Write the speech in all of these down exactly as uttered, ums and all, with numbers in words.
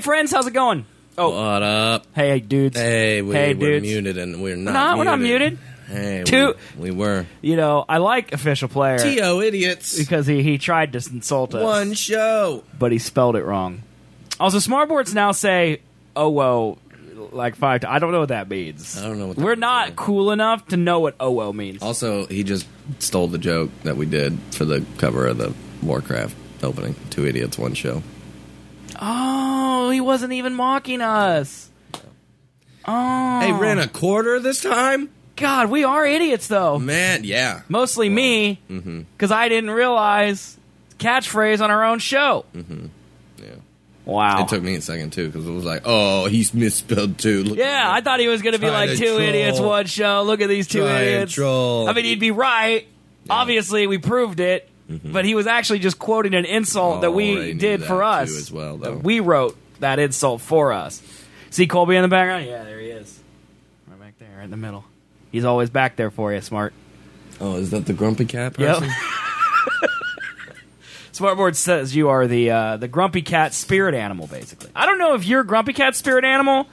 friends, how's it going? Oh, what up? Hey, dudes. Hey, we, hey, we're dudes. muted and we're not. No, muted. we're not muted. Hey, Two, we, we were. You know, I like official player. T O idiots. Because he, he tried to insult us. One show. But he spelled it wrong. Also, smartboards now say, oh, whoa, like five times. I don't know what that means. I don't know what that We're means not either. cool enough to know what oh, whoa means. Also, he just stole the joke that we did for the cover of the Warcraft opening. Two idiots, one show. Oh, he wasn't even mocking us. Oh. Hey, ran a quarter this time? God, we are idiots, though. Man, yeah. Mostly well, me, because mm-hmm. I didn't realize catchphrase on our own show. Mm-hmm. Yeah. Wow. It took me a second, too, because it was like, oh, he's misspelled two. Look yeah, I thought he was going to be like, to two troll. idiots, one show. Look at these two Try idiots. Troll. I mean, he'd be right. Yeah. Obviously, we proved it. Mm-hmm. But he was actually just quoting an insult oh, that we did that for us. Too as well, though. We wrote that insult for us. See Colby in the background? Yeah, there he is. Right back there, right in the middle. He's always back there for you, Smart. Oh, is that the grumpy cat person? Yep. Smartboard says you are the uh, the grumpy cat spirit animal, basically. I don't know if you're grumpy cat spirit animal.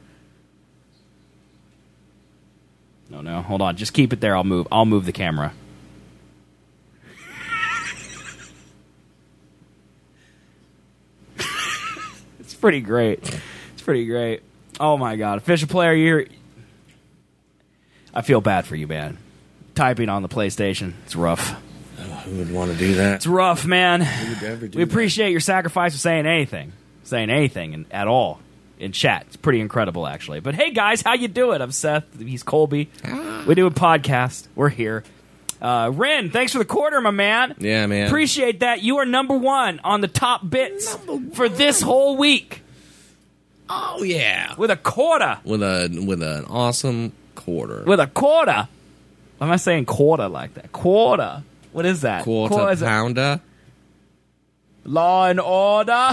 No, no, hold on. Just keep it there. I'll move. I'll move the camera. It's pretty great. It's pretty great. Oh my god, official player, you're. I feel bad for you, man. Typing on the PlayStation, it's rough. Oh, who would want to do that? It's rough, man. Who would ever do we appreciate that? Your sacrifice of saying anything, saying anything in, at all in chat. It's pretty incredible, actually. But hey, guys, how you doing? I'm Seth. He's Colby. Ah. We do a podcast. We're here. Uh, Ren, thanks for the quarter, my man. Yeah, man. Appreciate that. You are number one on the top bits for this whole week. Oh yeah, with a quarter. With a with an awesome quarter. With a quarter. Why am I saying quarter like that? Quarter. What is that? Quarter, quarter pounder. Law and order.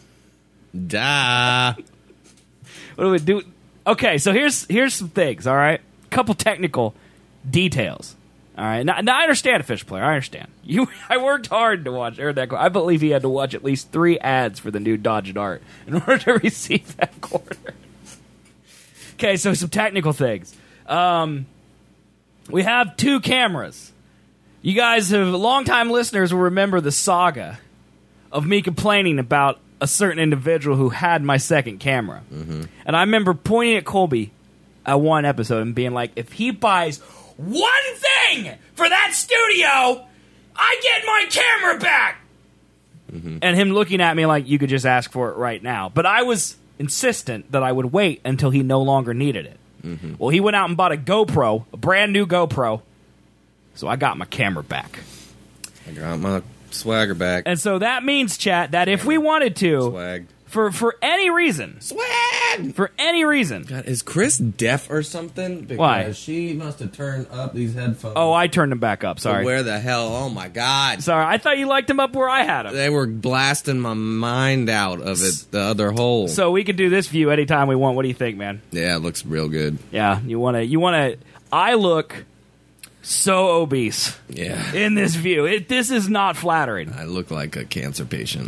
Duh. What do we do? Okay, so here's here's some things. All right, couple technical details. All right, now, now I understand official player. I understand. You, I worked hard to watch Earn That Quarter. I believe he had to watch at least three ads for the new Dodge Dart in order to receive that quarter. Okay, so some technical things. Um, we have two cameras. You guys have longtime listeners will remember the saga of me complaining about a certain individual who had my second camera, mm-hmm. and I remember pointing at Colby at one episode and being like, "If he buys one thing for that studio, I get my camera back." Mm-hmm. And him looking at me like, you could just ask for it right now. But I was insistent that I would wait until he no longer needed it. Mm-hmm. Well, he went out and bought a GoPro, a brand new GoPro. So I got my camera back. I got my swagger back. And so that means, chat, that if we wanted to, Swag. for for any reason, swag, for any reason. God, is Chris deaf or something? Because Why? She must have turned up these headphones. Oh, I turned them back up. Sorry. But where the hell? Oh my God. Sorry, I thought you liked them up where I had them. They were blasting my mind out of it. The other hole. So we can do this view anytime we want. What do you think, man? Yeah, it looks real good. Yeah, you want to. You want to. I look so obese. Yeah. In this view, it, this is not flattering. I look like a cancer patient.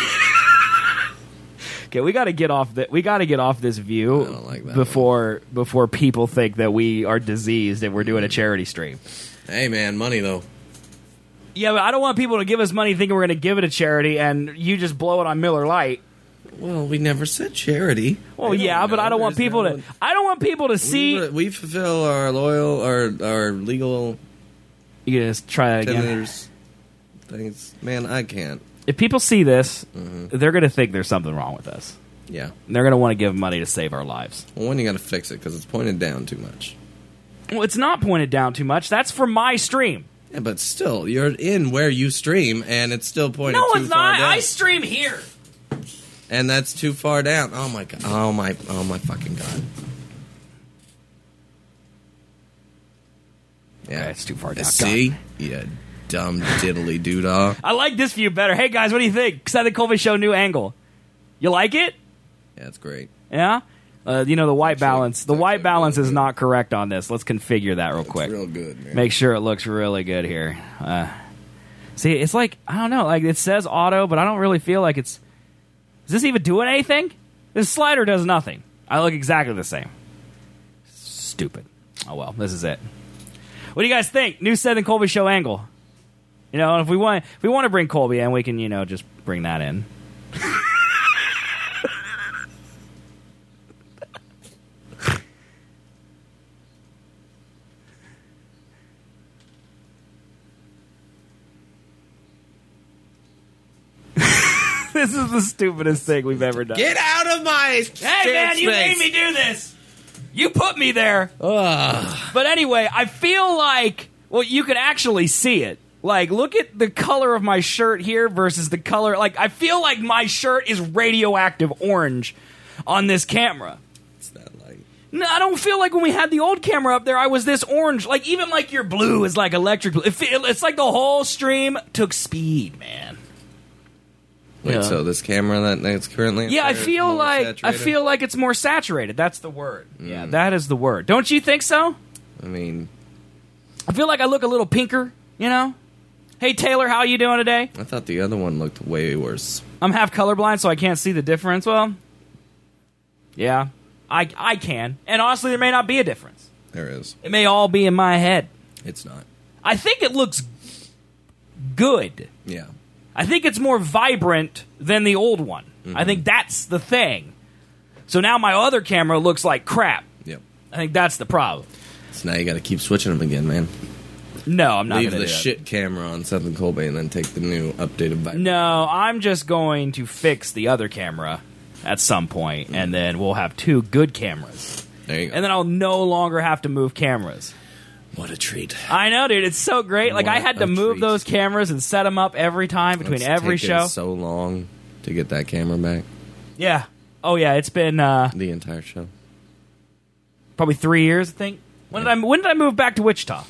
Okay, we got to get off that. We got to get off this view I don't like that before one. before people think that we are diseased and we're doing a charity stream. Hey, man, money though. Yeah, but I don't want people to give us money thinking we're going to give it to charity, and you just blow it on Miller Lite. Well, we never said charity. Well, yeah, but I don't want people to. I don't want people to see. We, we fulfill our loyal, our our legal. You can just try that again. Tenders, things, man. I can't. If people see this, mm-hmm. they're going to think there's something wrong with us. Yeah, and they're going to want to give money to save our lives. Well, when you got to fix it because it's pointed down too much. Well, it's not pointed down too much. That's for my stream. Yeah, but still, you're in where you stream, and it's still pointed. No, too it's far not. down. I stream here. And that's too far down. Oh my god. Oh my. Oh my fucking god. Yeah, okay, it's too far down. See, yeah, dumb diddly doodah. I like this view better. Hey guys, what do you think? Seth and Colby show new angle. You like it? Yeah, it's great. Yeah. Uh, you know the white Actually, balance. The white actually balance real is good. not correct on this. Let's configure that real It's quick. real good, man. Make sure it looks really good here. Uh, see, it's like I don't know. Like it says auto, but I don't really feel like it's. Is this even doing anything? This slider does nothing. I look exactly the same. Stupid. Oh well, this is it. What do you guys think? New Seth and Colby show angle. You know, if we want, if we want to bring Colby in, we can, you know, just bring that in. This is the stupidest thing we've ever done. Get out of my Hey, man, you made me do this. You put me there. Ugh. But anyway, I feel like, well, you can actually see it. Like, look at the color of my shirt here versus the color. Like, I feel like my shirt is radioactive orange on this camera. It's that light. No, I don't feel like when we had the old camera up there, I was this orange. Like, even like your blue is like electric blue. It feel, it's like the whole stream took speed, man. Wait, Yeah. so this camera that that's currently Yeah, I up there is feel more like I saturated? feel like it's more saturated. That's the word. Mm. Yeah, that is the word. Don't you think so? I mean, I feel like I look a little pinker, you know? Hey, Taylor, how you doing today? I thought the other one looked way worse. I'm half colorblind, so I can't see the difference. Well, yeah, I, I can. And honestly, there may not be a difference. There is. It may all be in my head. It's not. I think it looks good. Yeah. I think it's more vibrant than the old one. Mm-hmm. I think that's the thing. So now my other camera looks like crap. Yep. I think that's the problem. So now you got to keep switching them again, man. No, I'm not Leave going the to do that. shit camera on Seth and Colby and then take the new updated vibe. No, I'm just going to fix the other camera at some point, and then we'll have two good cameras. There you go. And then I'll no longer have to move cameras. What a treat. I know, dude. It's so great. Like, What I had to a move treat. those cameras and set them up every time between It's every taken show. so long to get that camera back. Yeah. Oh, yeah. It's been uh, The entire show. probably three years, I think. When did I, when did I move back to Wichita?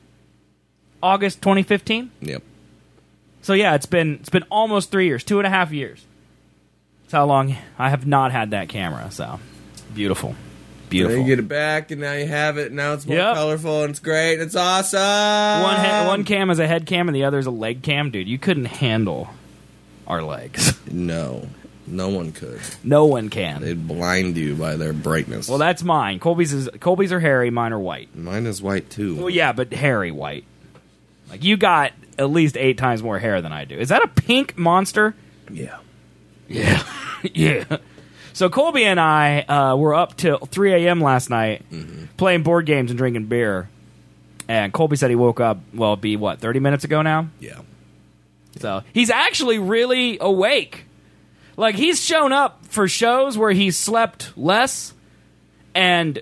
August twenty fifteen? Yep. So, yeah, it's been it's been almost three years. Two and a half years. That's how long I have not had that camera. So, beautiful. Beautiful. Now you get it back, and now you have it. And now it's more Yep. colorful, and it's great. And it's awesome. One he- one cam is a head cam, and the other is a leg cam. Dude, you couldn't handle our legs. No, no one could. No one can. They'd blind you by their brightness. Well, that's mine. Colby's is Colby's are hairy. Mine are white. Mine is white too. Well, yeah, but hairy white. Like, you got at least eight times more hair than I do. Is that a pink monster? Yeah. Yeah. Yeah. So Colby and I uh, were up till three a.m. last night Mm-hmm. playing board games and drinking beer. And Colby said he woke up, well, it'd be, what, thirty minutes ago now? Yeah. So he's actually really awake. Like, he's shown up for shows where he's slept less and...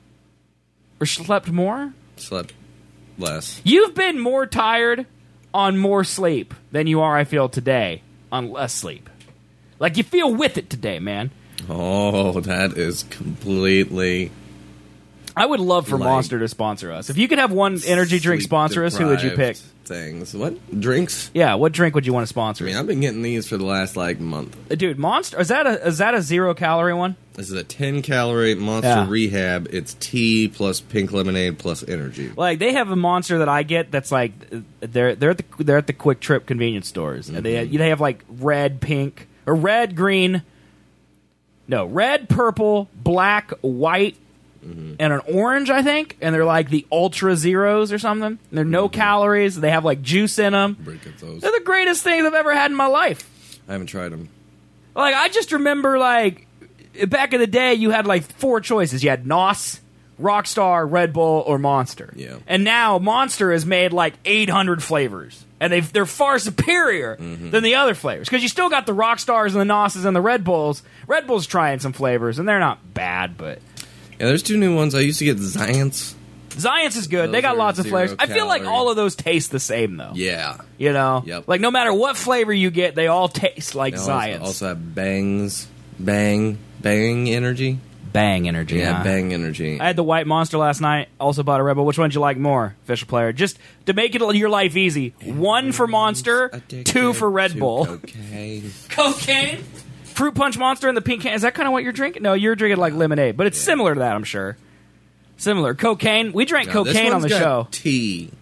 or slept more? Slept less. You've been more tired on more sleep than you are, I feel, today on less sleep. Like, you feel with it today, man. Oh, that is completely I would love for Like- Monster to sponsor us. If you could have one energy drink sponsor us, who would you pick? sleep-deprived Things. What? Drinks? Yeah, what drink would you want to sponsor I mean, us? I've been getting these for the last, like, month. Uh, Dude, Monster, is that a is that a zero calorie one? This is a ten calorie Monster Yeah. Rehab. It's tea plus pink lemonade plus energy. Like, they have a Monster that I get that's like uh, they're they're at the they're at the Quick Trip convenience stores, and they they have like red, pink, or red, green. No, red, purple, black, white, and an orange, I think. And they're like the Ultra Zeros or something. And they're no calories. They have like juice in them. Break at those. They're the greatest things I've ever had in my life. I haven't tried them. Like, I just remember, like, back in the day, you had like four choices. You had N O S, Rockstar, Red Bull, or Monster. Yeah. And now Monster has made like eight hundred flavors. And they've, they're far superior than the other flavors. Because you still got the Rockstars and the N O S's and the Red Bulls. Red Bull's trying some flavors, and they're not bad, but... Yeah, there's two new ones. I used to get Zions. Zions is good. Those they got are lots of zero flavors. I feel like calorie. all of those taste the same, though. Yeah. You know? Yep. Like, no matter what flavor you get, they all taste like They Zions. also, also have Bangs. Bang. Bang Energy. Bang energy. Yeah, huh? Bang Energy. I had the White Monster last night. Also bought a Red Bull. Which one did you like more, official player? Just to make it your life easy. One for Monster, Addicted two for Red to Bull. Cocaine. Cocaine? Fruit Punch Monster in the pink can. Is that kind of what you're drinking? No, you're drinking like lemonade. But it's Yeah. similar to that, I'm sure. Similar. Cocaine. We drank No, this cocaine on one's the got show. Tea.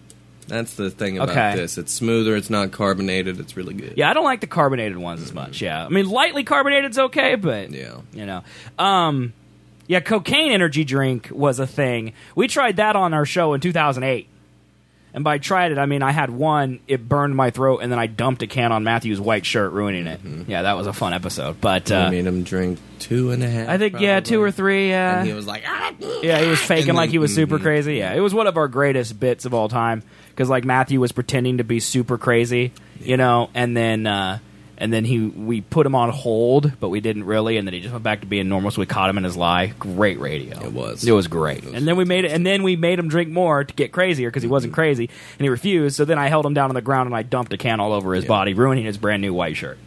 That's the thing about Okay. this. It's smoother. It's not carbonated. It's really good. Yeah, I don't like the carbonated ones as much. Yeah, I mean, lightly carbonated's okay, but Yeah. you know, um, yeah, cocaine energy drink was a thing. We tried that on our show in two thousand eight. And by tried it, I mean I had one, it burned my throat, and then I dumped a can on Matthew's white shirt, ruining it. Mm-hmm. Yeah, that was a fun episode. But uh, I made him drink two and a half. I think, probably. yeah, two or three, yeah. And he was like, ah, yeah, he was faking and like then- he was super mhm. crazy. Yeah, it was one of our greatest bits of all time. Because, like, Matthew was pretending to be super crazy, you know, and then... Uh, And then he, we put him on hold, but we didn't really. And then he just went back to being normal, so we caught him in his lie. Great radio. It was. It was great. It was and then we made it. And then we made him drink more to get crazier because he wasn't crazy, and he refused. So then I held him down on the ground and I dumped a can all over his Yeah. body, ruining his brand new white shirt.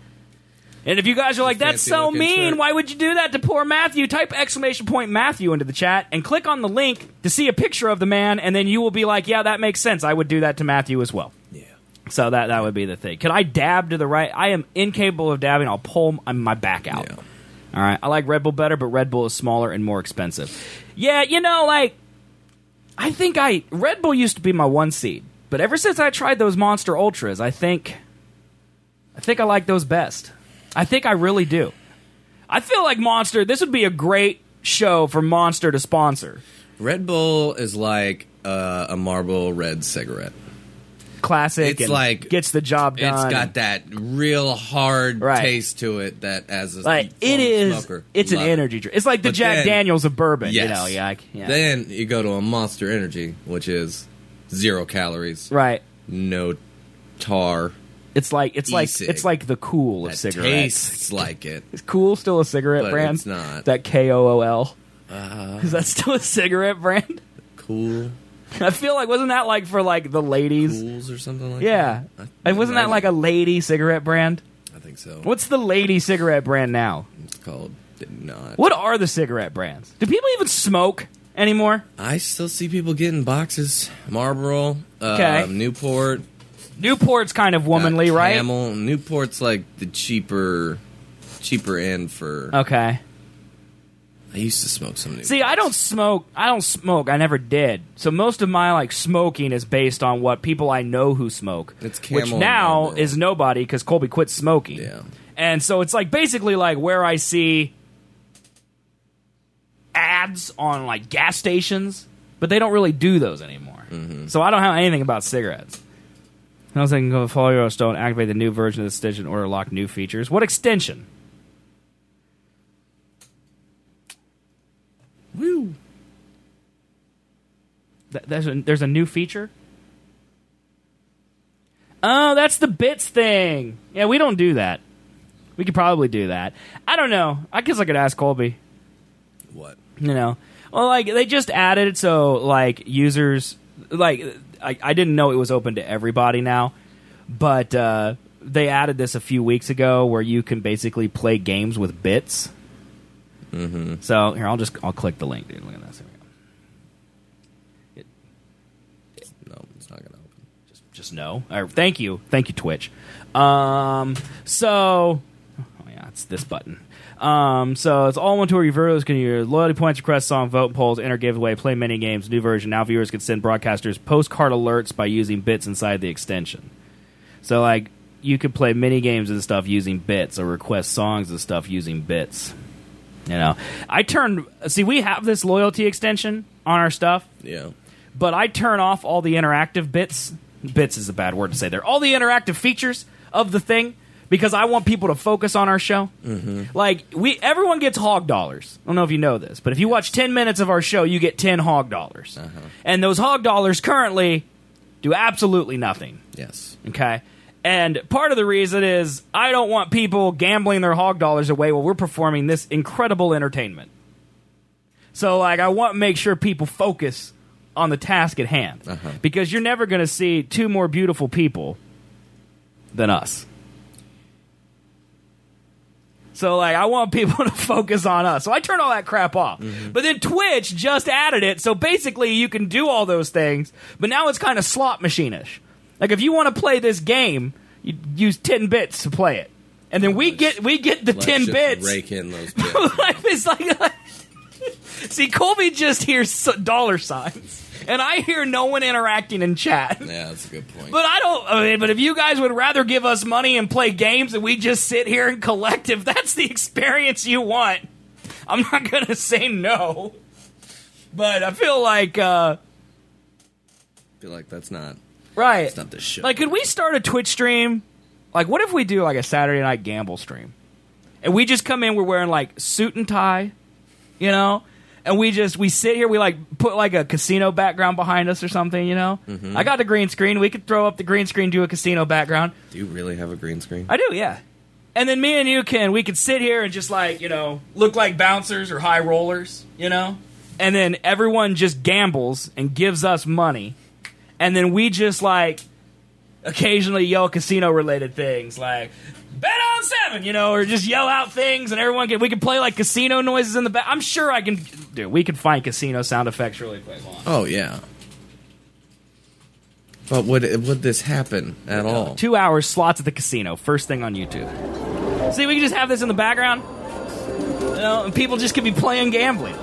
And if you guys are like, "That's Fancy so looking mean! shirt. Why would you do that to poor Matthew?" Type exclamation point Matthew into the chat and click on the link to see a picture of the man, and then you will be like, "Yeah, that makes sense. I would do that to Matthew as well." Yeah. So that that would be the thing. Can I dab to the right? I am incapable of dabbing. I'll pull my my back out. Yeah. All right. I like Red Bull better, but Red Bull is smaller and more expensive. Yeah, you know, like I think I Red Bull used to be my one seed, but ever since I tried those Monster Ultras, I think I think I like those best. I think I really do. I feel like Monster. This would be a great show for Monster to sponsor. Red Bull is like uh, a Marlboro Red cigarette. Classic. It's and like- gets the job done. It's got that real hard Right. taste to it that as a Like it former is, smoker, it's an love it. energy drink. It's like the But Jack then- Daniels of bourbon. Yes. You know, yeah, I- yeah. Then you go to a Monster Energy, which is zero calories, right. no tar. It's like it's like E-cig. it's like the cool of That cigarettes. tastes like it. Is Cool still a cigarette But brand? it's not. That K O O L. Uh, Is that still a cigarette brand? cool I feel like wasn't that like for like the ladies? Cools or something like Yeah. that. And wasn't that like a lady cigarette brand? I think so. What's the lady cigarette brand now? It's called? Did not. What are the cigarette brands? Do people even smoke anymore? I still see people getting boxes. Marlboro, uh, Okay. Newport, Newport's kind of womanly, got right? Camel. Newport's like the cheaper, cheaper end for. Okay. I used to smoke some Newports. See, I don't smoke. I don't smoke. I never did. So most of my like smoking is based on what people I know who smoke. It's which Camel and now Marlboro. is nobody because Colby quit smoking. Yeah. And so it's like basically like where I see ads on like gas stations, but they don't really do those anymore. Mm-hmm. So I don't have anything about cigarettes. I was thinking, go follow your stone, activate the new version of the extension, or lock new features. What extension? Woo. Th- There's a, there's a new feature? Oh, that's the bits thing. Yeah, we don't do that. We could probably do that. I don't know. I guess I could ask Colby. What? You know, well, like they just added it so like users, like I, I didn't know it was open to everybody now, but uh, they added this a few weeks ago where you can basically play games with bits. Mm-hmm. So here, I'll just I'll click the link, dude. Look at this. Here we go. It, No, it's not gonna open. just just no. Or, thank you, thank you, Twitch. Um, so oh yeah, it's this button. Um, so it's all one tour. Your viewers can your loyalty points, request song, vote polls, enter giveaway, play mini games. New version now. Viewers can send broadcasters postcard alerts by using bits inside the extension. So like you could play mini games and stuff using bits, or request songs and stuff using bits. You know, I turned. See, we have this loyalty extension on our stuff, Yeah. but I turn off all the interactive bits. Bits is a bad word to say there. All the interactive features of the thing because I want people to focus on our show. Mm-hmm. Like we, everyone gets hog dollars. I don't know if you know this, but if you watch ten minutes of our show, you get ten hog dollars, Uh-huh. and those hog dollars currently do absolutely nothing. Yes. Okay. And part of the reason is I don't want people gambling their hog dollars away while we're performing this incredible entertainment. So, like, I want to make sure people focus on the task at hand. Uh-huh. Because you're never going to see two more beautiful people than us. So, like, I want people to focus on us. So I turn all that crap off. Mm-hmm. But then Twitch just added it, so basically you can do all those things, but now it's kind of slot machine-ish. Like, if you want to play this game, you use ten bits to play it. And then we get we get the Let's ten just bits. Rake in those bits. Like, it's like, see, Colby just hears s- dollar signs. and I hear no one interacting in chat. Yeah, that's a good point. But I don't. I mean, but if you guys would rather give us money and play games, and we just sit here and collect, if that's the experience you want, I'm not gonna say no. But I feel like, uh, I feel like that's not right. That's not the show. Like, could we start a Twitch stream? Like, what if we do like a Saturday night gamble stream, and we just come in, we're wearing like suit and tie, you know? And we just, we sit here, we like put like a casino background behind us or something, you know? Mm-hmm. I got the green screen. We could throw up the green screen, do a casino background. Do you really have a green screen? I do, yeah. And then me and you can, we could sit here and just like, you know, look like bouncers or high rollers, you know? And then everyone just gambles and gives us money. And then we just like occasionally yell casino related things like, bet on seven, you know, or just yell out things, and everyone can. We can play like casino noises in the back. I'm sure I can. Dude, we can find casino sound effects really quick. Oh yeah. But would would this happen at all? Two hours slots at the casino, first thing on YouTube. See, we can just have this in the background, you know, and people just could be playing gambling.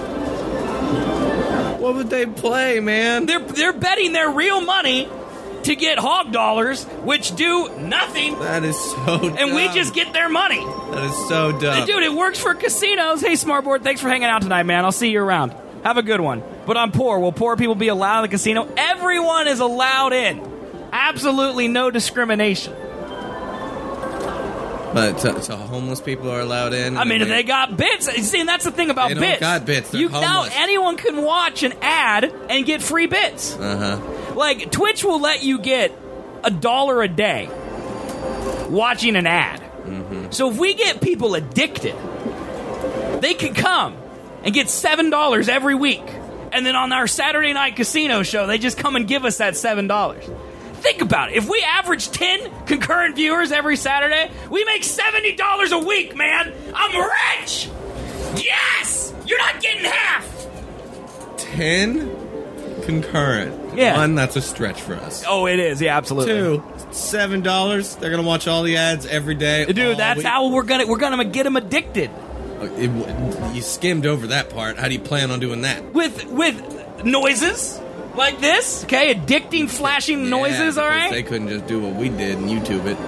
What would they play, man? They're they're betting their real money to get hog dollars, which do nothing. That is so dumb. And we just get their money. That is so dumb. Dude, it works for casinos. Hey, Smartboard, thanks for hanging out tonight, man. I'll see you around. Have a good one. But I'm poor. Will poor people be allowed in the casino? Everyone is allowed in. Absolutely no discrimination. But so, so homeless people are allowed in? I mean, if they got bits. See, and that's the thing about they bits. They don't got bits. They're you, homeless. Now, anyone can watch an ad and get free bits. Uh-huh. Like, Twitch will let you get a dollar a day watching an ad. Mm-hmm. So if we get people addicted, they can come and get seven dollars every week. And then on our Saturday night casino show, they just come and give us that seven dollars. Think about it. If we average ten concurrent viewers every Saturday, we make seventy dollars a week, man. I'm rich! Yes! You're not getting half! ten concurrent. Yeah. One, that's a stretch for us. Oh, it is. Yeah, absolutely. Two, seven dollars. They're going to watch all the ads every day. Dude, that's week. how we're going to we're gonna get them addicted. It, you skimmed over that part. How do you plan on doing that? With, with noises. Like this, okay? Addicting, flashing yeah, noises, all right? They couldn't just do what we did and YouTube it.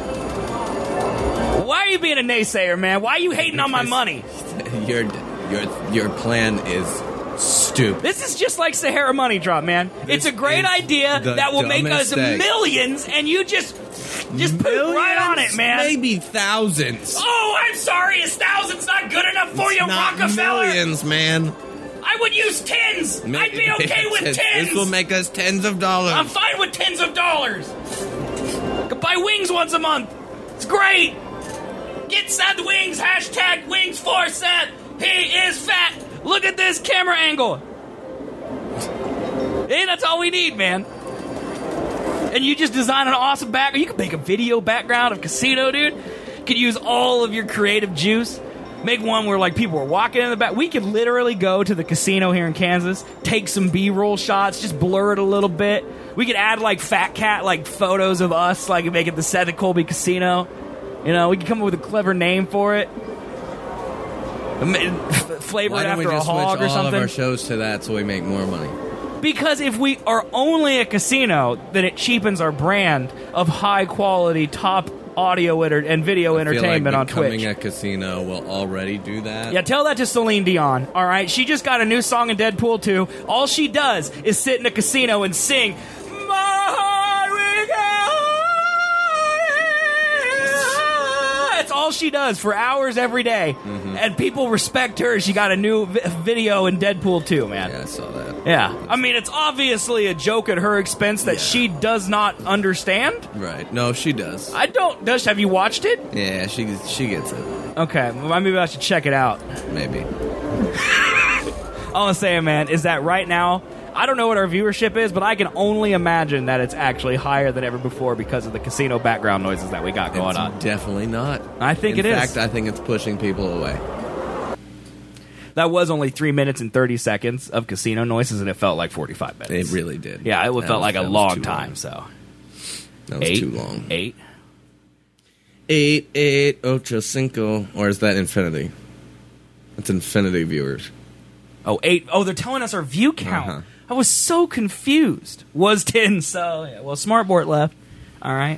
Why are you being a naysayer, man? Why are you hating on my money? Your your your plan is stupid. This is just like Sahara Money Drop, man. This it's a great idea that will make us thing. millions, and you just just put millions, right on it, man. Maybe thousands. Oh, I'm sorry. Is thousands not good enough for it's you, not Rockefeller? Millions, man. I would use tens. Maybe, I'd be okay with this, tens. This will make us tens of dollars. I'm fine with tens of dollars. Could buy wings once a month. It's great. Get Seth Wings. Hashtag wings for Seth. He is fat. Look at this camera angle. Hey, that's all we need, man. And you just design an awesome background. You can make a video background of casino, dude. You could use all of your creative juice. Make one where like people are walking in the back. We could literally go to the casino here in Kansas, take some B-roll shots, just blur it a little bit. We could add like Fat Cat like photos of us, like make it the Seth and Colby Casino. You know, we could come up with a clever name for it. Flavor it after a hog or something. Why don't we just switch all of our shows to that so we make more money? Because if we are only a casino, then it cheapens our brand of high quality, top audio and video I entertainment feel like on Twitch. Becoming a casino will already do that. Yeah, tell that to Celine Dion, all right? She just got a new song in Deadpool two. All she does is sit in a casino and sing, My heart will go. That's all she does for hours every day. Mm-hmm. And people respect her. She got a new vi- video in Deadpool two, man. Yeah, I saw that. Yeah. I mean, it's obviously a joke at her expense that yeah. she does not understand. Right. No, she does. I don't. Does Have you watched it? Yeah, she she gets it. Okay. Well, maybe I should check it out. Maybe. All I'm saying, man, is that right now, I don't know what our viewership is, but I can only imagine that it's actually higher than ever before because of the casino background noises that we got going it's on. Definitely not. I think In it fact, is. I think it's pushing people away. That was only three minutes and thirty seconds of casino noises, and it felt like forty-five minutes. It really did. Yeah, it that felt was, like a long time. Long. So that was eight, too long. Eight, eight, eight, ocho, cinco, or is that infinity? That's infinity viewers. Oh, eight. Oh, they're telling us our view count. Uh-huh. I was so confused. Was ten, so, yeah. Well, Smartboard left. All right.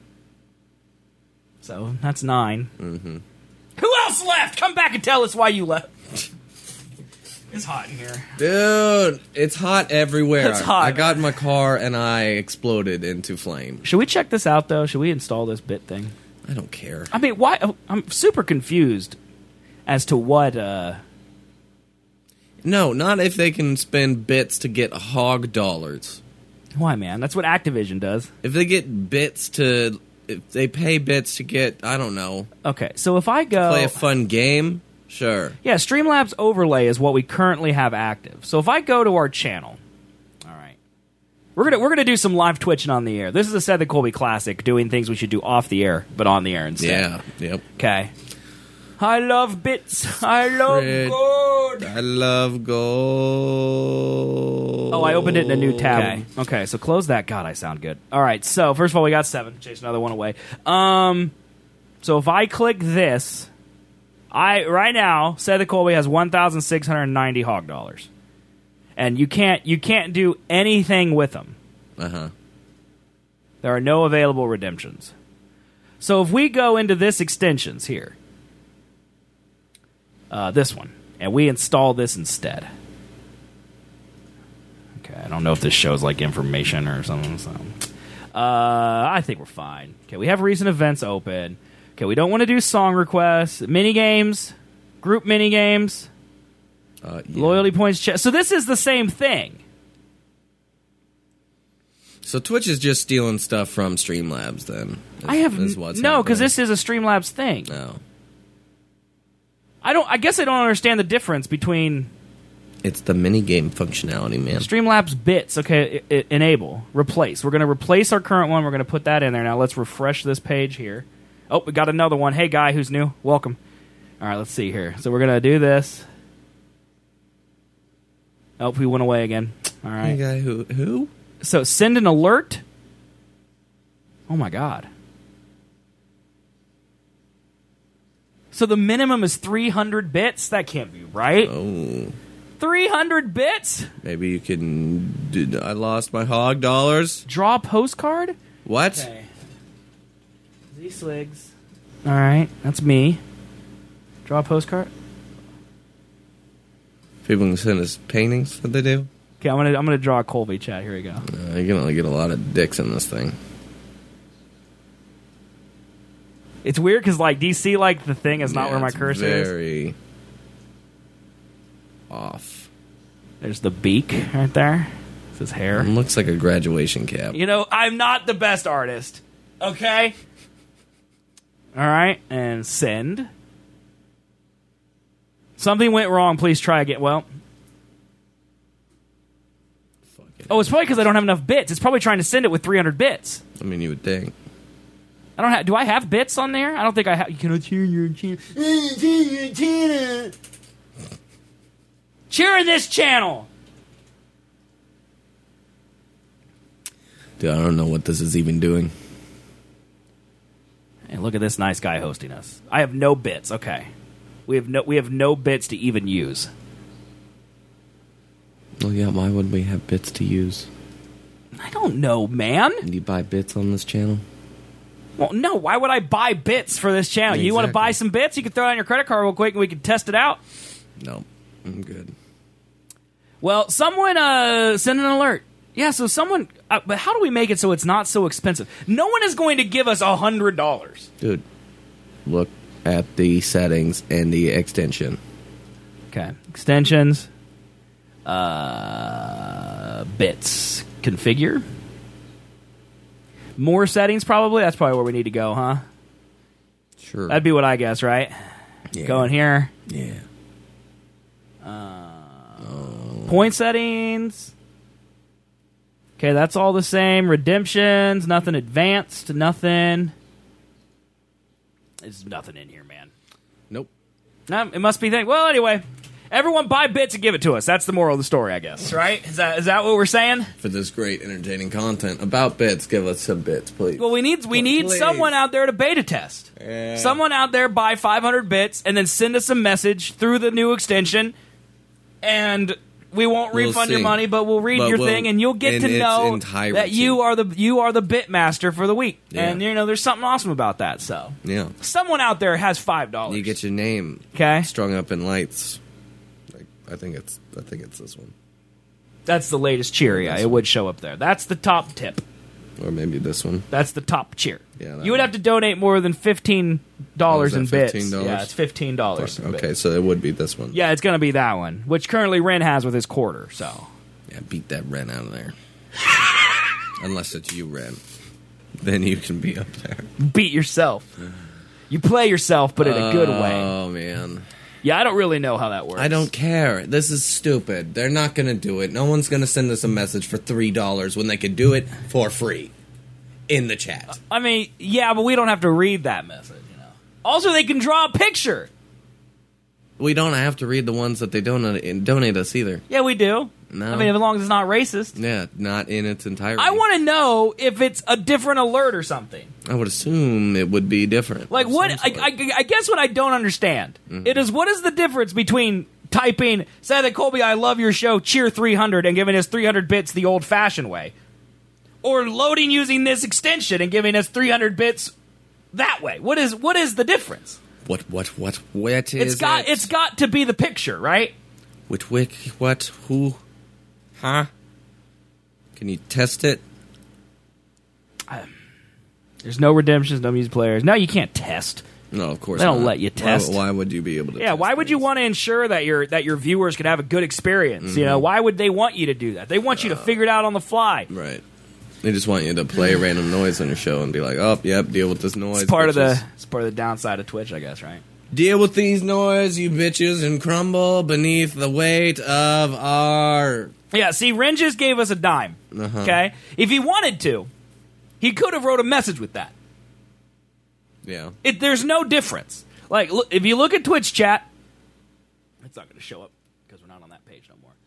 So, that's nine. Mm-hmm. Who else left? Come back and tell us why you left. It's hot in here. Dude, it's hot everywhere. It's hot. I got in my car and I exploded into flame. Should we check this out, though? Should we install this bit thing? I don't care. I mean, why? I'm super confused as to what... Uh, No, not if they can spend bits to get hog dollars. why, man? That's what Activision does. If they get bits to... If they pay bits to get, I don't know, Okay, so if I go... play a fun game, sure. Yeah, Streamlabs Overlay is what we currently have active. So if I go to our channel... All right. We're gonna we're gonna do some live twitching on the air. This is a Seth and Colby classic, doing things we should do off the air, but on the air instead. Yeah, yep. Okay. I love bits. I love Fred. gold. I love gold. Oh, I opened it in a new tab. Okay. okay, so close that. God, I sound good. All right, so first of all, we got seven. Chase another one away. Um, so if I click this, I right now, Seth and Colby has one thousand six hundred ninety hog dollars, and you can't you can't do anything with them. Uh huh. There are no available redemptions. So if we go into this extensions here. Uh, this one, and we install this instead. Okay, I don't know if this shows like information or something. So, uh, I think we're fine. Okay, we have recent events open. Okay, we don't want to do song requests, mini games, group mini games, Uh, yeah. loyalty points. Ch- so this is the same thing. So Twitch is just stealing stuff from Streamlabs, then. Is, I have is what's no, because happening. this is a Streamlabs thing. No. I don't. I guess I don't understand the difference between It's the minigame functionality, man. Streamlabs bits. Okay, I- I- enable, replace. We're going to replace our current one. We're going to put that in there. Now let's refresh this page here. Oh, we got another one. Hey, guy who's new, welcome. All right, let's see here. So we're going to do this. Oh, we went away again. All Hey, right. guy who who? So send an alert. Oh my God. So the minimum is three hundred bits? That can't be right. Oh, three hundred bits? maybe you can. Did I lost my hog dollars? Draw a postcard? What? Okay. Z Sligs. All right, that's me. Draw a postcard. People can send us paintings that they do. Okay, I'm gonna I'm gonna draw a Colby chat. Here we go. Uh, you can only get a lot of dicks in this thing. It's weird because like, do you see like the thing is not Yeah, where my it's cursor is? Very off. There's the beak right there. It's his hair. It looks like a graduation cap. You know, I'm not the best artist. Okay. All right, and send. Something went wrong. Please try again. Well. Oh, it's probably because I don't have enough bits. It's probably trying to send it with three hundred bits. I mean, you would think. I don't have. Do I have bits on there? I don't think I have. You cannot cheer your channel. Cheer in this channel. Dude, I don't know what this is even doing. Hey, look at this nice guy hosting us. I have no bits. Okay, we have no. We have no bits to even use. Well, yeah, why would we have bits to use? I don't know, man. Do you buy bits on this channel? Well, no. Why would I buy bits for this channel? You want to Exactly. buy some bits? You can throw it on your credit card real quick, and we can test it out. No, I'm good. Well, someone uh, send an alert. Yeah, so someone. Uh, but how do we make it so it's not so expensive? No one is going to give us a hundred dollars. Dude, look at the settings and the extension. Okay, extensions, uh, bits, configure, more settings. Probably that's probably where we need to go, huh? Sure. That'd be what I guess, right? yeah. Go in here. Yeah. Point settings. Okay, that's all the same. Redemptions, nothing advanced, nothing. There's nothing in here, man. Nope. No, it must be thing. Well, anyway, everyone buy bits and give it to us. That's the moral of the story, I guess. Right? Is that is that what we're saying? For this great entertaining content about bits, give us some bits, please. Well, we need we need Please. someone out there to beta test. Yeah. Someone out there buy five hundred bits and then send us a message through the new extension, and we won't We'll refund your see. money, but we'll read But your we'll- thing, and you'll get in to its know entirety. that you are the you are the bit master for the week. Yeah. And you know, there's something awesome about that. So, Yeah. someone out there has five dollars. You get your name Okay, strung up in lights. Like, I think it's I think it's this one. that's the latest cheer. Yeah, it would show up there. That's the top tip. Or maybe this one. That's the top cheer. Yeah, that you would one. have to donate more than fifteen dollars Oh, in is that bits. fifteen dollars? Yeah, it's fifteen dollars. Okay, so it would be this one. Yeah, it's gonna be that one, which currently Ren has with his quarter. So Yeah, beat that Ren out of there. Unless it's you, Ren. Then you can be up there. beat yourself. You play yourself, but in a good way. Oh, man. Yeah, I don't really know how that works. I don't care. This is stupid. They're not going to do it. No one's going to send us a message for three dollars when they could do it for free in the chat. I mean, yeah, but we don't have to read that message. You know. Also, they can draw a picture. We don't have to read the ones that they donate, donate us either. Yeah, we do. No. I mean, as long as it's not racist. Yeah, not in its entirety. I want to know if it's a different alert or something. I would assume it would be different. Like of what? some I, sort. I, I guess what I don't understand Mm-hmm. it is what is the difference between typing "Say that Colby, I love your show, cheer three hundred" and giving us three hundred bits the old-fashioned way, or loading using this extension and giving us three hundred bits that way. What is what is the difference? What, what, what, what is It's got it? it's got to be the picture, right? Which wick, what, who, huh? Can you test it? There's no redemptions, no music players. No, you can't test. No, of course They don't not. let you Why- test. Why, would you be able to Yeah, test why would you things? want to ensure that your that your viewers could have a good experience? You know, why would they want you to do that? They want you to figure it out on the fly. Right. They just want you to play a random noise on your show and be like, oh, yep, deal with this noise. It's part of bitches. the it's part of the downside of Twitch, I guess, right? Deal with these noise, you bitches, and crumble beneath the weight of our... Yeah, see, Ren just gave us a dime. Uh-huh. Okay? If he wanted to, he could have wrote a message with that. Yeah. It, there's no difference. Like, look, if you look at Twitch chat, it's not going to show up because we're not on that page no more.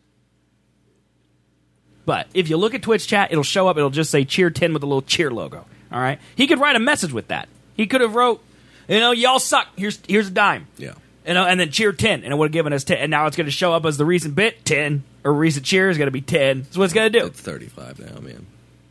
But if you look at Twitch chat, it'll show up. It'll just say cheer ten with a little cheer logo. All right? He could write a message with that. He could have wrote, you know, y'all suck. Here's here's a dime. Yeah. You know, and then cheer ten, and it would have given us ten. And now it's going to show up as the recent bit, ten. Or recent cheer is going to be ten. That's what it's going to do. It's thirty-five now, man.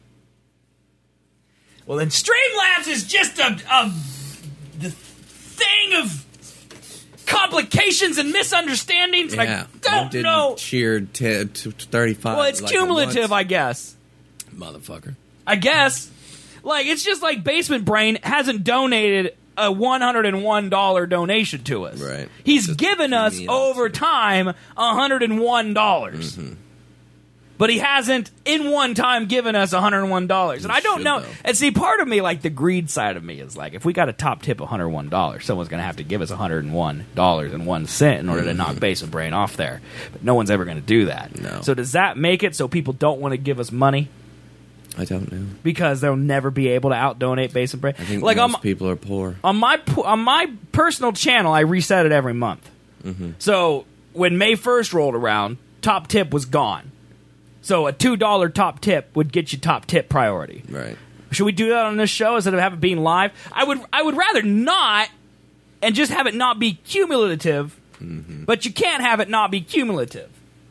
Well, then Streamlabs is just a, a the thing of complications and misunderstandings. and Yeah. I don't you didn't know. cheer t- to thirty-five. Well, it's like cumulative, once. I guess. Motherfucker. I guess. Like, it's just like Basement Brain hasn't donated a one hundred one dollars donation to us. Right. He's Just given us, peanuts. over time, one hundred one dollars. Mm-hmm. But he hasn't, in one time, given us one hundred one dollars. And He I don't should, know. though. And see, part of me, like the greed side of me, is like, if we got a top tip of one hundred one dollars, someone's going to have to give us one hundred one dollars and one cent in order to knock Basement Brain off there. But no one's ever going to do that. No. So does that make it so people don't want to give us money? I don't know. Because they'll never be able to out donate Basement Brain. I think like most on, people are poor. on my po- on my personal channel, I reset it every month. Mm-hmm. So when May first rolled around, top tip was gone. So a two dollar top tip would get you top tip priority. Right. Should we do that on this show instead of have it being live? I would I would rather not, and just have it not be cumulative. Mm-hmm. But you can't have it not be cumulative.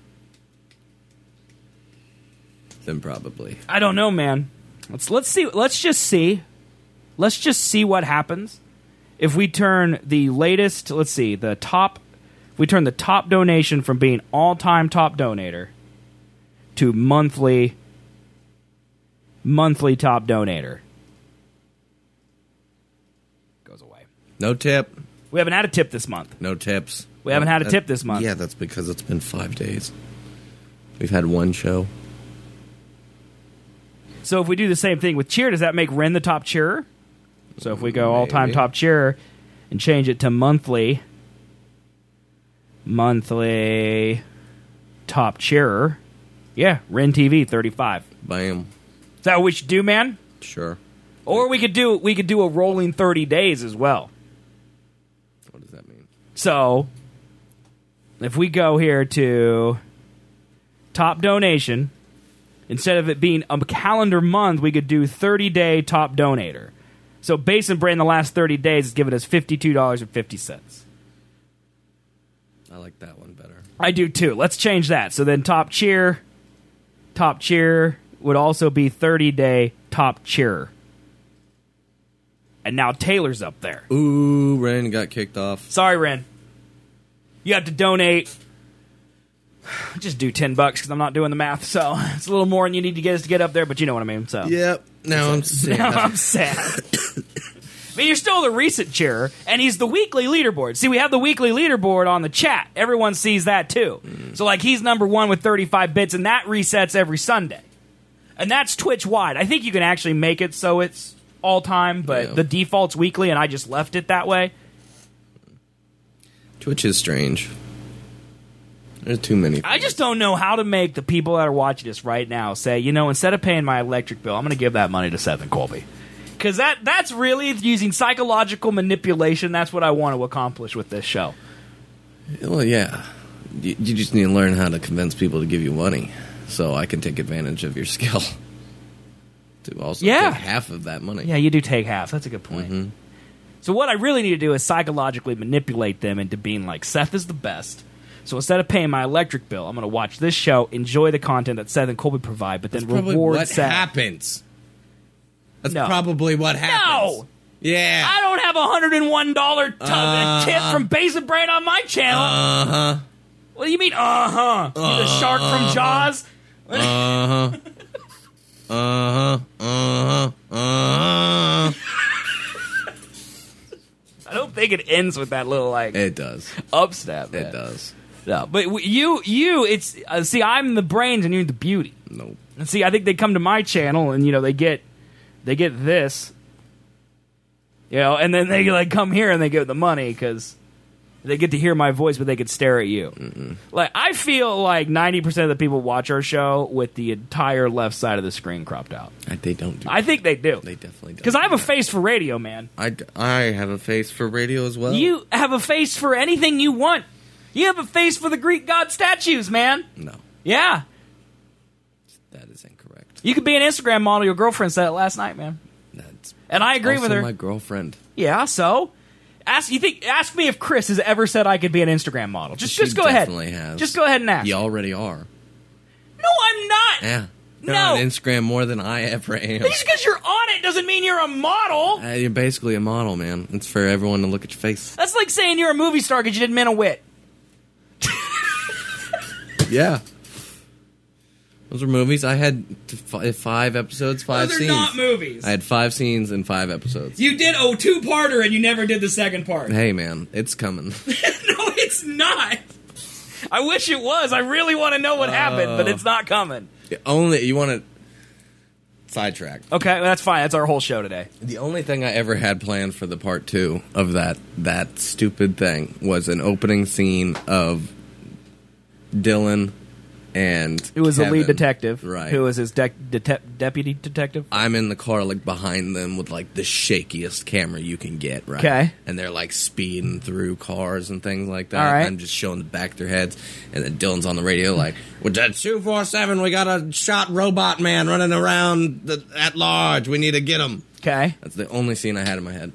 Then probably. I don't know, man. Let's let's see. Let's just see. Let's just see what happens if we turn the latest. Let's see the top. If we turn the top donation from being all-time top donator to monthly monthly top donator. Goes away. No tip. We haven't had a tip this month. No tips. We haven't had a That- tip this month. Yeah, that's because it's been five days. We've had one show. So if we do the same thing with cheer, does that make Ren the top cheerer? So if we go all-time Maybe. top cheerer and change it to monthly, monthly top cheerer, yeah, Ren T V thirty-five. Bam. Is that what we should do, man? Sure. Or we could do we could do a rolling thirty days as well. What does that mean? So if we go here to top donation, instead of it being a calendar month, we could do thirty-day top donator. So Basement Brain the last thirty days has given us fifty-two dollars and fifty cents. I like that one better. I do too. Let's change that. So then top cheer, top cheer would also be thirty-day top cheerer. And now Taylor's up there. Ooh, Ren got kicked off. Sorry, Ren. You have to donate. Just do ten bucks because I'm not doing the math. So it's a little more than you need to get us to get up there, but you know what I mean. So Yep. Now I'm sad. Now I'm sad. I mean, you're still the recent cheerer, and he's the weekly leaderboard. See, we have the weekly leaderboard on the chat. Everyone sees that, too. Mm. So, like, he's number one with thirty-five bits, and that resets every Sunday. And that's Twitch-wide. I think you can actually make it so it's all-time, but yeah. the default's weekly, and I just left it that way. Twitch is strange. There's too many things. I just don't know how to make the people that are watching this right now say, you know, instead of paying my electric bill, I'm going to give that money to Seth and Colby. Because that, that's really using psychological manipulation. That's what I want to accomplish with this show. Well, yeah. You, you just need to learn how to convince people to give you money so I can take advantage of your skill. To also yeah. take half of that money. Yeah, you do take half. That's a good point. Mm-hmm. So what I really need to do is psychologically manipulate them into being like, Seth is the best. So instead of paying my electric bill, I'm going to watch this show, enjoy the content that Seth and Colby provide, but then That's reward what Seth. happens. That's no. probably what happens. No! Yeah. I don't have a one hundred one dollars t- uh-huh. tip from Basic Brain on my channel. Uh-huh. What do you mean, uh-huh? Uh-huh. You the shark from Jaws? Uh-huh. Uh-huh. Uh-huh. Uh-huh. I don't think it ends with that little, like... It does. Upstep. It does. No, but you, you, it's... Uh, see, I'm the brains and you're the beauty. Nope. And see, I think they come to my channel and, you know, they get... They get this, you know, and then they like come here and they get the money because they get to hear my voice, but they could stare at you. Mm-mm. Like I feel like ninety percent of the people watch our show with the entire left side of the screen cropped out. They don't do I that. think they do. They definitely do. Because I have a face for radio, man. I, I have a face for radio as well. You have a face for anything you want. You have a face for the Greek god statues, man. No. Yeah. That is incorrect. You could be an Instagram model. Your girlfriend said it last night, man. That's and I agree also with her. My girlfriend. Yeah, so ask you think ask me if Chris has ever said I could be an Instagram model. Just she just go ahead. Definitely has. Just go ahead and ask. You already are. No, I'm not. Yeah. You're no. on Instagram more than I ever am. Just because you're on it doesn't mean you're a model. Uh, you're basically a model, man. It's for everyone to look at your face. That's like saying you're a movie star because you didn't mean a wit. Yeah. Those were movies. I had f- five episodes, five Those are scenes. not movies. I had five scenes and five episodes. You did a two-parter and you never did the second part. Hey, man, it's coming. No, it's not. I wish it was. I really want to know what uh, happened, but it's not coming. Only you want to sidetrack. Okay, well, that's fine. That's our whole show today. The only thing I ever had planned for the part two of that that stupid thing was an opening scene of Dylan and it was Kevin, the lead detective, right? Who was his de- de- deputy detective? I'm in the car, like behind them, with like the shakiest camera you can get, right? Okay. And they're like speeding through cars and things like that. All right. I'm just showing the back of their heads, and then Dylan's on the radio, like, "With that two four seven, we got a shot robot man running around the, at large. We need to get him." Okay. That's the only scene I had in my head.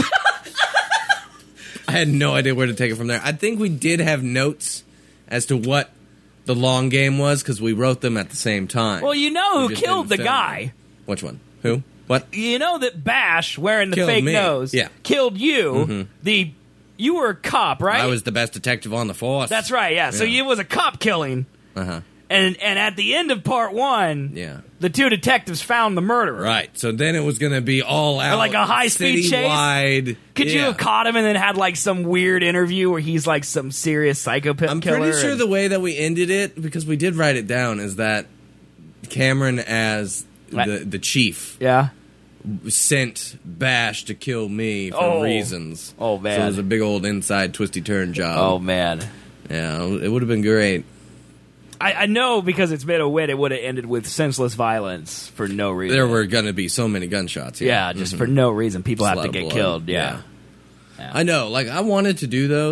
I had no idea where to take it from there. I think we did have notes as to what the long game was because we wrote them at the same time. Well, you know We who just killed the didn't film guy. them. Which one? Who? What? You know that Bash, wearing the Killed fake me. nose, Yeah. killed you. Mm-hmm. The you were a cop, right? I was the best detective on the force. That's right. Yeah. So Yeah. it was a cop killing, Uh-huh. and and at the end of part one, Yeah. the two detectives found the murderer. Right. So then it was going to be all out. like a high-speed chase? citywide. Could you Yeah. have caught him and then had like some weird interview where he's like some serious psychopath I'm killer? pretty sure and- the way that we ended it, because we did write it down, is that Cameron as the, the chief yeah. sent Bash to kill me for Oh. reasons. Oh, man. So it was a big old inside twisty turn job. Oh man. Yeah, it would have been great. I, I know because it's been a wit, it would have ended with senseless violence for no reason. There were going to be so many gunshots. yeah, Yeah, just Mhm. for no reason. People Just have a to lot of get blood. killed. Yeah. Yeah. I know. Like, I wanted to do those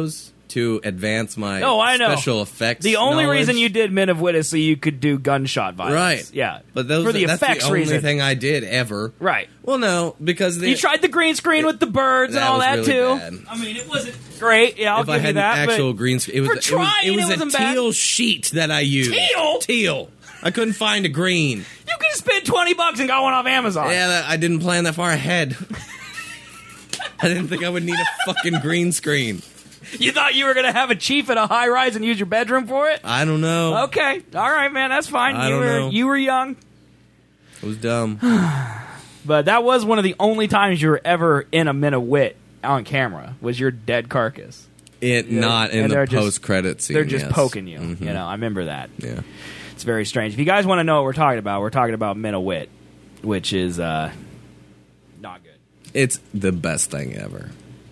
to advance my Oh, I know. special effects. The only knowledge. reason you did Men of Wit is so you could do gunshot violence. Right. Yeah. But those, for the that's effects the only reason. thing I did ever. Right. Well, no, because the, You tried the green screen with the birds and that all was that really too. bad. I mean, it wasn't great. Yeah, I'll if give I you had that. an actual but green screen, it was for it was, trying, it was it wasn't a bad. teal sheet that I used. Teal? Teal. I couldn't find a green. You could have spent twenty bucks and got one off Amazon. Yeah, that, I didn't plan that far ahead. I didn't think I would need a fucking green screen. You thought you were going to have a chief at a high rise and use your bedroom for it? I don't know. Okay. All right, man. That's fine. I you don't were know. you were young. It was dumb. But that was one of the only times you were ever in a Men of Wit on camera was your dead carcass. It Yeah, not in and the they're just- post credit scene. They're just yes. poking you. Mhm. You know, I remember that. Yeah. It's very strange. If you guys want to know what we're talking about, we're talking about Men of Wit, which is uh, not good. It's the best thing ever.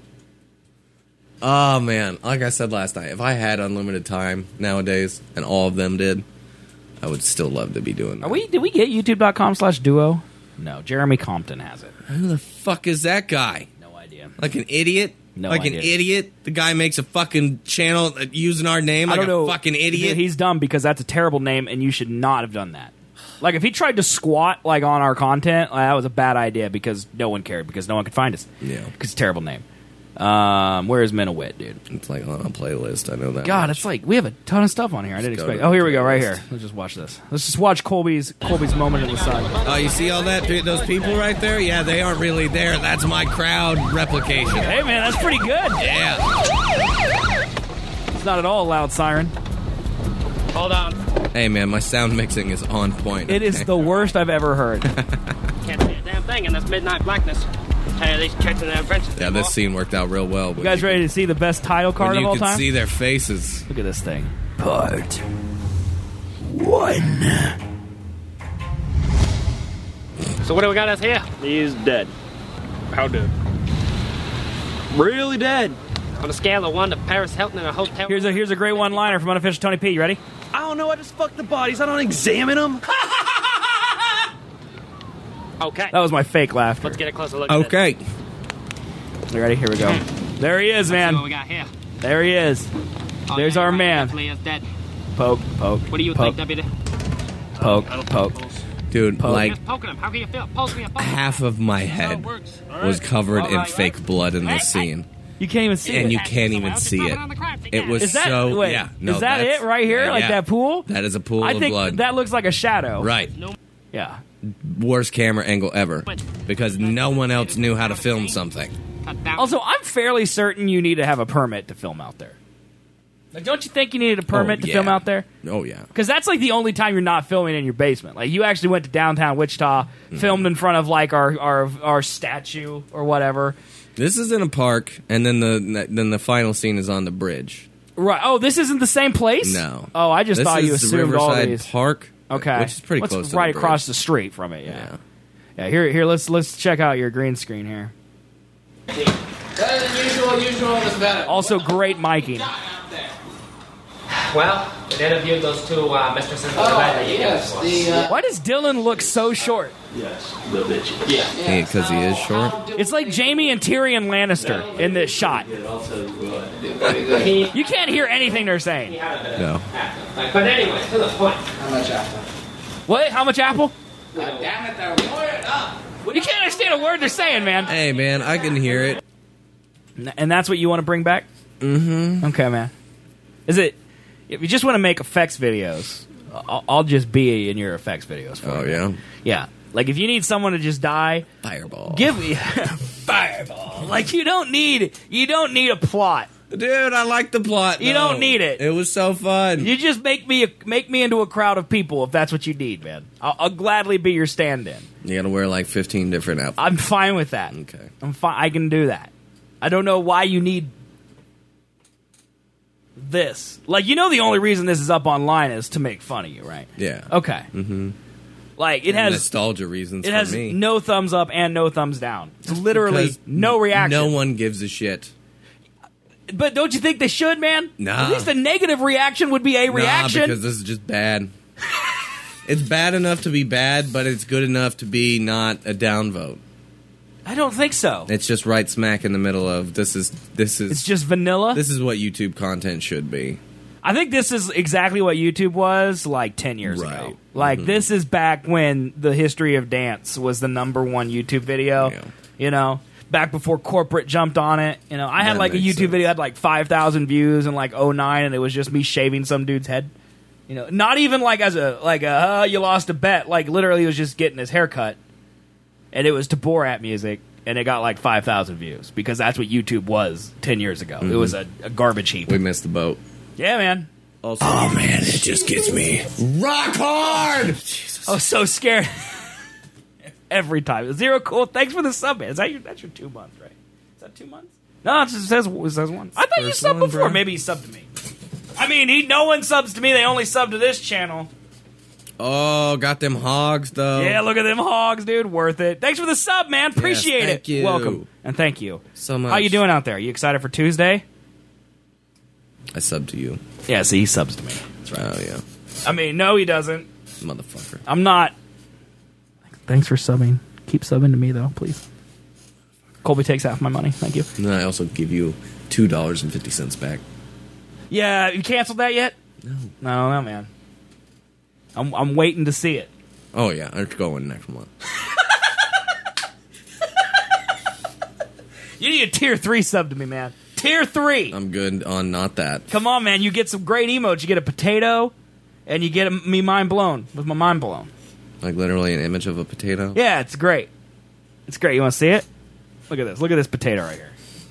Oh man, like I said last night, if I had unlimited time nowadays, and all of them did, I would still love to be doing that. Are we? Did we get YouTube.com slash duo? No, Jeremy Compton has it. Who the fuck is that guy? No idea. Like an idiot? No like idea. an idiot? The guy makes a fucking channel uh, using our name I like don't know. a fucking idiot? He's dumb because that's a terrible name, and you should not have done that. Like if he tried to squat like on our content, uh, that was a bad idea because no one cared because no one could find us. Yeah. Because it's a terrible name. Um, where is Men of Wit, dude? It's like on a playlist, I know that. God, much. it's like we have a ton of stuff on here. I didn't Let's go expect. to Oh, the here we go, right playlist. here. Let's just watch this. Let's just watch Colby's Colby's moment in the sun. Oh, you see all that? Dude, those people right there? Yeah, they aren't really there. That's my crowd replication. Hey, man, that's pretty good. Yeah. It's not at all a loud siren. Hold on. Hey, man, my sound mixing is on point. It is okay? the worst I've ever heard. Can't see a damn thing in this midnight blackness. Tell you these kids and their adventures. Yeah, this scene worked out real well. You guys ready to see the best title card when of you all could time? see their faces. Look at this thing. Part one. So what do we got us here? He's dead. How dead? Really dead. On a scale of one to Paris Hilton in a hotel. Here's a here's a great one-liner from unofficial Tony P. You ready? I don't know. I just fuck the bodies. I don't examine them. Okay. That was my fake laughter. Let's get a closer look. At Okay. You ready? Here we go. There he is, this. See what man. we got here. There he is. Oh, There's yeah, our right, man. definitely is dead. Poke, poke. What do you poke, think, Deputy? Poke, poke. Dude, Poke. like, Just poking him. How can you feel? Poke me a poke. half of my How it head works. was covered in Alright, fake right. blood in Hey, this hey. scene. You can't even see And it. you can't even see it. It was Is that so... wait, yeah, no, is that that's- it right here? yeah, like yeah. that pool? That is a pool I of think blood. that looks like a shadow. Right. Yeah. Worst camera angle ever. Because no one else knew how to film something. Also, I'm fairly certain you need to have a permit to film out there. Like, don't you think you needed a permit Oh, to yeah. film out there? Oh, yeah. Because that's like the only time you're not filming in your basement. Like you actually went to downtown Wichita, Mm-hmm. filmed in front of like our, our our statue or whatever. This is in a park, and then the then the final scene is on the bridge. Right. Oh, this isn't the same place? No. Oh, I just this thought is you assumed Riverside all these. Park, Okay. which is pretty What's close to right the across bridge. the street from it. Yeah. Yeah. Yeah. Here, here. Let's let's check out your green screen here. Better than usual, usual is better. Also, great miking. Well, we interviewed those two uh, mistresses of the Oh, night that you yes, gave us. the, uh, Why does Dylan look so short? Yes, the bitch. yeah. Yeah, 'cause he is short. It's like Jamie and Tyrion Lannister in this shot. Also, uh, Very good. He, You can't hear anything they're he saying. had a bit No. of accent. But anyway, to the point. How much apple? What? How much apple? God damn it, they're wired up. You can't understand a word they're saying, man. Hey, man, I can hear it. And that's what you want to bring back? Mm-hmm. Okay, man. Is it... If you just want to make effects videos, I'll, I'll just be in your effects videos for Oh, you. yeah? Yeah. Like, if you need someone to just die, Fireball. give me... Fireball. Like, you don't need... You don't need a plot. Dude, I like the plot. You though. don't need it. It was so fun. You just make me a, make me into a crowd of people if that's what you need, man. I'll, I'll gladly be your stand-in. You gotta wear like fifteen different outfits. I'm fine with that. Okay. I'm fine. I can do that. I don't know why you need this. Like, you know, the only reason this is up online is to make fun of you, right? Yeah. Okay. Mm-hmm. Like it has nostalgia reasons it for has me. no thumbs up and no thumbs down. It's literally Because no reaction. No one gives a shit. But don't you think they should, man? Nah. At least a negative reaction would be a reaction. Nah, because this is just bad. It's bad enough to be bad, but it's good enough to be not a downvote. I don't think so. It's just right smack in the middle of this is this is It's just vanilla. this is what YouTube content should be. I think this is exactly what YouTube was like ten years Right. ago. Like Mhm. this is back when the history of dance was the number one YouTube video. Yeah. You know, back before corporate jumped on it. You know, I had That like a makes YouTube sense. video had like five thousand views in like oh nine, and it was just me shaving some dude's head. You know, not even like as a like a uh, you lost a bet. Like literally, it was just getting his hair cut, and it was to Borat music, and it got like five thousand views because that's what YouTube was ten years ago. It was a, a garbage heap. We missed the boat. Yeah, man. Also, oh man, it just gets me rock hard. Jesus. I was so scared every time. Zero cool. Thanks for the sub, man. Is that your? That's your two months, right? Is that two months? No, it just says it says one. I thought you First subbed one, before. bro. Maybe you subbed to me. I mean, he no one subs to me. They only sub to this channel. Oh, got them hogs though. Yeah, look at them hogs, dude. Worth it. Thanks for the sub, man. Appreciate thank it. you. Welcome and thank you so much. How you doing out there? You excited for Tuesday? I sub to you. Yeah, see, he subs to me. That's right. Oh yeah, I mean, no, he doesn't. motherfucker. I'm not. Thanks for subbing. Keep subbing to me, though, please. Colby takes half my money. Thank you. And then I also give you two dollars and fifty cents back. Yeah, you canceled that yet? No. I don't know, man. I'm I'm waiting to see it. Oh yeah, I'm going next month. You need a tier three sub to me, man. Tier three. I'm good on not that. Come on, man. You get some great emotes. You get a potato, and you get a, me mind blown with my mind blown. Like literally an image of a potato. Yeah, it's great. It's great. You want to see it? Look at this. Look at this potato right here.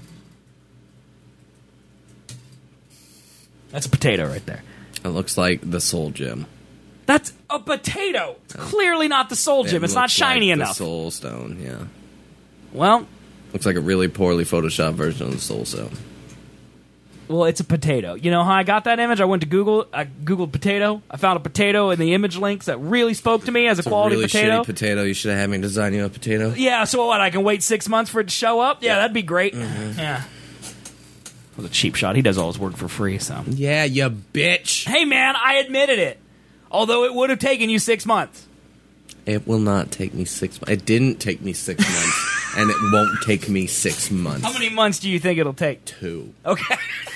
That's a potato right there. It looks like the Soul Gem. That's a potato. It's clearly not the Soul Gem. It It's not looks shiny like enough. The Soul Stone, yeah. Well, Looks like a really poorly photoshopped version of the Soul Stone. well, it's a potato. You know how I got that image? I went to Google. I googled potato. I found a potato in the image links that really spoke to me as a It's quality a really potato. shitty potato. You should have had me design you a potato. Yeah. So what? I can wait six months for it to show up. Yeah, that'd be great. Mm-hmm. Yeah. It was a cheap shot. He does all his work for free. So. Yeah, you bitch. Hey, man, I admitted it. Although it would have taken you six months. It will not take me six months. It didn't take me six months, and it won't take me six months. How many months do you think it'll take? Two. Okay.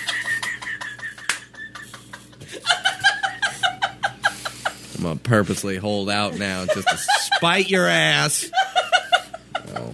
I'm gonna purposely hold out now just to spite your ass. Oh.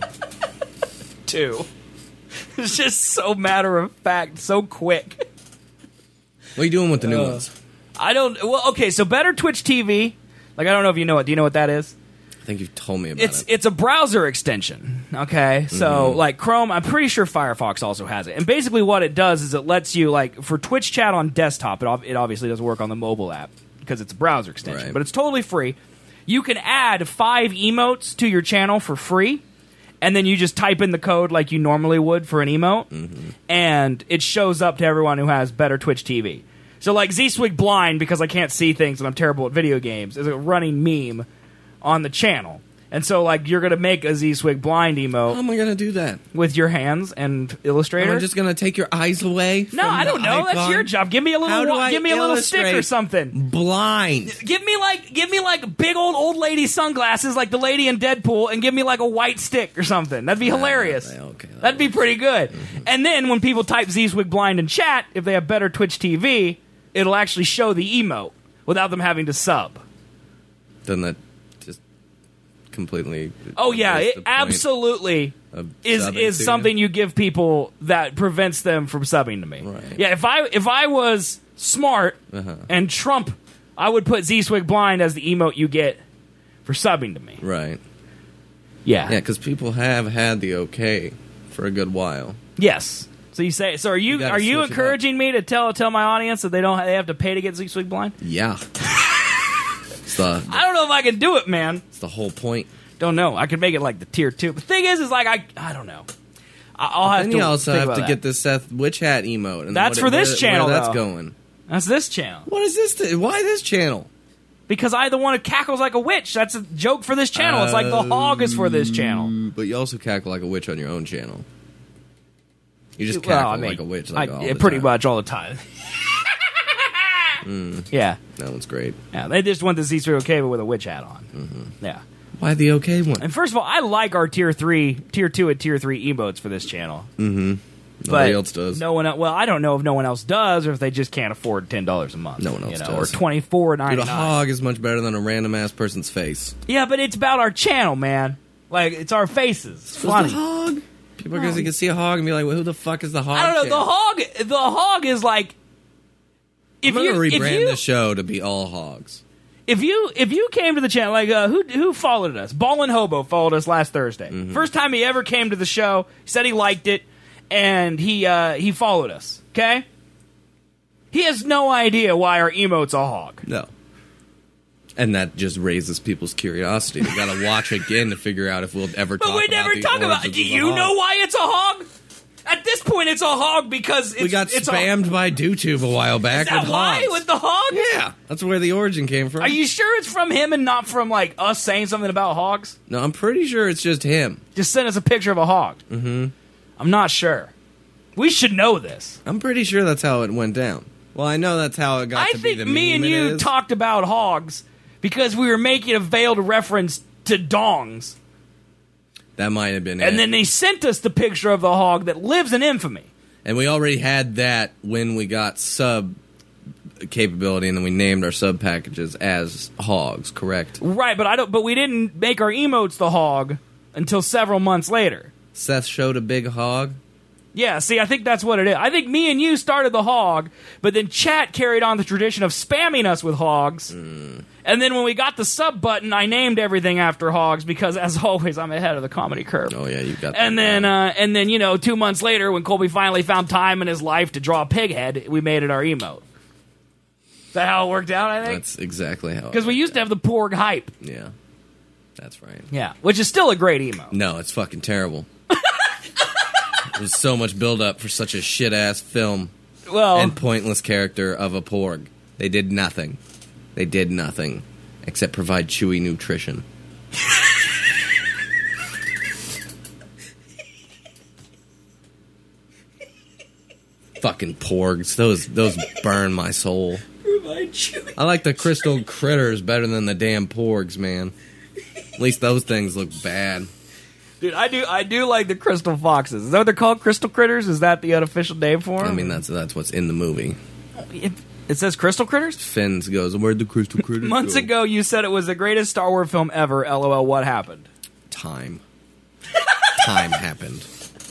Two. It's just so matter of fact, so quick. What are you doing with the new Uh, ones? I don't. Well, okay. So better Twitch T V. Like I don't know if you know it. Do you know what that is? I think you've told me about It's it. it's a browser extension. Okay, so Mm-hmm. like Chrome, I'm pretty sure Firefox also has it. And basically, what it does is it lets you like for Twitch chat on desktop. It ob- it obviously doesn't work on the mobile app because it's a browser extension, Right. but it's totally free. You can add five emotes to your channel for free. And then you just type in the code like you normally would for an emote, Mm-hmm. and it shows up to everyone who has better Twitch T V. So like Z-Swig Blind, because I can't see things and I'm terrible at video games, is a running meme on the channel. And so like you're gonna make a Z-Swig Blind How emote am I gonna do that? with your hands and Illustrator. Am I just gonna take your eyes away? no, from I the don't know. That's icon? your job. Give me a How little. do wa- I give me a little stick or illustrate something. Blind. Give me like, give me like big old old lady sunglasses, like the lady in Deadpool, and give me like a white stick or something. That'd be hilarious. yeah, okay, that'll That'd be pretty good. And then when people type Z-Swig Blind in chat, if they have better Twitch T V, it'll actually show the emote without them having to sub. Then that just completely. Oh yeah, erased it the point absolutely of is subbing is to something you. you give people that prevents them from subbing to me. Right. Yeah, if I if I was smart Uh-huh. and Trump, I would put Z-Swig Blind as the emote you get for subbing to me. Right. Yeah. Yeah, because people have had the okay for a good while. Yes. So you say so? Are you, You gotta are you switch it up. encouraging me to tell tell my audience that they don't they have to pay to get Z-Swig Blind? Yeah. it's, the, I don't know if I can do it, man. it's the whole point. Don't know. I could make it like the tier two. The thing is, is like I I don't know. I- I'll have Then to. you also think have about to that. get the Seth Witch Hat emote. And That's what for it- this where- channel, Where that's though. going. That's this channel What is this? Th- Why this channel? because I the one who cackles like a witch. That's a joke for this channel. It's like the hog is for this channel. But you also cackle like a witch on your own channel. You just Well, cackle I mean, like a witch, like I- all yeah, the pretty time. much all the time. Yeah, That one's great. yeah. They just want the Z-Swig okay, but with a witch hat on. Mm-hmm. Yeah. Why the okay one? And first of all, I like our tier three, tier two, and tier three emotes for this channel. Mm-hmm. But Nobody else does. No one. el- Well, I don't know if no one else does, or if they just can't afford ten dollars a month. No one else you know, does. or twenty four Dude, ninety a nine. hog is much better than a random ass person's face. Yeah, but it's about our channel, man. Like it's our faces. It's funny. The hog. People are gonna can see a hog and be like, well, "Who the fuck is the hog?" I don't know. channel? The hog. The hog is like. If I'm gonna you, rebrand if you, the show to be all hogs. If you if you came to the channel, like uh, who who followed us? Ballin' Hobo followed us last Thursday. Mm-hmm. First time he ever came to the show. He said he liked it, and he uh, he followed us. Okay, he has no idea why our emote's a hog. No. And that just raises people's curiosity. They gotta watch again to figure out if we'll ever But talk we about never the talk about. origins Do of the you hog. know why it's a hog? At this point, it's a hog because it's, We got it's spammed A, by DoTube a while back is that with why hogs. with the hog? Yeah, that's where the origin came from. Are you sure it's from him and not from like us saying something about hogs? No, I'm pretty sure it's just him. Just send us a picture of a hog. Mm-hmm. I'm not sure. We should know this. I'm pretty sure that's how it went down. Well, I know that's how it got I to be think the me and meme it you is. talked about hogs because we were making a veiled reference to dongs. That might have been it. And then they sent us the picture of the hog that lives in infamy. And we already had that when we got sub capability, and then we named our sub packages as hogs, correct? Right, but I don't but we didn't make our emotes the hog until several months later. Seth showed a big hog. Yeah, see, I think that's what it is. I think me and you started the hog, but then chat carried on the tradition of spamming us with hogs. Mm. And then when we got the sub button, I named everything after hogs because, as always, I'm ahead of the comedy curve. Oh yeah, you got that. And then, down. uh, and then, you know, two months later, when Colby finally found time in his life to draw a pig head, we made it our emote. Is that how it worked out, I think? That's exactly how. Because we used to have the Porg hype. Yeah, that's right. Yeah, which is still a great emote. No, it's fucking terrible. There's so much buildup for such a shit ass film Well, and pointless character of a porg. They did nothing. They did nothing except provide chewy nutrition. Fucking porgs. Those those burn my soul. I like the crystal critters better than the damn porgs, man. At least those things look bad. dude, I do, I do like the crystal foxes. Is that what they're called? Crystal critters? Is that the unofficial name for them? I mean, that's that's what's in the movie. It, it says crystal critters. Fins goes, where'd the crystal critters Months go? ago, you said it was the greatest Star Wars film ever. LOL. What happened? Time. Time happened.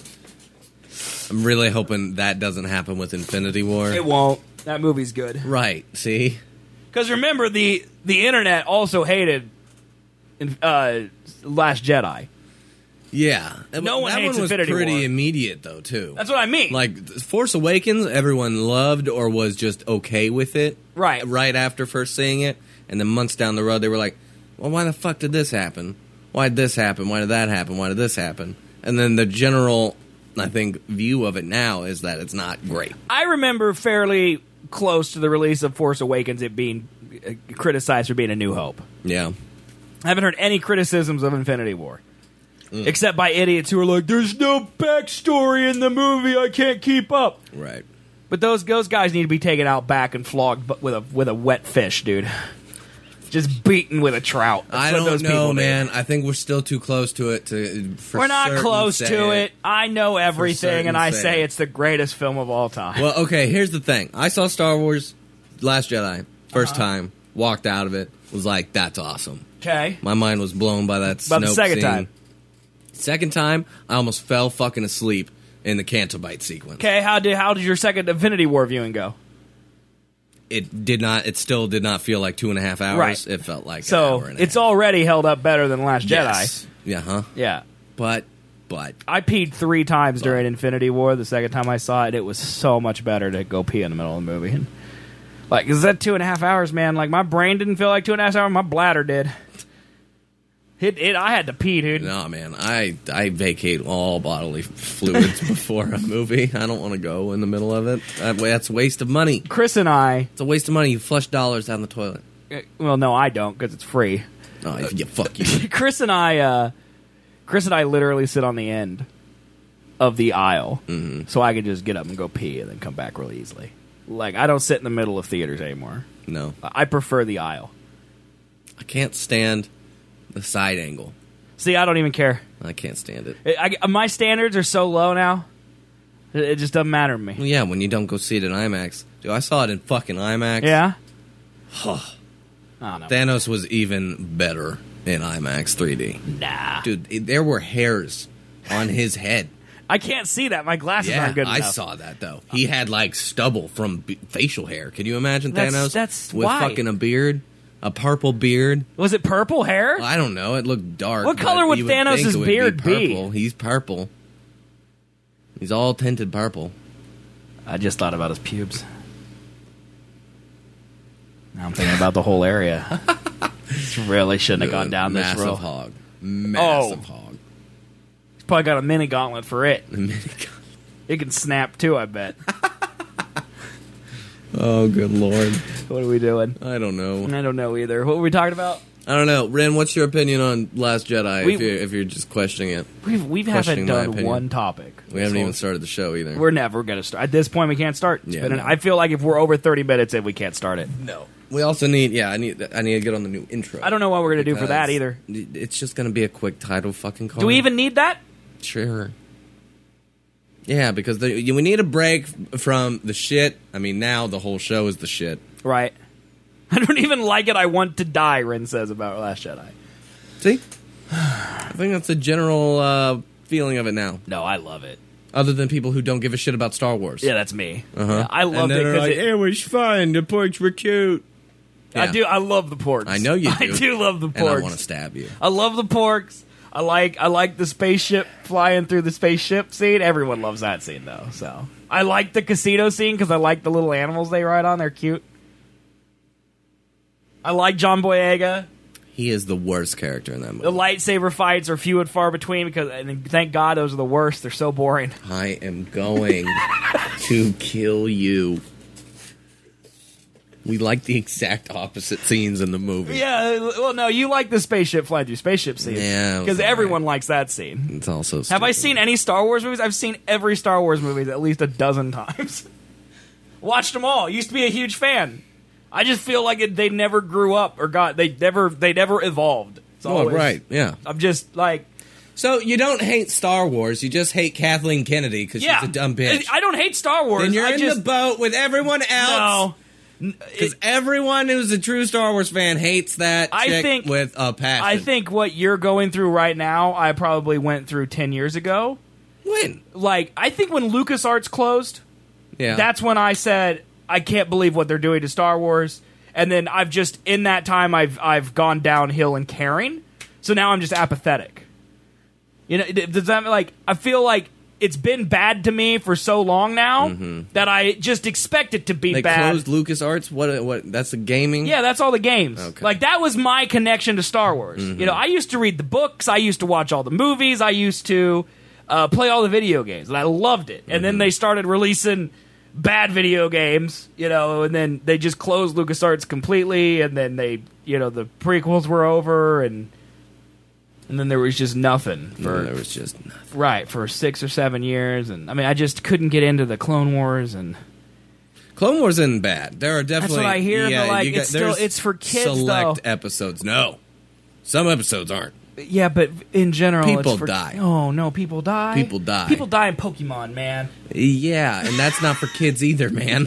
I'm really hoping that doesn't happen with Infinity War. It won't. That movie's good. Right, see? Because remember, the the internet also hated uh, Last Jedi. Yeah. No one that hates one was Infinity pretty War. immediate, though, too. That's what I mean. Like, Force Awakens, everyone loved or was just okay with it. Right. Right after first seeing it. And then months down the road, they were like, well, why the fuck did this happen? Why did this happen? Why did that happen? Why did this happen? And then the general, I think, view of it now is that it's not great. I remember fairly close to the release of Force Awakens it being uh, criticized for being a New Hope. Yeah. I haven't heard any criticisms of Infinity War. Mm. Except by idiots who are like, there's no backstory in the movie, I can't keep up. Right. But those those guys need to be taken out back and flogged bu- with a with a wet fish, dude. Just beaten with a trout. That's I what don't those know, people need. man. I think we're still too close to it to. For We're not certain close say to it. I know everything, certain and I say say it. it's the greatest film of all time. Well, okay. Here's the thing. I saw Star Wars, Last Jedi, 1st Uh-huh. time. Walked out of it. Was like, that's awesome. Okay. My mind was blown by that. About the Snoke second scene. time. Second time, I almost fell fucking asleep in the Cantobite sequence. Okay, how did how did your second Infinity War viewing go? It did not. It still did not feel like two and a half hours. Right. It felt like an So hour and a it's half. already held up better than Last Jedi. Yes. Yeah. Huh. Yeah. But but I peed three times during Infinity War. The second time I saw it, it was so much better to go pee in the middle of the movie. And, like, is that two and a half hours, man? Like, my brain didn't feel like two and a half hours. My bladder did. It, it, I had to pee, dude. no, man. I I vacate all bodily fluids before a movie. I don't want to go in the middle of it. That, that's a waste of money. Chris and I, It's a waste of money. You flush dollars down the toilet. uh, well, no, I don't because it's free. Oh, yeah, fuck you. Chris and I, uh, Chris and I literally sit on the end of the aisle, Mm-hmm. so I can just get up and go pee and then come back really easily. Like, I don't sit in the middle of theaters anymore. No, I I prefer the aisle. I can't stand The side angle. See, I don't even care. I can't stand it. I, I, my standards are so low now. It, it just doesn't matter to me. Well, yeah, when you don't go see it in IMAX. Dude, I saw it in fucking IMAX. Yeah. I don't know. Thanos was even better in IMAX three D. Nah. Dude, it, there were hairs on his head. I can't see that. My glasses Yeah, aren't good enough. I saw that, though. He had, like, stubble from b- facial hair. Can you imagine That's- Thanos? that's with why. fucking a beard? A purple beard? Was it purple hair? I don't know. It looked dark. What but color would you Thanos' think it would beard be? purple. He's purple. He's all tinted purple. I just thought about his pubes. Now I'm thinking about the whole area. Really shouldn't have gone down this Massive road. hog. Massive Oh. hog. He's probably got a mini gauntlet for it. A mini It can snap too, I bet. Oh, good lord. What are we doing? I don't know. I don't know either. What were we talking about? I don't know. Ren, what's your opinion on Last Jedi We- if, you're, if you're just questioning it? We've we haven't Questioning my done opinion. one topic. We haven't So even started the show either. We're never going to start. At this point, we can't start. It's Yeah, been an- no. I feel like if we're over thirty minutes in, we can't start it. No. We also need, yeah, I need I need to get on the new intro. I don't know what we're going to do for that because either. It's just going to be a quick title fucking call. Do we even need that? Sure. Yeah, because the, you- we need a break f- from the shit. I mean, now the whole show is the shit. Right. I don't even like it. I want to die, Ren says about Last Jedi. See? I think that's the general uh, feeling of it now. No, I love it. Other than people who don't give a shit about Star Wars. Yeah, that's me. Uh-huh. Yeah, I love and it then they're because like, it, it was fun. The porks were cute. I Yeah. do. I love the porks. I know you do. I do love the And I porks. want to stab you. I love the porks. I like I like the spaceship flying through the spaceship scene. Everyone loves that scene though. So I like the casino scene because I like the little animals they ride on. They're cute. I like John Boyega. He is the worst character in that movie. The lightsaber fights are few and far between because, and thank God, those are the worst. They're so boring. I am going to kill you. We like the exact opposite scenes in the movie. Yeah, well, no, you like the spaceship flying through spaceship scene. Yeah, it was because alright. everyone likes that scene. It's also Have I stupid. seen any Star Wars movies? I've seen every Star Wars movie at least a dozen times. Watched them all. Used to be a huge fan. I just feel like it, they never grew up or got they never they never evolved. It's Oh, always- right, yeah. I'm just like So you don't hate Star Wars, you just hate Kathleen Kennedy because yeah. she's a dumb bitch. I don't hate Star Wars. Then you're I in just, the boat with everyone else. No, Because everyone who's a true Star Wars fan hates that I chick think- with a passion. I think what you're going through right now, I probably went through ten years ago. When? Like I think when LucasArts closed, Yeah. that's when I said I can't believe what they're doing to Star Wars. And then I've just in that time I've I've gone downhill in caring. So now I'm just apathetic. You know, does that like I feel like it's been bad to me for so long now that I just expect it to be they bad. closed LucasArts? What? What? That's a gaming? Yeah, that's all the games. Okay. Like that was my connection to Star Wars. You know, I used to read the books, I used to watch all the movies, I used to uh, play all the video games, and I loved it. And then they started releasing bad video games, you know, and then they just closed LucasArts completely, and then they, you know, the prequels were over, and and then there was just nothing for No, there was just nothing. right for six or seven years, and I mean, I just couldn't get into the Clone Wars and. Clone Wars isn't bad. There are definitely. what I hear, yeah, but, like, you got- it's still- there's it's for kids, Select though. episodes. No, some episodes aren't. Yeah, but in general, People it's for, die. Oh no, people die. People die. People die in Pokemon, man. Yeah, and that's not for kids either, man.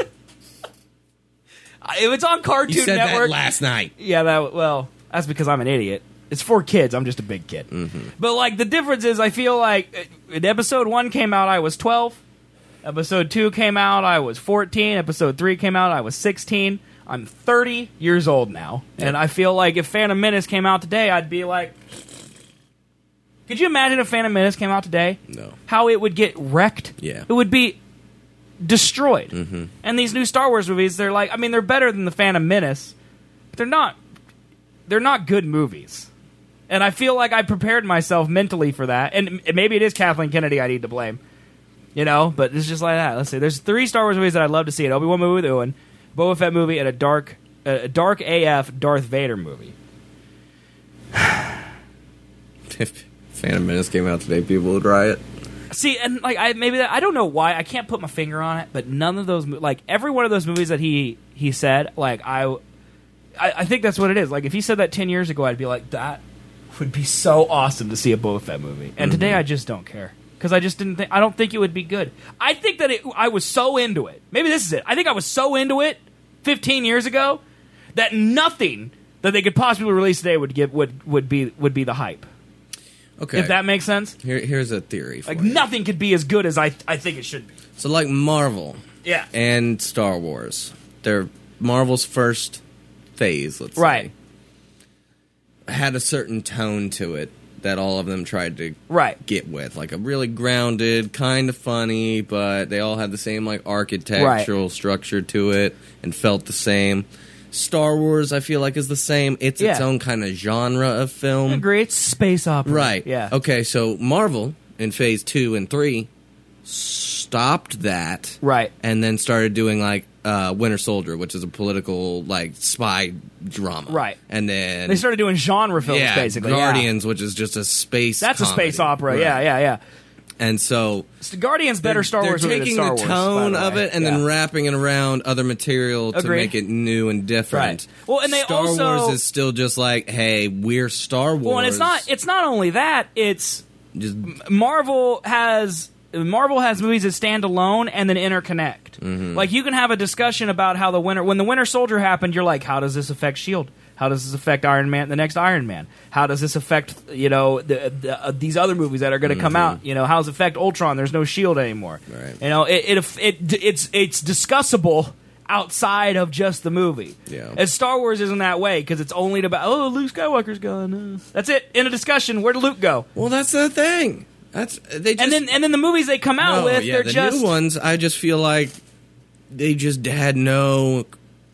If it's on Cartoon You said Network, that last night. yeah, that well, that's because I'm an idiot. It's for kids. I'm just a big kid. Mm-hmm. But like the difference is, I feel like uh, when episode one came out, I was twelve. Episode two came out, I was fourteen. Episode three came out, I was sixteen. I'm thirty years old now, and I feel like if Phantom Menace came out today, I'd be like, could you imagine if Phantom Menace came out today? No. How it would get wrecked? Yeah. It would be destroyed. Mm-hmm. And these new Star Wars movies, they're like, I mean, they're better than the Phantom Menace, but they're not. They're not good movies. And I feel like I prepared myself mentally for that. And m- maybe it is Kathleen Kennedy I need to blame. You know, but it's just like that. Let's see. There's three Star Wars movies that I'd love to see: an Obi-Wan movie with Ewan, Boba Fett movie, and a dark, uh, a dark A F Darth Vader movie. If Phantom Menace came out today, people would riot. See, and like I maybe that, I don't know why I can't put my finger on it, but none of those mo- like every one of those movies that he he said, like I, I, I think that's what it is. Like if he said that ten years ago, I'd be like that would be so awesome to see a Boba Fett movie. And mm-hmm. today I just don't care. Because I just didn't think, I don't think it would be good. I think that it, I was so into it. Maybe this is it. I think I was so into it fifteen years ago that nothing that they could possibly release today would give would, would be would be the hype. Okay. If that makes sense. Here, here's a theory for Like you. nothing could be as good as I I think it should be. So like Marvel Yeah. and Star Wars. They're Marvel's first phase, let's Right. say. Had a certain tone to it that all of them tried to Right. get with. Like a really grounded, kind of funny, but they all had the same like architectural Right. structure to it and felt the same. Star Wars, I feel like, is the same. It's its Yeah. own kind of genre of film. I agree. It's space opera. Right. Yeah. Okay, so Marvel in phase two and three stopped that. Right. And then started doing like uh, Winter Soldier, which is a political like spy drama. Right. And then They started doing genre films, yeah, basically. Guardians, which is just a space. Yeah. That's comedy. a space opera. Right. Yeah, yeah, yeah. And so So Guardians better Star they're Wars movie taking than Star the Wars, tone by the of way. it and Yeah. then wrapping it around other material to Agreed. make it new and different. Right. Well, and they Star also- Wars is still just like, hey, we're Star Wars. Well, and it's not. It's not only that. It's just Marvel has Marvel has movies that stand alone and then interconnect. Mm-hmm. Like you can have a discussion about how the winter when the Winter Soldier happened. You're like, how does this affect Shield? How does this affect Iron Man? The next Iron Man? How does this affect you know the, the, uh, these other movies that are going to come Mm-hmm. out? You know, how does it affect Ultron? There's no Shield anymore. Right. You know, it, it, it it's it's discussable outside of just the movie. Yeah. And Star Wars isn't that way because it's only about oh Luke Skywalker's gone. Uh, that's it. In a discussion, where did Luke go? well, that's the thing. That's they just And then and then the movies they come out no, with, yeah, they're the just new ones. I just feel like they just had no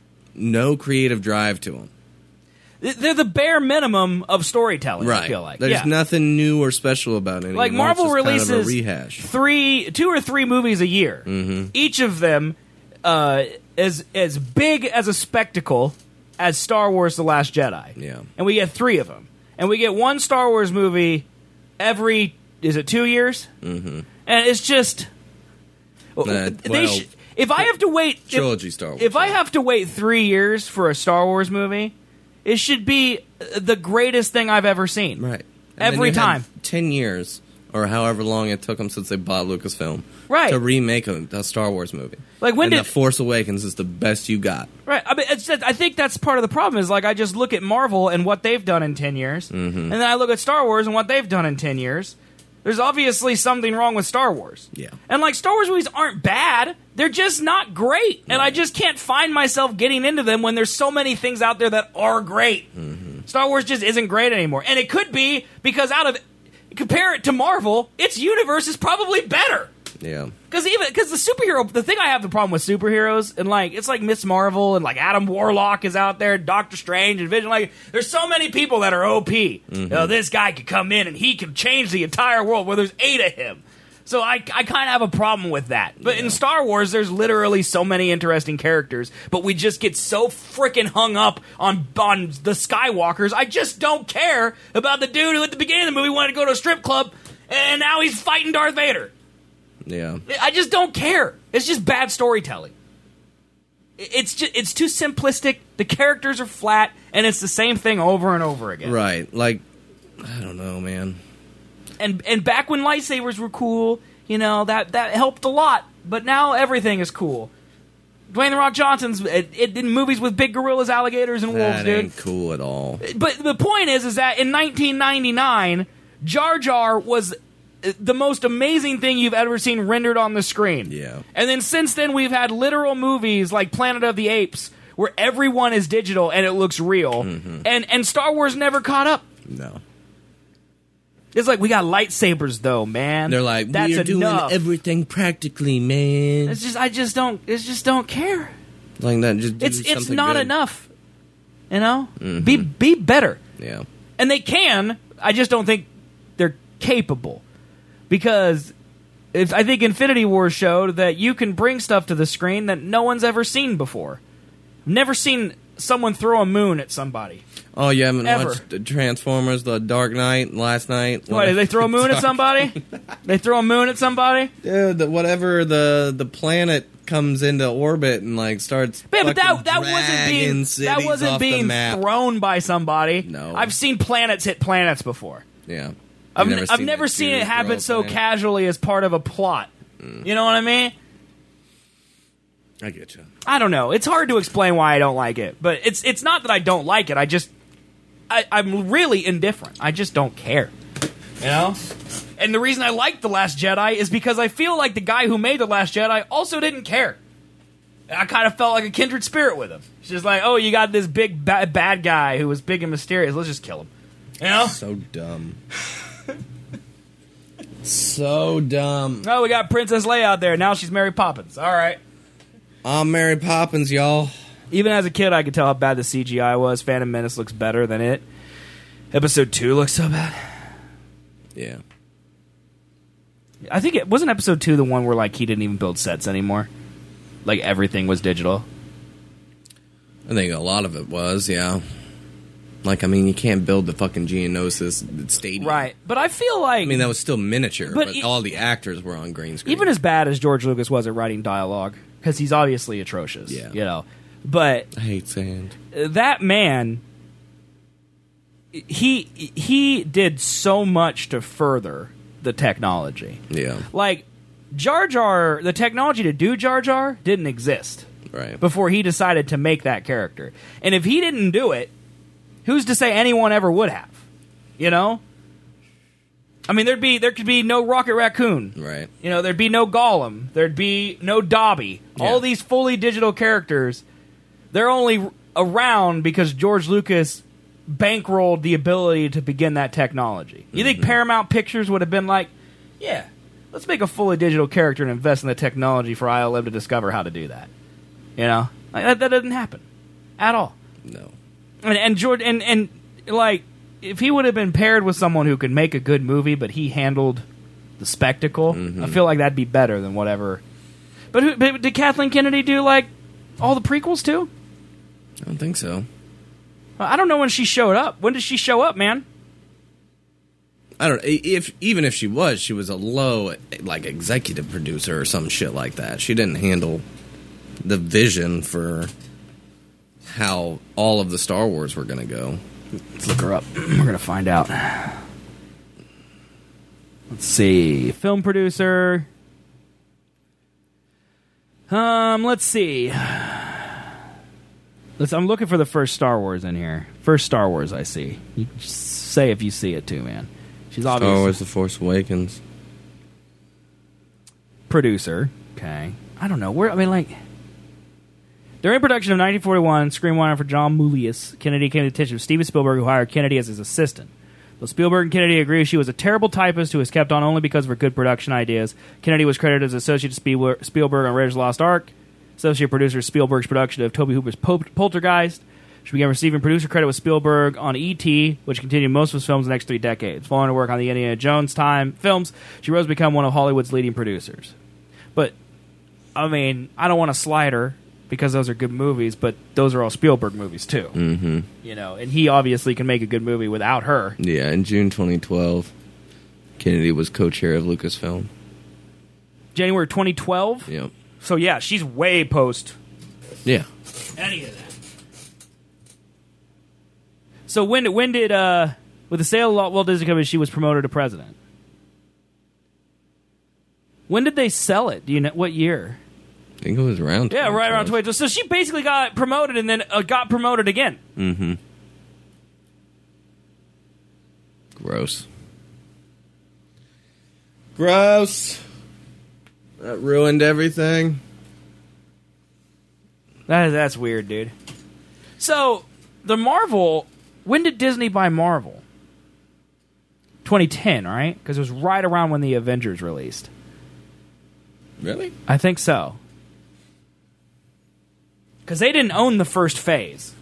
no creative drive to them. they're the bare minimum of storytelling. Right. I feel like There's yeah. nothing new or special about it. Like anymore. It's Marvel just releases kind of a rehash. three, two or three movies a year. Mm-hmm. Each of them uh, is as big as a spectacle as Star Wars: The Last Jedi. Yeah. And we get three of them, and we get one Star Wars movie every is it two years? Mm-hmm. And it's just Uh, they well, sh- if I have to wait if- trilogy Star Wars. If I yeah. have to wait three years for a Star Wars movie, it should be the greatest thing I've ever seen. Right. And Every then you had time. ten years, or however long it took them since they bought Lucasfilm, Right. to remake a, a Star Wars movie. Like, when and did- The Force Awakens is the best you got. Right. I mean, it's just, I think that's part of the problem. Is like I just look at Marvel and what they've done in ten years, Mm-hmm. and then I look at Star Wars and what they've done in ten years. There's obviously something wrong with Star Wars. Yeah. And like Star Wars movies aren't bad. They're just not great. And I just can't find myself getting into them when there's so many things out there that are great. Mm-hmm. Star Wars just isn't great anymore. And it could be because out of compare it to Marvel, its universe is probably better. Yeah. Because even because the superhero, the thing I have the problem with superheroes, and like it's like Miss Marvel and like Adam Warlock is out there, Doctor Strange and Vision. Like there's so many people that are O P. Mm-hmm. You know, this guy could come in and he could change the entire world. Where there's eight of him, so I I kind of have a problem with that. But in Star Wars, there's literally so many interesting characters, but we just get so freaking hung up on on the Skywalkers. I just don't care about the dude who at the beginning of the movie wanted to go to a strip club, and now he's fighting Darth Vader. Yeah. I just don't care. It's just bad storytelling. It's just it's too simplistic. The characters are flat, and it's the same thing over and over again. Right. Like, I don't know, man. And and back when lightsabers were cool, you know that that helped a lot. But now everything is cool. Dwayne the Rock Johnson's it, it, in movies with big gorillas, alligators, and wolves, That dude. ain't cool at all. But the point is, is that in nineteen ninety-nine, Jar Jar was the most amazing thing you've ever seen rendered on the screen. Yeah. And then since then, we've had literal movies like Planet of the Apes, where everyone is digital and it looks real. Mm-hmm. And and Star Wars never caught up. No. It's like, we got lightsabers, though, man. They're like, That's we're doing enough. everything practically, man. It's just, I just don't, it's just don't care. Like that, just do It's it's something not good. enough. You know? Mm-hmm. Be Be better. Yeah. And they can. I just don't think they're capable. Because if, I think Infinity War showed that you can bring stuff to the screen that no one's ever seen before. Never seen someone throw a moon at somebody. Oh, you haven't Ever. watched Transformers: The Dark Knight last night? What, did they throw a moon at somebody? They throw a moon at somebody? Dude, the, whatever the the planet comes into orbit and like starts. Man, but that fucking that wasn't being dragging that cities wasn't off the being map. thrown by somebody. No. I've seen planets hit planets before. Yeah, I've You've never, I've seen never a seen dude it happen throw a so planet. casually as part of a plot. Mm. You know what I mean? I get you. I don't know. It's hard to explain why I don't like it, but it's it's not that I don't like it. I just I, I'm really indifferent. I just don't care. You know? And the reason I like The Last Jedi is because I feel like the guy who made The Last Jedi also didn't care. I kind of felt like a kindred spirit with him. It's just like, oh, you got this big ba- bad guy who was big and mysterious. Let's just kill him. You know? So dumb. So dumb. Oh, we got Princess Leia out there. Now she's Mary Poppins. All right. I'm Mary Poppins, y'all. Even as a kid, I could tell how bad the C G I was. Phantom Menace looks better than it. Episode two looks so bad. Yeah. I think it wasn't episode two the one where like he didn't even build sets anymore. Like everything was digital. I think a lot of it was, yeah. Like, I mean, you can't build the fucking Geonosis stadium. Right. But I feel like I mean, that was still miniature, But but, e- all the actors were on green screen. even as bad as George Lucas was at writing dialogue, because he's obviously atrocious. Yeah. You know. But I hate sand. that man, he he did so much to further the technology. Yeah, Like, Jar Jar, the technology to do Jar Jar didn't exist right. before he decided to make that character. And if he didn't do it, who's to say anyone ever would have? You know? I mean, there'd be there could be no Rocket Raccoon. Right. You know, there'd be no Gollum. There'd be no Dobby. Yeah. All these fully digital characters, they're only around because George Lucas bankrolled the ability to begin that technology. You think Paramount Pictures would have been like, yeah, let's make a fully digital character and invest in the technology for I L M to discover how to do that? You know? Like, that, that doesn't happen. At all. No. And, and George, and, and like, if he would have been paired with someone who could make a good movie, but he handled the spectacle, I feel like that'd be better than whatever. But, who, but did Kathleen Kennedy do like all the prequels too? I don't think so. I don't know when she showed up. When did she show up, man? I don't. If even if she was, she was a low like executive producer or some shit like that. She didn't handle the vision for how all of the Star Wars were going to go. Let's look her up. We're gonna find out. Let's see. Film producer. Um. Let's see. Let's, I'm looking for the first Star Wars in here. First Star Wars I see. You just say if you see it too, man. She's Star obviously Wars: The Force Awakens. producer. Okay. I don't know. Where I mean, like, during production of nineteen forty-one, screenwriter for John Milius, Kennedy came to the attention of Steven Spielberg, who hired Kennedy as his assistant. Though Spielberg and Kennedy agree she was a terrible typist who was kept on only because of her good production ideas, Kennedy was credited as associate to Spielberg Spielberg on Raiders of the Lost Ark, associate producer of Spielberg's production of Tobe Hooper's Pol- Poltergeist. She began receiving producer credit with Spielberg on E T, which continued most of his films in the next three decades. Following her work on the Indiana Jones time films, she rose to become one of Hollywood's leading producers. But, I mean, I don't want to slide her, because those are good movies, but those are all Spielberg movies, too. Mm-hmm. You know, and he obviously can make a good movie without her. Yeah, in June twenty twelve, Kennedy was co-chair of Lucasfilm. January twenty twelve? Yep. So, yeah, she's way post Yeah. any of that. So when when did uh with the sale of Walt Disney Company she was promoted to president? When did they sell it? Do you know what year? I think it was around. Yeah, right around twenty twelve. twenty. So she basically got promoted and then uh, got promoted again. Mm-hmm. Gross. Gross. That ruined everything. That that's weird, dude. So the Marvel. When did Disney buy Marvel? twenty ten, right? Because it was right around when the Avengers released. Really? I think so. Because they didn't own the first phase.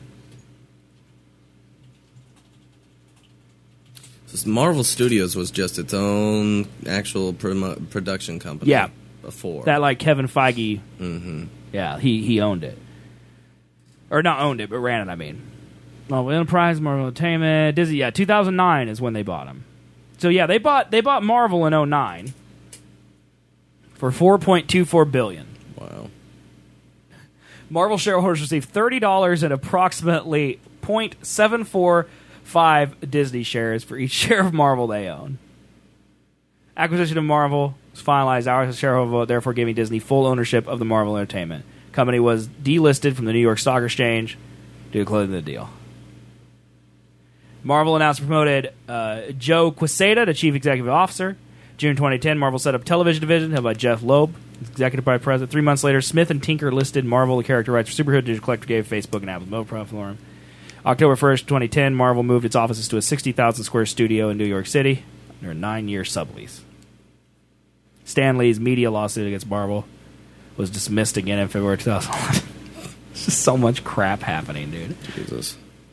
So Marvel Studios was just its own actual promo- production company. Yeah. Before That, like, Kevin Feige, Mm-hmm. yeah, he, he owned it. Or not owned it, but ran it, I mean. Marvel Enterprise, Marvel Entertainment, Disney. Yeah, two thousand nine is when they bought them. So yeah, they bought they bought Marvel in oh nine for four point two four billion dollars. Wow. Marvel shareholders received thirty dollars and approximately zero point seven four five Disney shares for each share of Marvel they own. Acquisition of Marvel was finalized hours of shareholder vote, therefore giving Disney full ownership of the Marvel Entertainment. Company was delisted from the New York Stock Exchange due to closing the deal. Marvel announced and promoted uh, Joe Quesada to Chief Executive Officer. June twenty ten, Marvel set up television division held by Jeff Loeb, Executive Vice President. Three months later, Smith and Tinker listed Marvel the character rights for Superhero. Digital Collector gave Facebook and Apple mobile platform. October first, twenty ten, Marvel moved its offices to a sixty thousand square studio in New York City under a nine-year sublease. Stan Lee's media lawsuit against Marvel was dismissed again in February two thousand eleven. There's just so much crap happening, dude. Jesus.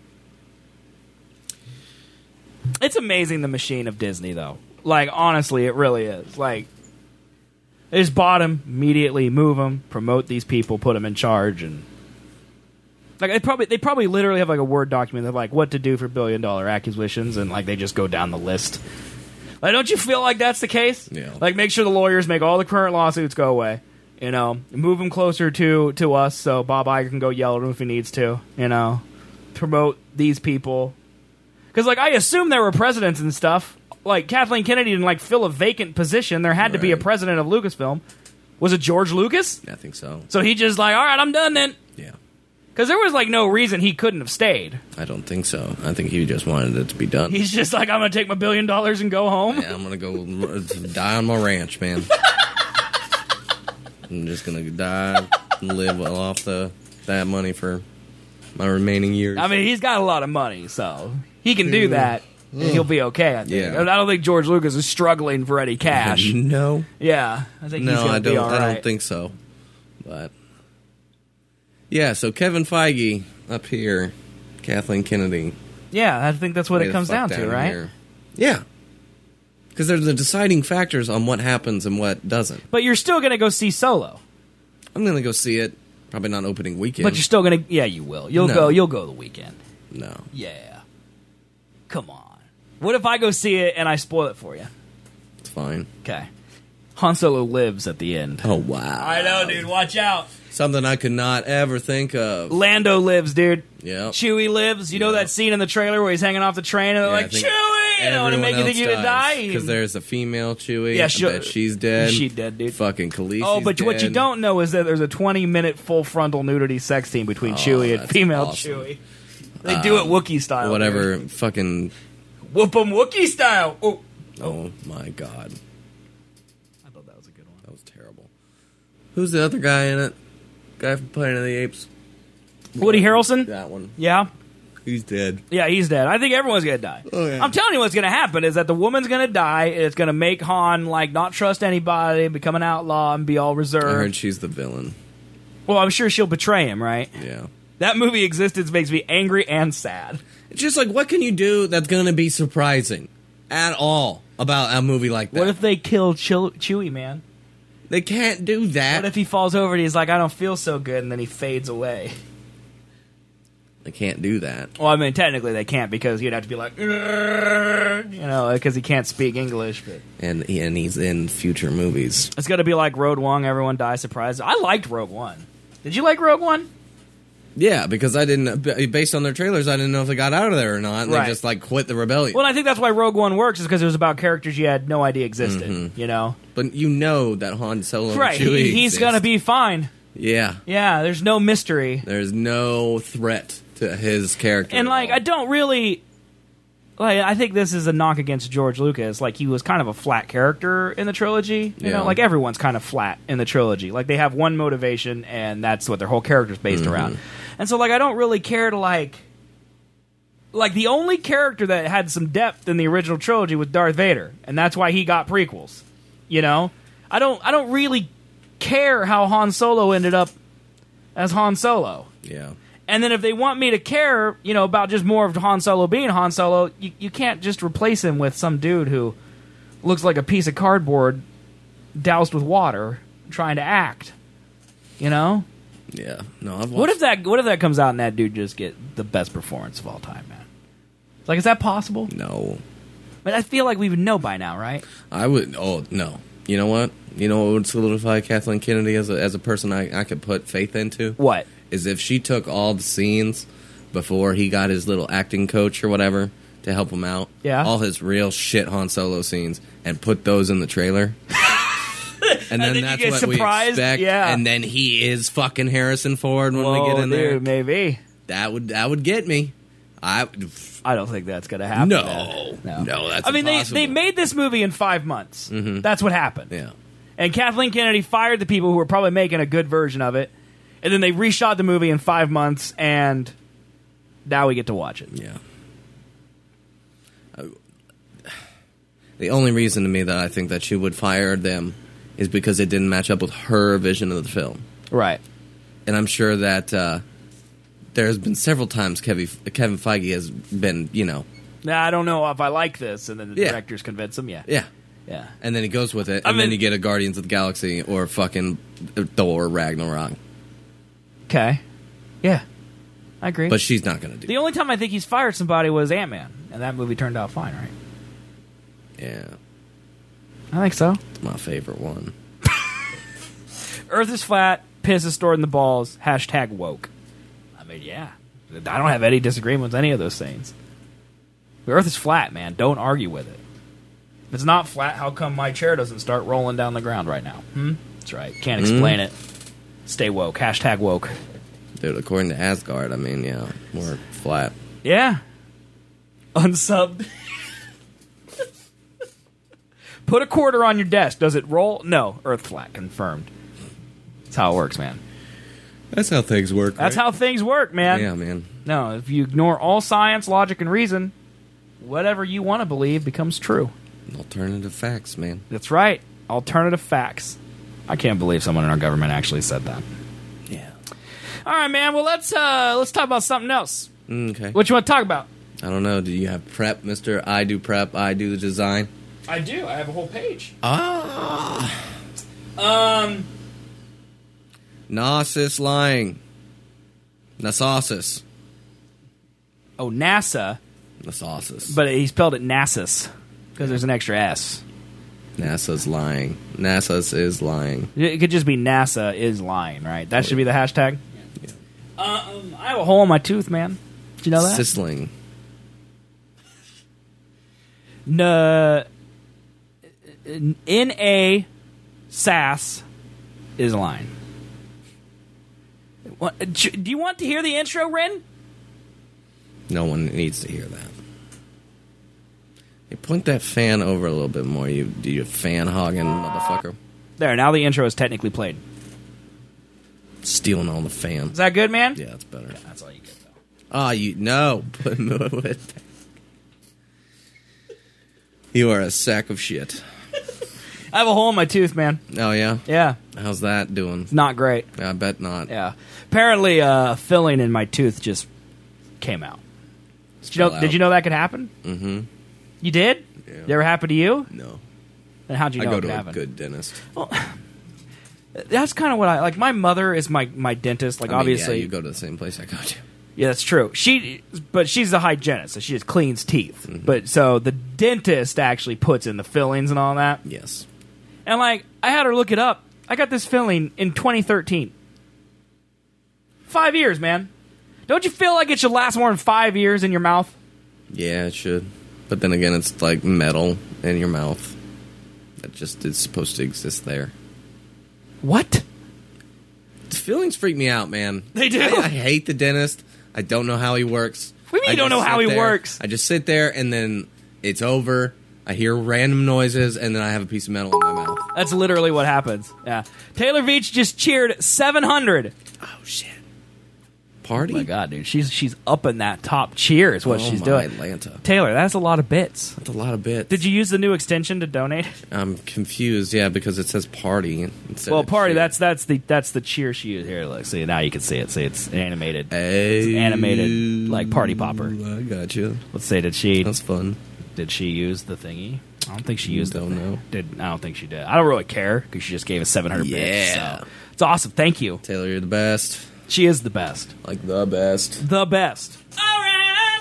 It's amazing, the machine of Disney, though. Like, honestly, it really is. Like, they just bought them, immediately move them, promote these people, put them in charge, and like they probably they probably literally have like a Word document of like what to do for billion dollar acquisitions, and like they just go down the list. Like, don't you feel like that's the case? Yeah. Like, make sure the lawyers make all the current lawsuits go away. You know, move them closer to to us so Bob Iger can go yell at them if he needs to. You know, promote these people. Because, like, I assume there were presidents and stuff. Like, Kathleen Kennedy didn't, like, fill a vacant position. There had to be a Right. president of Lucasfilm. Was it George Lucas? I think so. So he just, like, all right, I'm done then. Yeah. Because there was, like, no reason he couldn't have stayed. I don't think so. I think he just wanted it to be done. He's just like, I'm going to take my billion dollars and go home. Yeah, I'm gonna go r- die on my ranch, man. I'm just gonna die and live off the that money for my remaining years. I mean, he's got a lot of money, so he can do that. And he'll be okay, I think. Yeah. I don't think George Lucas is struggling for any cash. No, Yeah, I think he's no, going I to be don't. all right. I don't think so. But yeah, so Kevin Feige up here, Kathleen Kennedy. Yeah, I think that's what Way it the comes fuck down to, right? here. Yeah, because they're the deciding factors on what happens and what doesn't. But you're still going to go see Solo. I'm gonna go see it. Probably not opening weekend. But you're still going to... Yeah, you will. You'll No. go You'll go the weekend. no. Yeah. Come on. What if I go see it and I spoil it for you? It's fine. Okay. Han Solo lives at the end. Oh wow! I know, dude. Watch out. Something I could not ever think of. Lando lives, dude. Yeah. Chewie lives. You know Yeah. that scene in the trailer where he's hanging off the train and they're Yeah, I like, think Chewie! You know, to make you think you're going to die. Because there's a female Chewie. Yeah, I she'll- bet she's dead. She dead, dude. Fucking Khaleesi's Oh, but what you dead. don't know is that there's a twenty minute full frontal nudity sex scene between Oh, Chewie and that's female awesome. Chewie. They do it Wookiee style. Whatever. dude. Fucking. Whoop 'em Wookiee style. Oh. Oh my god. I thought that was a good one. That was terrible. Who's the other guy in it? Guy from Planet of the Apes. Woody Harrelson? That one. Yeah. He's dead. Yeah, he's dead. I think everyone's gonna die. Oh, yeah. I'm telling you what's gonna happen is that the woman's gonna die. It's gonna make Han like not trust anybody, become an outlaw, and be all I reserved. heard she's the villain. Well, I'm sure she'll betray him, right? Yeah. That movie existence makes me angry and sad. It's just like, what can you do that's going to be surprising at all about a movie like that? What if they kill Chew- Chewie, man? They can't do that. What if he falls over and he's like, I don't feel so good, and then he fades away? They can't do that. Well, I mean, technically they can't because he'd have to be like, "Grrr," you know, because he can't speak English. But And and he's in future movies. it's going to be like Rogue One, everyone dies surprised. I liked Rogue One. Did you like Rogue One? Yeah, because I didn't, based on their trailers, I didn't know if they got out of there or not. And Right. They just like quit the rebellion. Well, I think that's why Rogue One works, is because it was about characters you had no idea existed, Mm-hmm. you know? But you know that Han Solo and Right, Chewie he, he's exist. going to be fine. Yeah. Yeah, there's no mystery. There's no threat to his character. And, at like, all. I don't really... Like, I think this is a knock against George Lucas. Like, he was kind of a flat character in the trilogy. You Yeah. know, like, everyone's kind of flat in the trilogy. Like, they have one motivation, and that's what their whole character's based Mm-hmm. around. And so, like, I don't really care to, like... Like, the only character that had some depth in the original trilogy was Darth Vader. And that's why he got prequels. You know? I don't, I don't really care how Han Solo ended up as Han Solo. Yeah. And then if they want me to care, you know, about just more of Han Solo being Han Solo, you, you can't just replace him with some dude who looks like a piece of cardboard doused with water trying to act. You know? Yeah. No, I've watched. What if that? What if that comes out and that dude just get the best performance of all time, man? Like, is that possible? No. But I feel like we would know by now, right? I would. Oh no. You know what? You know what would solidify Kathleen Kennedy as a as a person I, I could put faith into? What? Is if she took all the scenes before he got his little acting coach or whatever to help him out. Yeah. All his real shit Han Solo scenes and put those in the trailer. And then, then you that's get what surprised? we expect. Yeah. And then he is fucking Harrison Ford when Whoa, we get in dude, there. maybe. That would that would get me. I I don't think that's going to happen. no, man. no, no, that's I mean, they, impossible. they made this movie in five months. Mhm. That's what happened. Yeah. And Kathleen Kennedy fired the people who were probably making a good version of it. And then they reshot the movie in five months, and now we get to watch it. Yeah. I- The only reason to me that I think that she would fire them is because it didn't match up with her vision of the film. Right. And I'm sure that uh, there's been several times Kevin, Kevin Feige has been, you know, Now, I don't know if I like this, and then the Yeah. directors convince him. Yeah. yeah. Yeah. And then he goes with it, and I then mean- you get a Guardians of the Galaxy or fucking Thor Ragnarok. Okay. Yeah. I agree. But she's not going to do the only time I think he's fired somebody was Ant-Man, and that movie turned out fine, right? Yeah. I think so. It's my favorite one. Earth is flat, piss is stored in the balls, hashtag woke. I mean, yeah. I don't have any disagreement with any of those things. The Earth is flat, man. Don't argue with it. If it's not flat, how come my chair doesn't start rolling down the ground right now? Hmm? That's right. Can't explain it. Stay woke. Hashtag woke. Dude, according to Asgard, I mean, yeah, we're flat. Yeah. Unsubbed. Put a quarter on your desk. Does it roll? No. Earth flat. Confirmed. That's how it works, man. That's how things work, That's right? how things work, man. Yeah, man. No, if you ignore all science, logic, and reason, whatever you want to believe becomes true. Alternative facts, man. That's right. Alternative facts. I can't believe someone in our government actually said that. Yeah. All right, man. Well, let's uh, let's talk about something else. Okay. What you want to talk about? I don't know. Do you have prep, Mister I do prep, I do the design? I do. I have a whole page. Ah. Um. Gnosis lying. Nasosis. Oh, NASA, Nasosis. but he spelled it NASA's because there's an extra S. NASA's lying. NASA's is lying. It could just be NASA is lying, right? That should be the hashtag. Um, I have a hole in my tooth, man. Did you know that? Sisling. N- N A S A S is lying. What, do you want to hear the intro, Ren? No one needs to hear that. Hey, point that fan over a little bit more, you you fan hogging motherfucker. There, now the intro is technically played. Stealing all the Is fans. that good, man? Yeah, that's better. That's all you get, though. Ah, you no. Put move it. You are a sack of shit. I have a hole in my tooth, man. Oh yeah. Yeah, How's that doing? it's not great. I bet not. Yeah. Apparently, uh, a filling in my tooth just came out. Did you know, Fell did out. you know that could happen? Mm-hmm. You did? Yeah. It ever happened to you? No. Then how'd you I know go it could to a happen? good dentist. Well, that's kind of what I like. My mother is my, my dentist. Like, I mean, obviously, yeah, you go to the same place I go to. yeah, that's true. She, but she's a hygienist, so she just cleans teeth. Mm-hmm. But so the dentist actually puts in the fillings and all that. Yes. And like, I had her look it up. I got this filling in twenty thirteen. Five years, man. Don't you feel like it should last more than five years in your mouth? Yeah, it should. But then again, it's like metal in your mouth. That just is supposed to exist there. What? The feelings freak me out, man. They do? I, I hate the dentist. I don't know how he works. What do you mean I you don't just know how sit he there- works? I just sit there and then it's over. I hear random noises and then I have a piece of metal in my mouth. That's literally what happens. Yeah. Taylor Veach just cheered seven hundred. Oh shit! Party? Oh my god, dude. She's she's up in that top cheer is what Oh she's my doing. Atlanta. Taylor, that's a lot of bits. That's a lot of bits. Did you use the new extension to donate? I'm confused. Yeah, because it says party instead. Well, of party, cheer. that's that's the that's the cheer she used here. Look, see now you can see it. See it's animated. Hey, animated, like, party popper. I got you. Let's say did she That's fun. did she use the thingy? I don't think she used Don't it. know. Did I don't think she did. I don't really care because she just gave us seven hundred bits. Yeah. So. It's awesome. Thank you. Taylor, you're the best. She is the best. Like the best. The best. All right.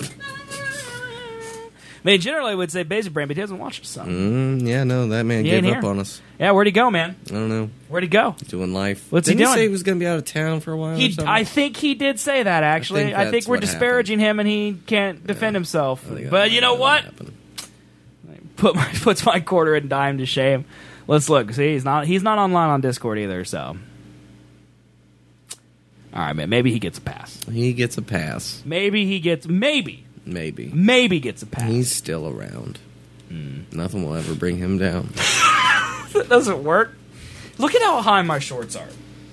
I mean, generally I would say Basic Brain, but he doesn't watch us. So. Mm, yeah, no, that man He gave ain't up here. on us. Yeah, where'd he go, man? I don't know. Where'd he go? Doing life. What's he Didn't doing? say he was going to be out of town for a while? or He, something? I think he did say that, actually. I think think, that's we're what disparaging him and he can't defend himself. I think that But you know might what? happen. Put my, puts my quarter and dime to shame. Let's look. See, he's not he's not online on Discord either, so. All right, man. Maybe he gets a pass. He gets a pass. Maybe he gets, maybe, Maybe. maybe gets a pass. He's still around. Nothing will ever bring him down. That doesn't work. Look at how high my shorts are.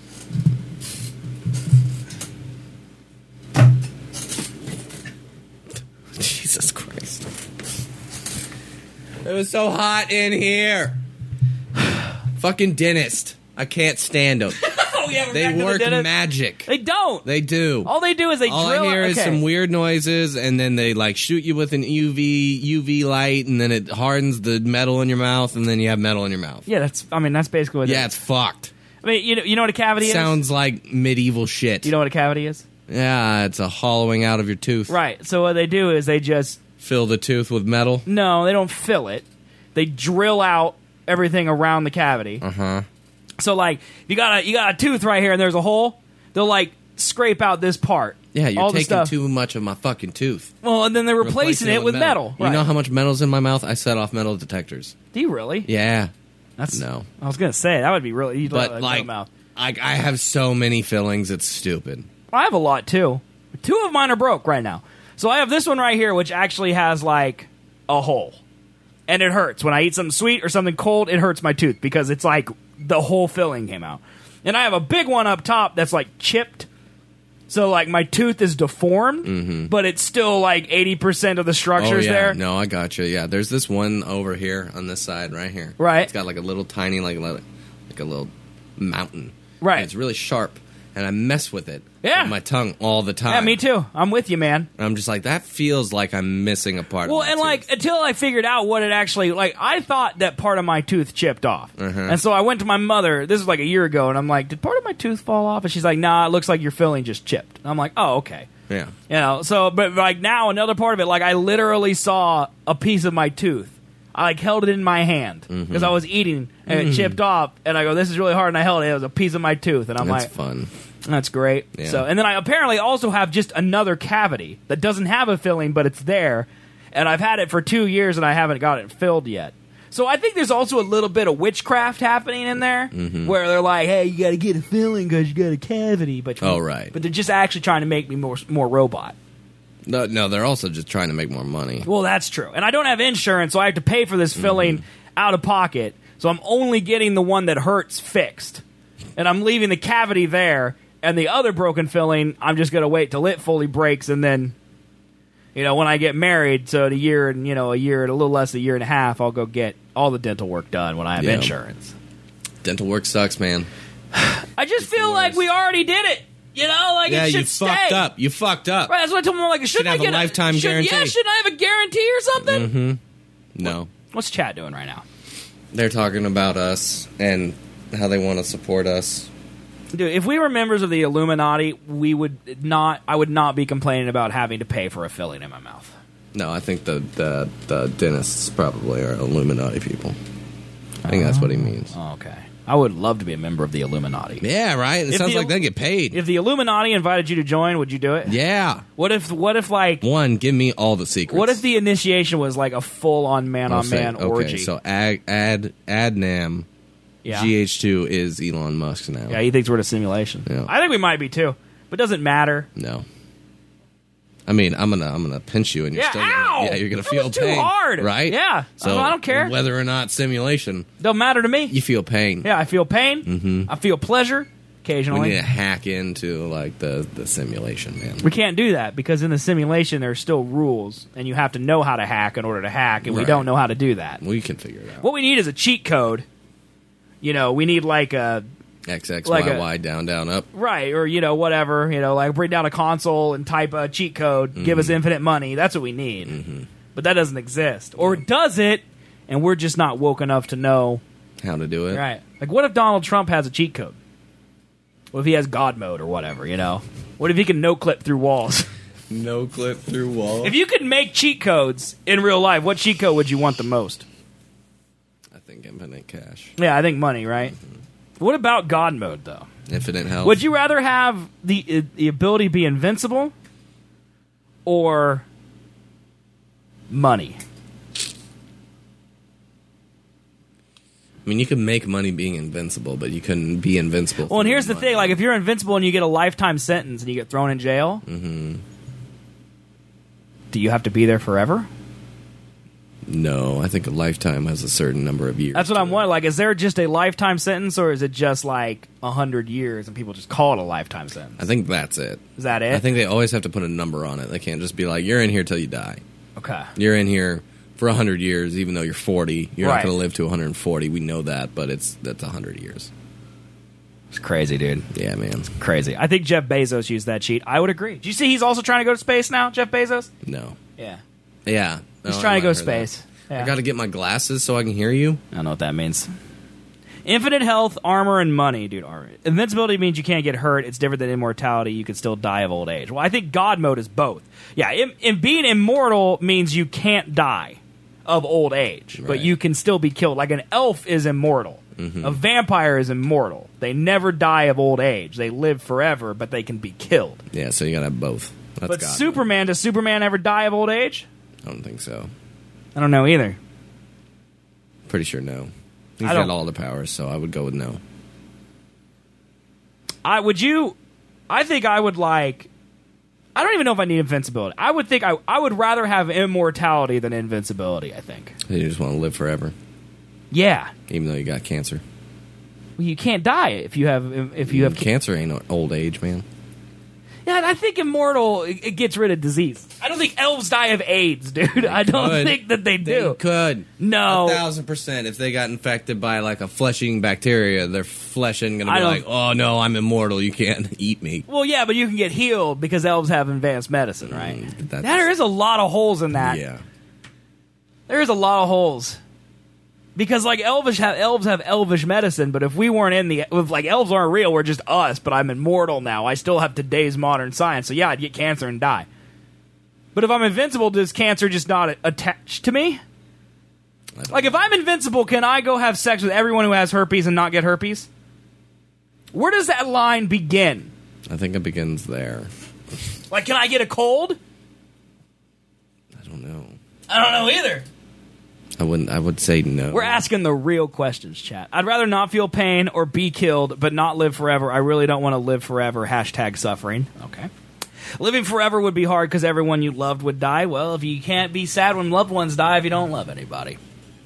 Jesus Christ. It was so hot in here. Fucking dentist. I can't stand them. Oh, yeah, we're They back to the work dentist. magic. They don't. They do. All they do is they All drill. I hear is okay. some weird noises, and then they like shoot you with an U V U V light, and then it hardens the metal in your mouth, and then you have metal in your mouth. Yeah, that's. I mean, that's basically what. Yeah, it it's is. fucked. I mean, you know, you know what a cavity Sounds like medieval shit. is. You know what a cavity is? Yeah, it's a hollowing out of your tooth. Right. So what they do is they just Fill the tooth with metal. no, they don't fill it. They drill out everything around the cavity. Uh huh. So like, you got a you got a tooth right here, and there's a hole. They'll like scrape out this part. Yeah, you're all the taking stuff. too much of my fucking tooth. Well, and then they're replacing, it with metal. You Right. know how much metal's in my mouth? I set off metal detectors. Do you really? Yeah. That's No. I was gonna say that would be really. You'd But let it like, come out. I, I have so many fillings, it's stupid. I have a lot too. Two of mine are broke right now. So I have this one right here, which actually has like a hole, and it hurts when I eat something sweet or something cold. It hurts my tooth because it's like the whole filling came out. And I have a big one up top that's like chipped. So like my tooth is deformed, Mm-hmm. but it's still like eighty percent of the Oh, structure's yeah. there. No, I got you. Yeah, there's this one over here on this side right here. Right. It's got like a little tiny, like, like like a little mountain. Right. And it's really sharp, and I mess with it Yeah. with my tongue all the time. Yeah, me too. I'm with you, man. And I'm just like, that feels like I'm missing a part Well, of my and tooth. like until I figured out what it actually like, I thought that part of my tooth chipped off, Uh-huh. and so I went to my mother. This was like a year ago, and I'm like, "Did part of my tooth fall off?" And she's like, "Nah, it looks like your filling just chipped." And I'm like, "Oh, okay." Yeah. You know, so but like now another part of it, like I literally saw a piece of my tooth. I like held it in my hand because Mm-hmm. I was eating and it chipped off, and I go, "This is really hard," and I held it. It was a piece of my tooth, and I'm That's like, fun. That's great. Yeah. So, and then I apparently also have just another cavity that doesn't have a filling, but it's there, and I've had it for two years and I haven't got it filled yet. So I think there's also a little bit of witchcraft happening in there, Mm-hmm. where they're like, "Hey, you got to get a filling because you got a cavity," but Oh, right. but they're just actually trying to make me more more robot. No, no, they're also just trying to make more money. Well, that's true, and I don't have insurance, so I have to pay for this filling out of pocket. So I'm only getting the one that hurts fixed, and I'm leaving the cavity there. And the other broken filling, I'm just gonna wait till it fully breaks, and then, you know, when I get married, so in a year and you know a year, a little less than a year and a half, I'll go get all the dental work done when I have Yeah. insurance. Dental work sucks, man. I just the feel like worst. we already did it. You know, like Yeah, it should you stay. fucked up. You fucked up. Right, that's what I told him. I'm like, shouldn't have I a get lifetime should, guarantee. Yeah, shouldn't I have a guarantee or something? Mm-hmm. No. What's chat doing right now? They're talking about us and how they want to support us. Dude, if we were members of the Illuminati, we would not. I would not be complaining about having to pay for a filling in my mouth. No, I think the, the, the dentists probably are Illuminati people. I think that's what he means. Oh, okay. I would love to be a member of the Illuminati. Yeah, right? It If sounds the- like they get paid. If the Illuminati invited you to join, would you do it? Yeah. What if? What if like? One, give me all the secrets. What if the initiation was like a full-on I'll man-on-man say, okay, orgy? so Ad, Ad, Adnam yeah, G H two is Elon Musk now. yeah. He thinks we're in a simulation. Yeah. I think we might be too, but it doesn't matter. No. I mean, I'm gonna I'm gonna pinch you, and you're Yeah, still ow! gonna, yeah, you're gonna That feel was too pain, hard. right? Yeah. So I don't care. whether or not simulation, Don't matter to me. you feel pain. Yeah, I feel pain. Mhm. I feel pleasure We occasionally. need to hack into like the the simulation, man. We can't do that because in the simulation there's still rules, and you have to know how to hack in order to hack, and we Right. don't know how to do that. We can figure it out. What we need is a cheat code. You know, we need like a X X like Y a- Y down down up. right, or you know, whatever. You know, like bring down a console and type a cheat code, give Mm-hmm. us infinite money. That's what we need. But that doesn't exist, or does it? and we're just not woke enough to know how to do it. Right. Like, what if Donald Trump has a cheat code? What if he has God mode or whatever, you know? What if he can no-clip through walls? No clip through walls? If you could make cheat codes in real life, what cheat code would you want the most? I think infinite cash. Yeah, I think money, right? Mm-hmm. What about God mode, though? Infinite health. Would you rather have the, uh, the ability to be invincible or money? I mean, you could make money being invincible, but you couldn't be invincible. Well, and here's the money. thing. Like, if you're invincible and you get a lifetime sentence and you get thrown in jail, mm-hmm. do you have to be there forever? No, I think a lifetime has a certain number of years. That's what I'm it. wondering. Like, is there just a lifetime sentence, or is it just like a hundred years and people just call it a lifetime sentence? I think that's it. Is that it? I think they always have to put a number on it. They can't just be like, you're in here till you die. Okay. You're in here for one hundred years, even though you're forty. You're Right. not going to live to one hundred forty. We know that, but it's that's one hundred years. It's crazy, dude. Yeah, man. Crazy. I think Jeff Bezos used that cheat. I would agree. Do you see he's also trying to go to space now, Jeff Bezos? No. Yeah. Yeah. He's No, trying I to go heard to space. that. Yeah. I got to get my glasses so I can hear you. I don't know what that means. Infinite health, armor, and money, dude. Invincibility means you can't get hurt. It's different than immortality. You can still die of old age. Well, I think God mode is both. Yeah, in, in being immortal means you can't die of old age, Right. but you can still be killed. Like an elf is immortal. Mm-hmm. A vampire is immortal. They never die of old age. They live forever, but they can be killed. Yeah, so you got to have both. That's but God Superman, does Superman ever die of old age? mode. I don't think so. I don't know either. Pretty sure no. He's I don't- got all the powers, so I would go with no. I would you I think I would like I don't even know if I need invincibility. I would think I I would rather have immortality than invincibility, I think. You just want to live forever, Yeah. even though you got cancer. Well, you can't die if you have if you have Cancer ain't old age, man. Yeah, I think immortal it, it gets rid of disease. I don't think elves die of AIDS, dude. I don't could. think that they They do. could. No. A thousand percent. If they got infected by like a flesh-eating bacteria, their flesh isn't going to I be don't- like, oh no, I'm immortal. You can't eat me. Well, yeah, but you can get healed because elves have advanced medicine, right? Mm, that's- there is a lot of holes in that. Yeah. There is a lot of holes. Because like elvish have elves have elvish medicine, but if we weren't in the if like elves aren't real, we're just us. But I'm immortal now. I still have today's modern science, so yeah, I'd get cancer and die. But if I'm invincible, does cancer just not attach to me? Like if I'm invincible, can I go have sex with everyone who has herpes and not get herpes? Where does that line begin? I think it begins there. Like, can I get a cold? I don't know. I don't know either. I wouldn't. I would say no. We're asking the real questions, chat. I'd rather not feel pain or be killed, but not live forever. I really don't want to live forever. Hashtag suffering. Okay. Living forever would be hard because everyone you loved would die. Well, if you can't be sad when loved ones die, if you don't love anybody.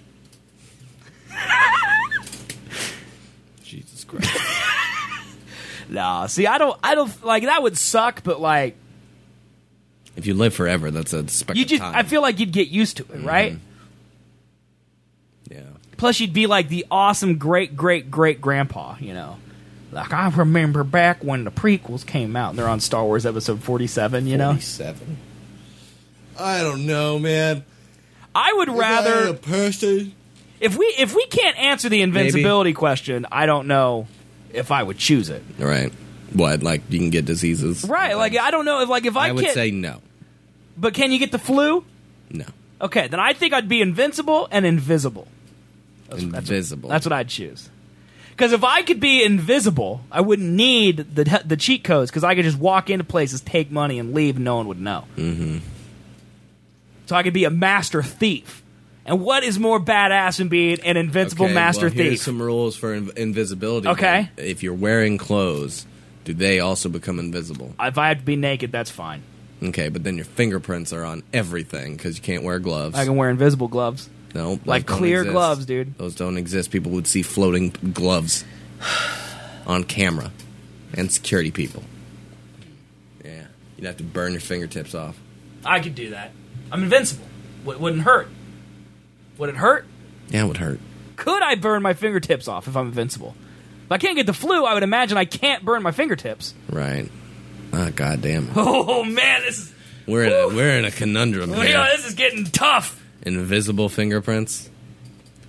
Jesus Christ. Nah, see, I don't, I don't, like, that would suck, but, like, If you live forever, that's a spec you of just, time. I feel like you'd get used to it, right? Mm-hmm. Yeah. Plus, you'd be like the awesome great, great, great grandpa, you know? Like, I remember back when the prequels came out, and they're on Star Wars Episode forty-seven, you know? forty-seven. I don't know, man. I would rather, a person. if we if we can't answer the invincibility question, I don't know if I would choose it. All right. What? Like you can get diseases? Right? Like I don't know if like if I, I would can't, say no. but can you get the flu? No. Okay, then I think I'd be invincible and invisible. Invisible. That's what I'd choose. Because if I could be invisible, I wouldn't need the the cheat codes because I could just walk into places, take money, and leave, and no one would know. Mm-hmm. So I could be a master thief. And what is more badass than being an invincible Okay, master well, here's thief? some rules for inv- invisibility. Okay. then. If you're wearing clothes, do they also become invisible? If I have to be naked, that's fine. Okay, but then your fingerprints are on everything because you can't wear gloves. I can wear invisible gloves. No, those Like don't clear exist. gloves, dude. Those don't exist. People would see floating gloves on camera, and security people. Yeah, you'd have to burn your fingertips off. I could do that. I'm invincible. It wouldn't hurt. Would it hurt? Yeah, it would hurt. Could I burn my fingertips off if I'm invincible? If I can't get the flu, I would imagine I can't burn my fingertips. Right. Ah, goddamn. Oh man, this is We're in a, we're in a conundrum you know, here. this is getting tough. Invisible fingerprints.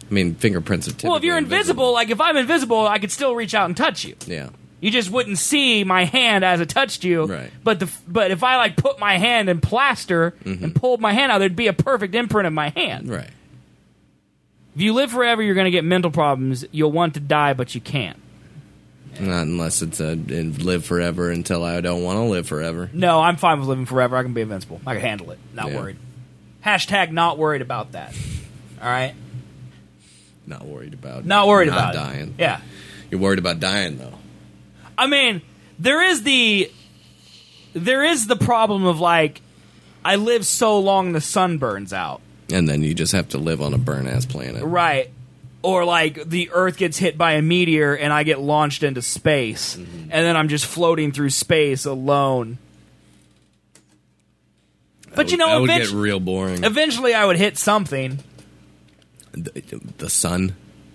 I mean, fingerprints are typically Well, if you're invisible, like if I'm invisible, I could still reach out and touch you. Yeah. You just wouldn't see my hand as it touched you. Right. But the but if I like put my hand in plaster Mm-hmm. and pulled my hand out, there'd be a perfect imprint of my hand. Right. If you live forever, you're going to get mental problems. You'll want to die, but you can't. Not unless it's a live forever until I don't want to live forever. No, I'm fine with living forever. I can be invincible. I can handle it. Not Yeah. worried. Hashtag not worried about that. All right? Not worried about Not worried not about dying. it. Yeah. You're worried about dying, though. I mean, there is the there is the problem of like I live so long the sun burns out. And then you just have to live on a burn-ass planet. Right. Or like the Earth gets hit by a meteor and I get launched into space, Mm-hmm. and then I'm just floating through space alone. But That you would- know, that would eventu- get real boring. eventually I would hit something, The, the sun.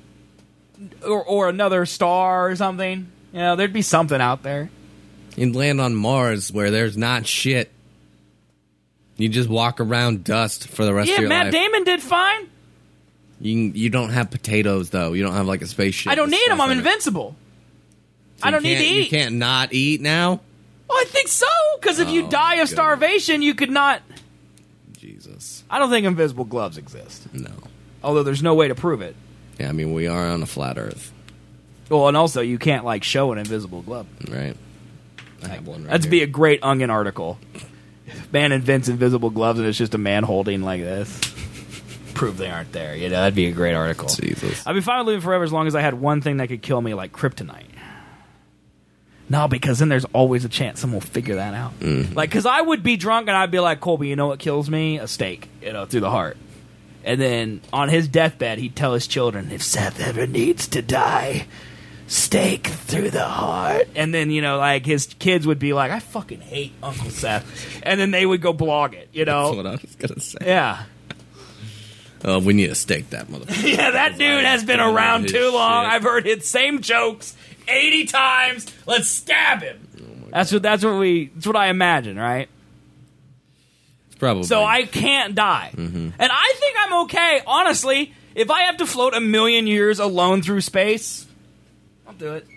or, or another star or something. You know, there'd be something out there. You'd land on Mars where there's not shit. You just walk around dust for the rest Yeah, of your Matt life. Damon did fine. You you don't have potatoes though. You don't have like a spaceship. I don't with need them. stuff I'm in it. invincible. So I you don't need to can't- eat. You can't not eat now. Well, I think so, because if you Oh, die of goodness. starvation, you could not. Jesus, I don't think invisible gloves exist, no. although there's no way to prove it. Yeah, I mean we are on a flat Earth, Well, and also you can't like show an invisible glove. right? I have one right That'd here. be a great Onion article. Man invents invisible gloves, and it's just a man holding like this. Prove they aren't there. You know, that'd be a great article. Jesus. I'd be fine with living forever as long as I had one thing that could kill me, like kryptonite. No, because then there's always a chance someone will figure that out. Mm-hmm. Like, because I would be drunk and I'd be like, Colby, you know what kills me? A stake, you know, through the heart. And then on his deathbed, he'd tell his children, if Seth ever needs to die, stake through the heart. And then, you know, like his kids would be like, I fucking hate Uncle Seth. And then they would go blog it, you That's know? what I was gonna say. Yeah. Oh, we need to stake that motherfucker. Yeah, that dude has been around His too long. shit. I've heard his same jokes eighty times. Let's stab him. That's what that's what we that's what I imagine, right? It's probably So I can't die. Mm-hmm. And I think I'm okay, honestly. If I have to float a million years alone through space, I'll do it.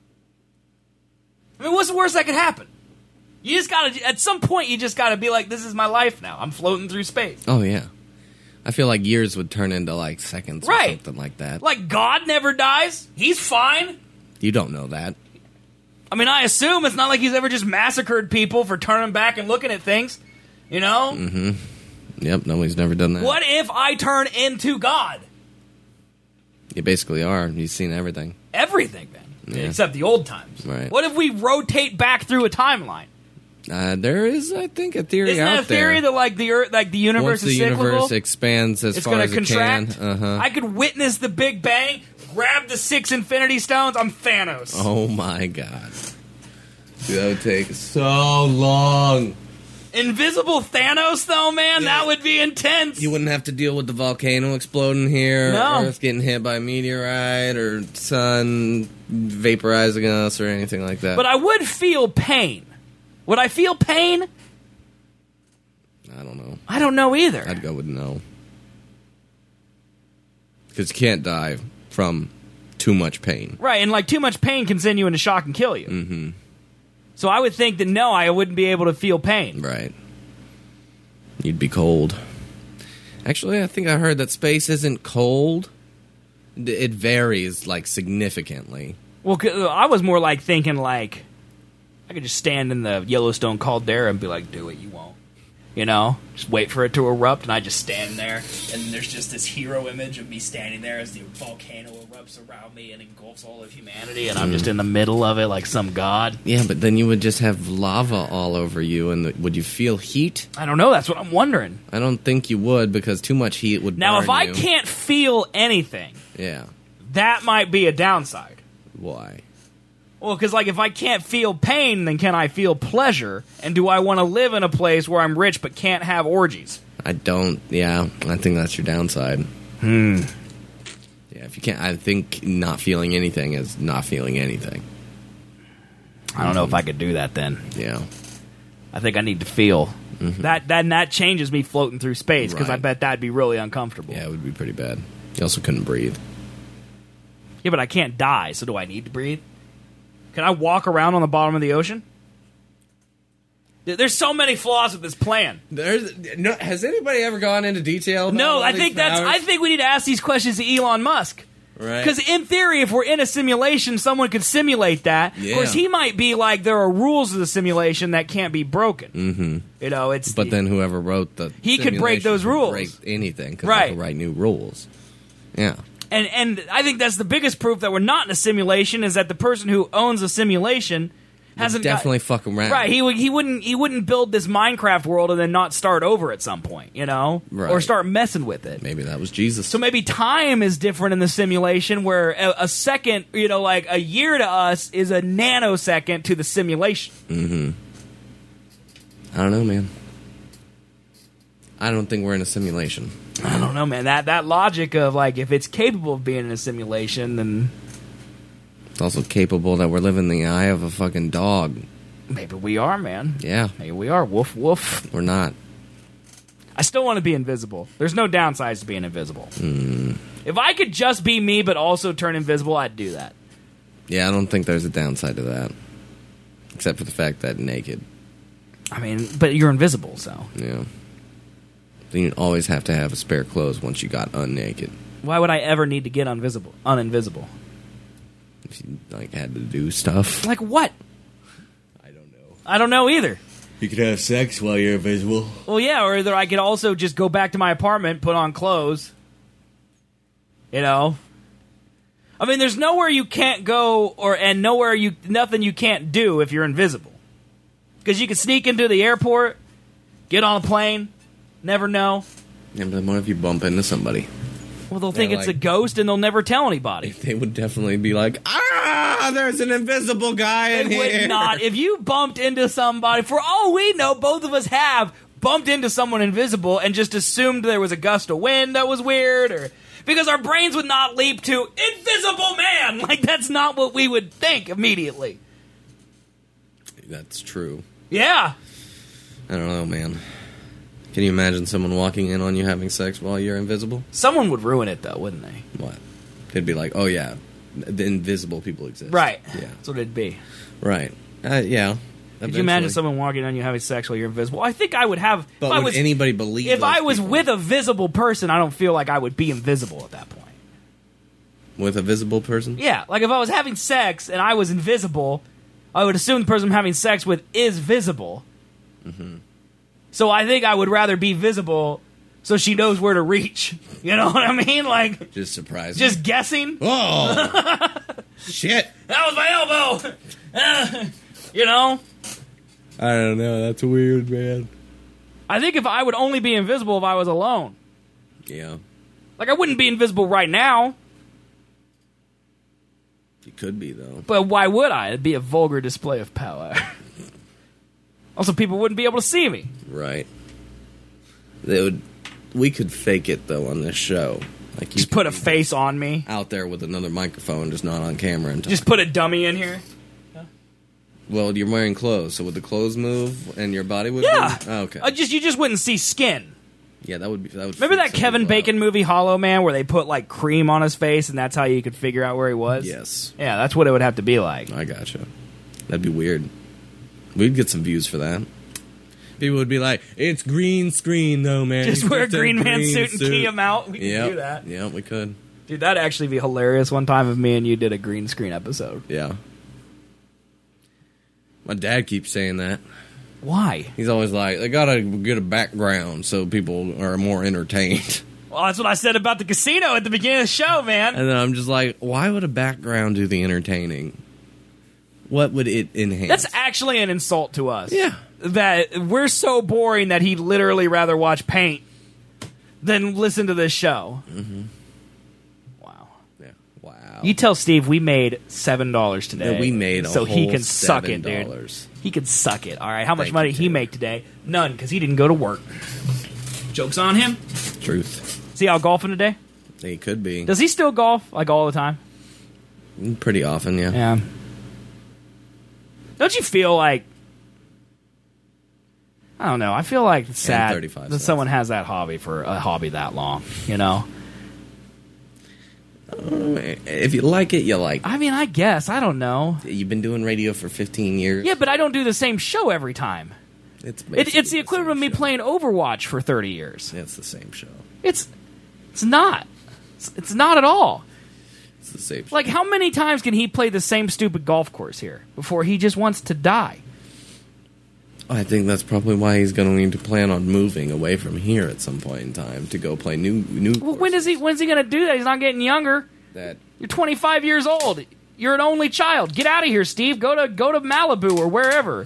I mean, what's the worst that could happen? You just gotta, at some point, you just gotta be like, this is my life now. I'm floating through space. Oh yeah, I feel like years would turn into like seconds or Right. something like that. Like, God never dies. He's fine. You don't know that. I mean, I assume it's not like he's ever just massacred people for turning back and looking at things. You know? Mm-hmm. Yep, nobody's never done that. What if I turn into God? You basically are. You've seen everything. Everything, then. Yeah. Except the old times. Right. What if we rotate back through a timeline? Uh, there is, I think, a theory Isn't out that a theory there. that like the earth, like the universe Once the is cyclical? universe expands as it's far going as to contract. it can. Uh-huh. I could witness the Big Bang, grab the six Infinity Stones. I'm Thanos. Oh my god. Dude, that would take so long. Invisible Thanos, though, man, Yeah. that would be intense. You wouldn't have to deal with the volcano exploding here, No. Earth getting hit by a meteorite, or sun vaporizing us, or anything like that. But I would feel pain. Would I feel pain? I don't know. I don't know either. I'd go with no. Because you can't die from too much pain. Right, and like too much pain can send you into shock and kill you. Mm-hmm. So I would think that no, I wouldn't be able to feel pain. Right. You'd be cold. Actually, I think I heard that space isn't cold. D- It varies, like, significantly. Well, 'cause I was more like thinking like I could just stand in the Yellowstone caldera and be like, "Do it, you won't." You know, just wait for it to erupt, and I just stand there, and there's just this hero image of me standing there as the volcano erupts around me and engulfs all of humanity, and I'm just in the middle of it like some god. Yeah, but then you would just have lava all over you, and the, would you feel heat? I don't know. That's what I'm wondering. I don't think you would, because too much heat would Now, burn if I you. can't feel anything, Yeah. that might be a downside. Why? Well, because, like, if I can't feel pain, then can I feel pleasure? And do I want to live in a place where I'm rich but can't have orgies? I don't. Yeah, I think that's your downside. Hmm. Yeah, if you can't, I think not feeling anything is not feeling anything. I don't know if I could do that then. Yeah. I think I need to feel. That, that, and that changes me floating through space, because I Right. bet that'd be really uncomfortable. Yeah, it would be pretty bad. You also couldn't breathe. Yeah, but I can't die, so do I need to breathe? Can I walk around on the bottom of the ocean? There's so many flaws with this plan. There's no. Has anybody ever gone into detail? About No, all I these think that's. powers? I think we need to ask these questions to Elon Musk. Right. Because in theory, if we're in a simulation, someone could simulate that. Yeah. Of course, he might be like, there are rules of the simulation that can't be broken. Mm-hmm. You know, it's. But then whoever wrote the He could break simulation those could rules. break anything because Right. they could write new rules. Yeah. And and I think that's the biggest proof that we're not in a simulation is that the person who owns a simulation hasn't got- Definitely fuck around. Right, he would he wouldn't he wouldn't build this Minecraft world and then not start over at some point, you know, Right. or start messing with it. Maybe that was Jesus. So maybe time is different in the simulation, where a, a second, you know, like a year to us is a nanosecond to the simulation. Mm-hmm. I don't know, man. I don't think we're in a simulation. I don't know, man. That that logic of like if it's capable of being in a simulation, then It's also capable that we're living in the eye of a fucking dog. maybe we are, man. Yeah, Maybe we are. Woof woof. we're not. I still want to be invisible. There's no downsides to being invisible. Mm. If I could just be me but also turn invisible, I'd do that. Yeah, I don't think there's a downside to that. Except for the fact that naked. I mean, but you're invisible, so Yeah. Then you'd always have to have a spare clothes once you got unnaked. why would I ever need to get invisible, uninvisible? If you like had to do stuff. Like what? I don't know. I don't know either. You could have sex while you're invisible. Well, yeah, or either I could also just go back to my apartment, put on clothes. You know? I mean, there's nowhere you can't go, or and nowhere you nothing you can't do if you're invisible. Because you can sneak into the airport, get on a plane, never know. Yeah, but what if you bump into somebody? Well, they'll think They're it's like- a ghost, and they'll never tell anybody. They would definitely be like, ah, there's an invisible guy in They here. would not. If you bumped into somebody, for all we know, both of us have bumped into someone invisible and just assumed there was a gust of wind that was weird, or because our brains would not leap to invisible man. Like that's not what we would think immediately. That's true. Yeah. I don't know, man. Can you imagine someone walking in on you having sex while you're invisible? Someone would ruin it, though, wouldn't they? What? They'd be like, oh, yeah, the invisible people exist. Right. Yeah. That's what it'd be. Right. Uh, yeah. Could you imagine Eventually. someone walking on you having sex while you're invisible? I think I would have. But if I would was, anybody believe If those I was people? with a visible person, I don't feel like I would be invisible at that point. With a visible person? Yeah, like if I was having sex and I was invisible, I would assume the person I'm having sex with is visible. Mm-hmm. So I think I would rather be visible so she knows where to reach. You know what I mean? Like, Just surprising. just guessing. Oh! Shit! That was my elbow! You know? I don't know. That's weird, man. I think if I would only be invisible if I was alone. Yeah. Like, I wouldn't be invisible right now, You could be, though. but why would I? It'd be a vulgar display of power. Also, people wouldn't be able to see me. Right. They would. We could fake it, though, on this show. Like you Just put a could be face on me. out there with another microphone, just not on camera. And talk. Just put a dummy in here. Well, you're wearing clothes, so would the clothes move and your body would? Yeah. Move? Oh, okay. Uh, just you just wouldn't see skin. Yeah, that would be. That would. Remember freak that some Kevin people out. Bacon movie Hollow Man where they put like cream on his face and that's how you could figure out where he was? Yes, Yeah, that's what it would have to be like. I gotcha. That'd be weird. We'd get some views for that. People would be like, "It's green screen, though, man. Just He's wear a just green man green suit and key him out. We Yep. can do that. Yeah, we could. Dude, that'd actually be hilarious one time if me and you did a green screen episode. Yeah. My dad keeps saying that. Why? He's always like, they gotta get a background so people are more entertained. Well, that's what I said about the casino at the beginning of the show, man. And then I'm just like, why would a background do the entertaining? What would it enhance? That's actually an insult to us. Yeah. That we're so boring that he'd literally rather watch paint than listen to this show. Mm-hmm. Wow. Yeah. Wow. You tell Steve we made seven dollars today. Yeah, we made a so he whole can suck it, seven dude. dollars. He can suck it. All right. How much Thank money you, did he Taylor. make today? None, because he didn't go to work. Joke's on him. Truth. See how golfing today? He could be. Does he still golf like all the time? Pretty often, yeah. Yeah. Don't you feel like? I don't know. I feel like it's sad thirty-five that cents. someone has that hobby for a hobby that long. You know. If you like it, you like it. I mean, I guess. I don't know. You've been doing radio for fifteen years. Yeah, but I don't do the same show every time. It's It, it's the equivalent of same me show. playing Overwatch for thirty years. It's the same show. It's it's not. It's, it's not at all. It's the same show. Like, how many times can he play the same stupid golf course here before he just wants to die? I think that's probably why he's going to need to plan on moving away from here at some point in time to go play new new. Well, when is he? When's he going to do that? He's not getting younger. That You're twenty-five years old. You're an only child. Get out of here, Steve. Go to go to Malibu or wherever.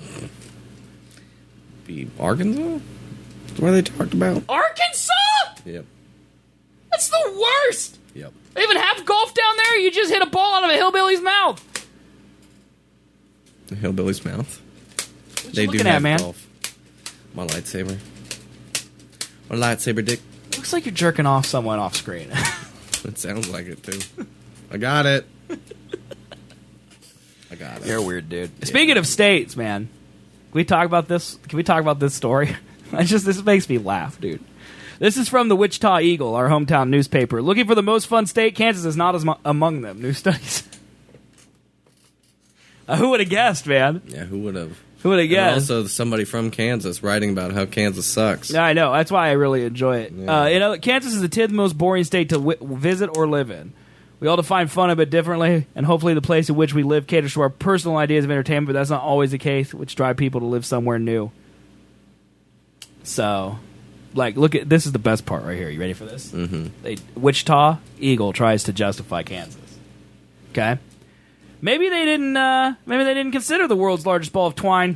be Arkansas? Where they talked about? Arkansas? Yep. That's the worst. Yep. They even have golf down there. You just hit a ball out of a hillbilly's mouth. The hillbilly's mouth. What They you do looking have at, man? golf. My lightsaber. My lightsaber dick. Looks like you're jerking off someone off screen. It sounds like it too. I got it. I got it. You're a weird dude. Speaking of states, man, can we talk about this? Can we talk about this story? I just this makes me laugh, dude. This is from the Wichita Eagle, our hometown newspaper. Looking for the most fun state, Kansas is not as mu- among them. New studies. uh, who would have guessed, man? Yeah, who would have? Who would have And guessed? also, somebody from Kansas writing about how Kansas sucks. Yeah, I know. That's why I really enjoy it. Yeah. Uh, you know, Kansas is the tenth most boring state to wi- visit or live in. We all define fun a bit differently, and hopefully the place in which we live caters to our personal ideas of entertainment, but that's not always the case, which drive people to live somewhere new. So, like, look at this is the best part right here. You ready for this? Mm-hmm. They, Wichita Eagle tries to justify Kansas. Okay, maybe they didn't. Uh, maybe they didn't consider the world's largest ball of twine.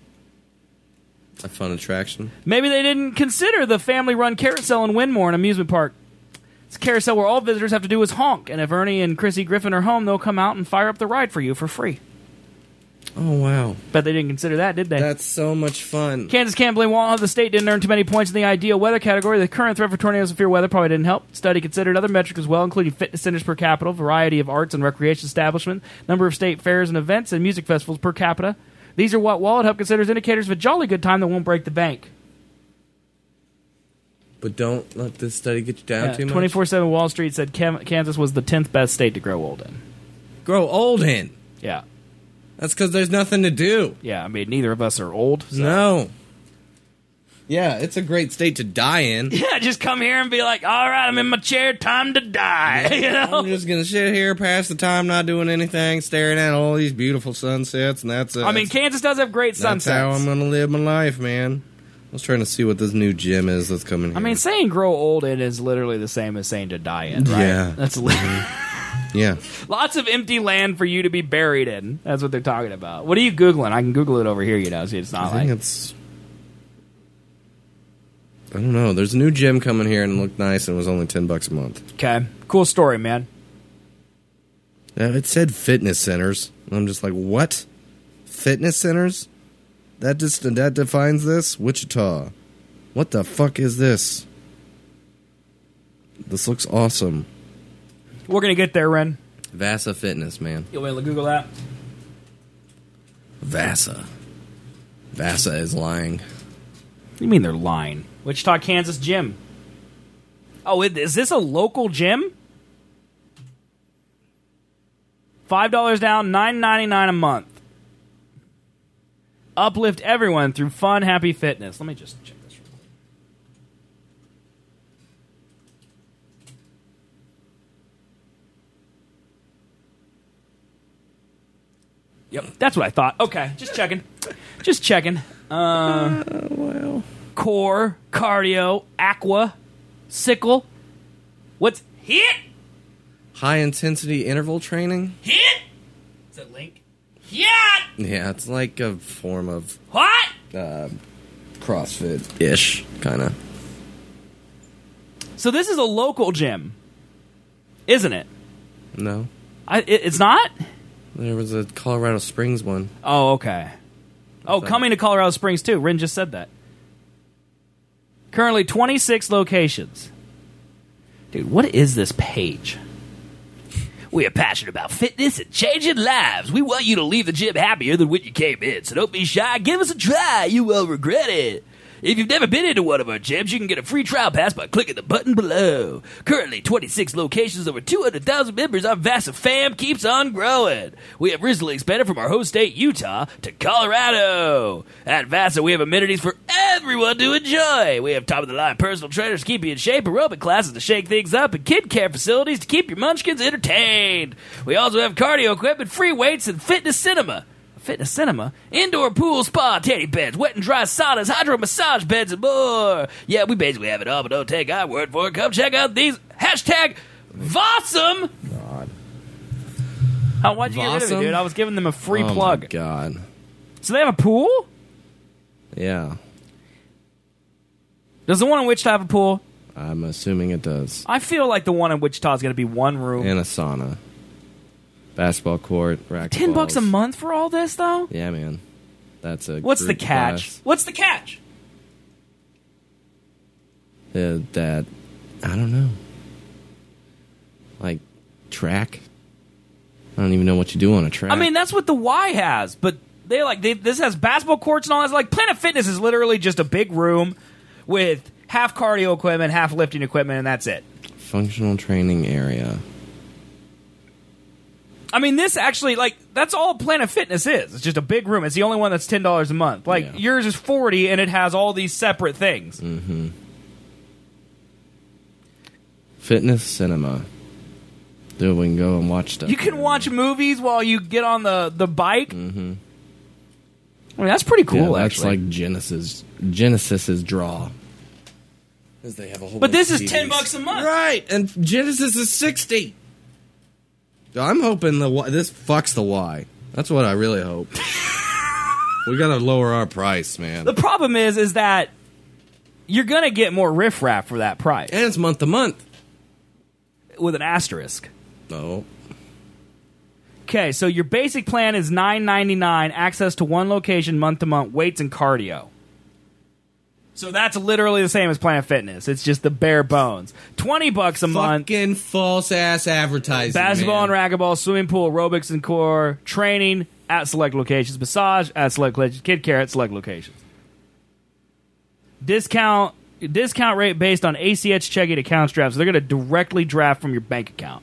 A fun attraction. Maybe they didn't consider the family-run carousel in Wynmore, an amusement park. It's a carousel where all visitors have to do is honk, and if Ernie and Chrissy Griffin are home, they'll come out and fire up the ride for you for free. Oh, wow. Bet they didn't consider that, did they? That's so much fun. Kansas can't blame Walnut. The state didn't earn too many points in the ideal weather category. The current threat for tornadoes and severe weather probably didn't help. Study considered other metrics as well, including fitness centers per capita, variety of arts and recreation establishments, number of state fairs and events, and music festivals per capita. These are what Wallet Hub considers indicators of a jolly good time that won't break the bank. But don't let this study get you down too much. twenty-four seven Wall Street said Cam- Kansas was the tenth best state to grow old in. Grow old in. Yeah. That's because there's nothing to do. Yeah, I mean, neither of us are old. So. No. Yeah, it's a great state to die in. Yeah, just come here and be like, all right, I'm in my chair, time to die. You know? I'm just going to sit here, pass the time, not doing anything, staring at all these beautiful sunsets, and that's it. I mean, Kansas does have great That's sunsets. how I'm going to live my life, man. I was trying to see what this new gym is that's coming here. I mean, saying grow old in is literally the same as saying to die in, right? Yeah. That's li- yeah. lots of empty land for you to be buried in. That's what they're talking about. What are you Googling? I can Google it over here, you know, see it's I not think like... it's... I don't know. There's a new gym coming here and it looked nice and it was only ten bucks a month. Okay. Cool story, man. Yeah, it said fitness centers. And I'm just like, what? Fitness centers? That just that defines this? Wichita. What the fuck is this? This looks awesome. We're going to get there, Ren. Vasa Fitness, man. You want me to Google that? Vasa. Vasa is lying. What do you mean they're lying? Wichita, Kansas gym. Oh, is this a local gym? five dollars down, nine ninety-nine a month. Uplift everyone through fun, happy fitness. Let me just check this real quick. Yep, that's what I thought. Okay, just checking. Just checking. Uh, Oh, wow. core, cardio, aqua, sickle. What's hit? High intensity interval training? Hit? Is that Link? Yeah. Yeah, it's like a form of What? uh, CrossFit-ish, kind of. So this is a local gym, isn't it? No. I, it it's not? There was a Colorado Springs one. Oh, okay. Oh, thought- coming to Colorado Springs, too. Rin just said that. Currently twenty-six locations. Dude, what is this page? We are passionate about fitness and changing lives. We want you to leave the gym happier than when you came in. So don't be shy. Give us a try. You won't regret it. If you've never been into one of our gyms, you can get a free trial pass by clicking the button below. Currently, twenty-six locations, over two hundred thousand members. Our VASA fam keeps on growing. We have recently expanded from our host state, Utah, to Colorado. At VASA, we have amenities for everyone to enjoy. We have top-of-the-line personal trainers to keep you in shape, aerobic classes to shake things up, and kid care facilities to keep your munchkins entertained. We also have cardio equipment, free weights, and fitness cinema. Fitness cinema, indoor pool, spa, teddy beds, wet and dry saunas, hydro massage beds, and more. Yeah, we basically have it all, but don't take our word for it. Come check out these. Hashtag Vossum. God. Oh, why'd you get rid of it, Vossum? dude? I was giving them a free oh plug. My God. So they have a pool? Yeah. Does the one in Wichita have a pool? I'm assuming it does. I feel like the one in Wichita is going to be one room. And a sauna. Basketball court, racquetballs. Ten bucks a month for all this, though? Yeah, man. That's a What's the group catch? class. What's the catch? Uh, that, I don't know. Like, track? I don't even know what you do on a track. I mean, that's what the Y has, but they like they, this has basketball courts and all that. Like Planet Fitness is literally just a big room with half cardio equipment, half lifting equipment, and that's it. Functional training area. I mean, this actually, like, that's all Planet Fitness is. It's just a big room. It's the only one that's ten dollars a month. Like, Yeah. yours is forty dollars, and it has all these separate things. Mm-hmm. Fitness cinema. Dude, we can go and watch stuff. You can there. watch movies while you get on the, the bike. Mm-hmm. I mean, that's pretty cool, yeah, that's actually. like Genesis. Genesis's draw. Because they have a whole But bunch this of is T ten Vs. bucks a month. Right, and Genesis is sixty. So I'm hoping the y, this fucks the Y. That's what I really hope. We gotta lower our price, man. The problem is, is that you're going to get more riffraff for that price. And it's month to month. With an asterisk. No. Okay, so your basic plan is nine ninety-nine, access to one location month to month, weights and cardio. So that's literally the same as Planet Fitness. It's just the bare bones. twenty bucks a month. Fucking false ass advertising. Basketball man. and racquetball, swimming pool, aerobics and core, training at select locations, massage at select locations, kid care at select locations. Discount discount rate based on A C H checking account drafts. So they're going to directly draft from your bank account.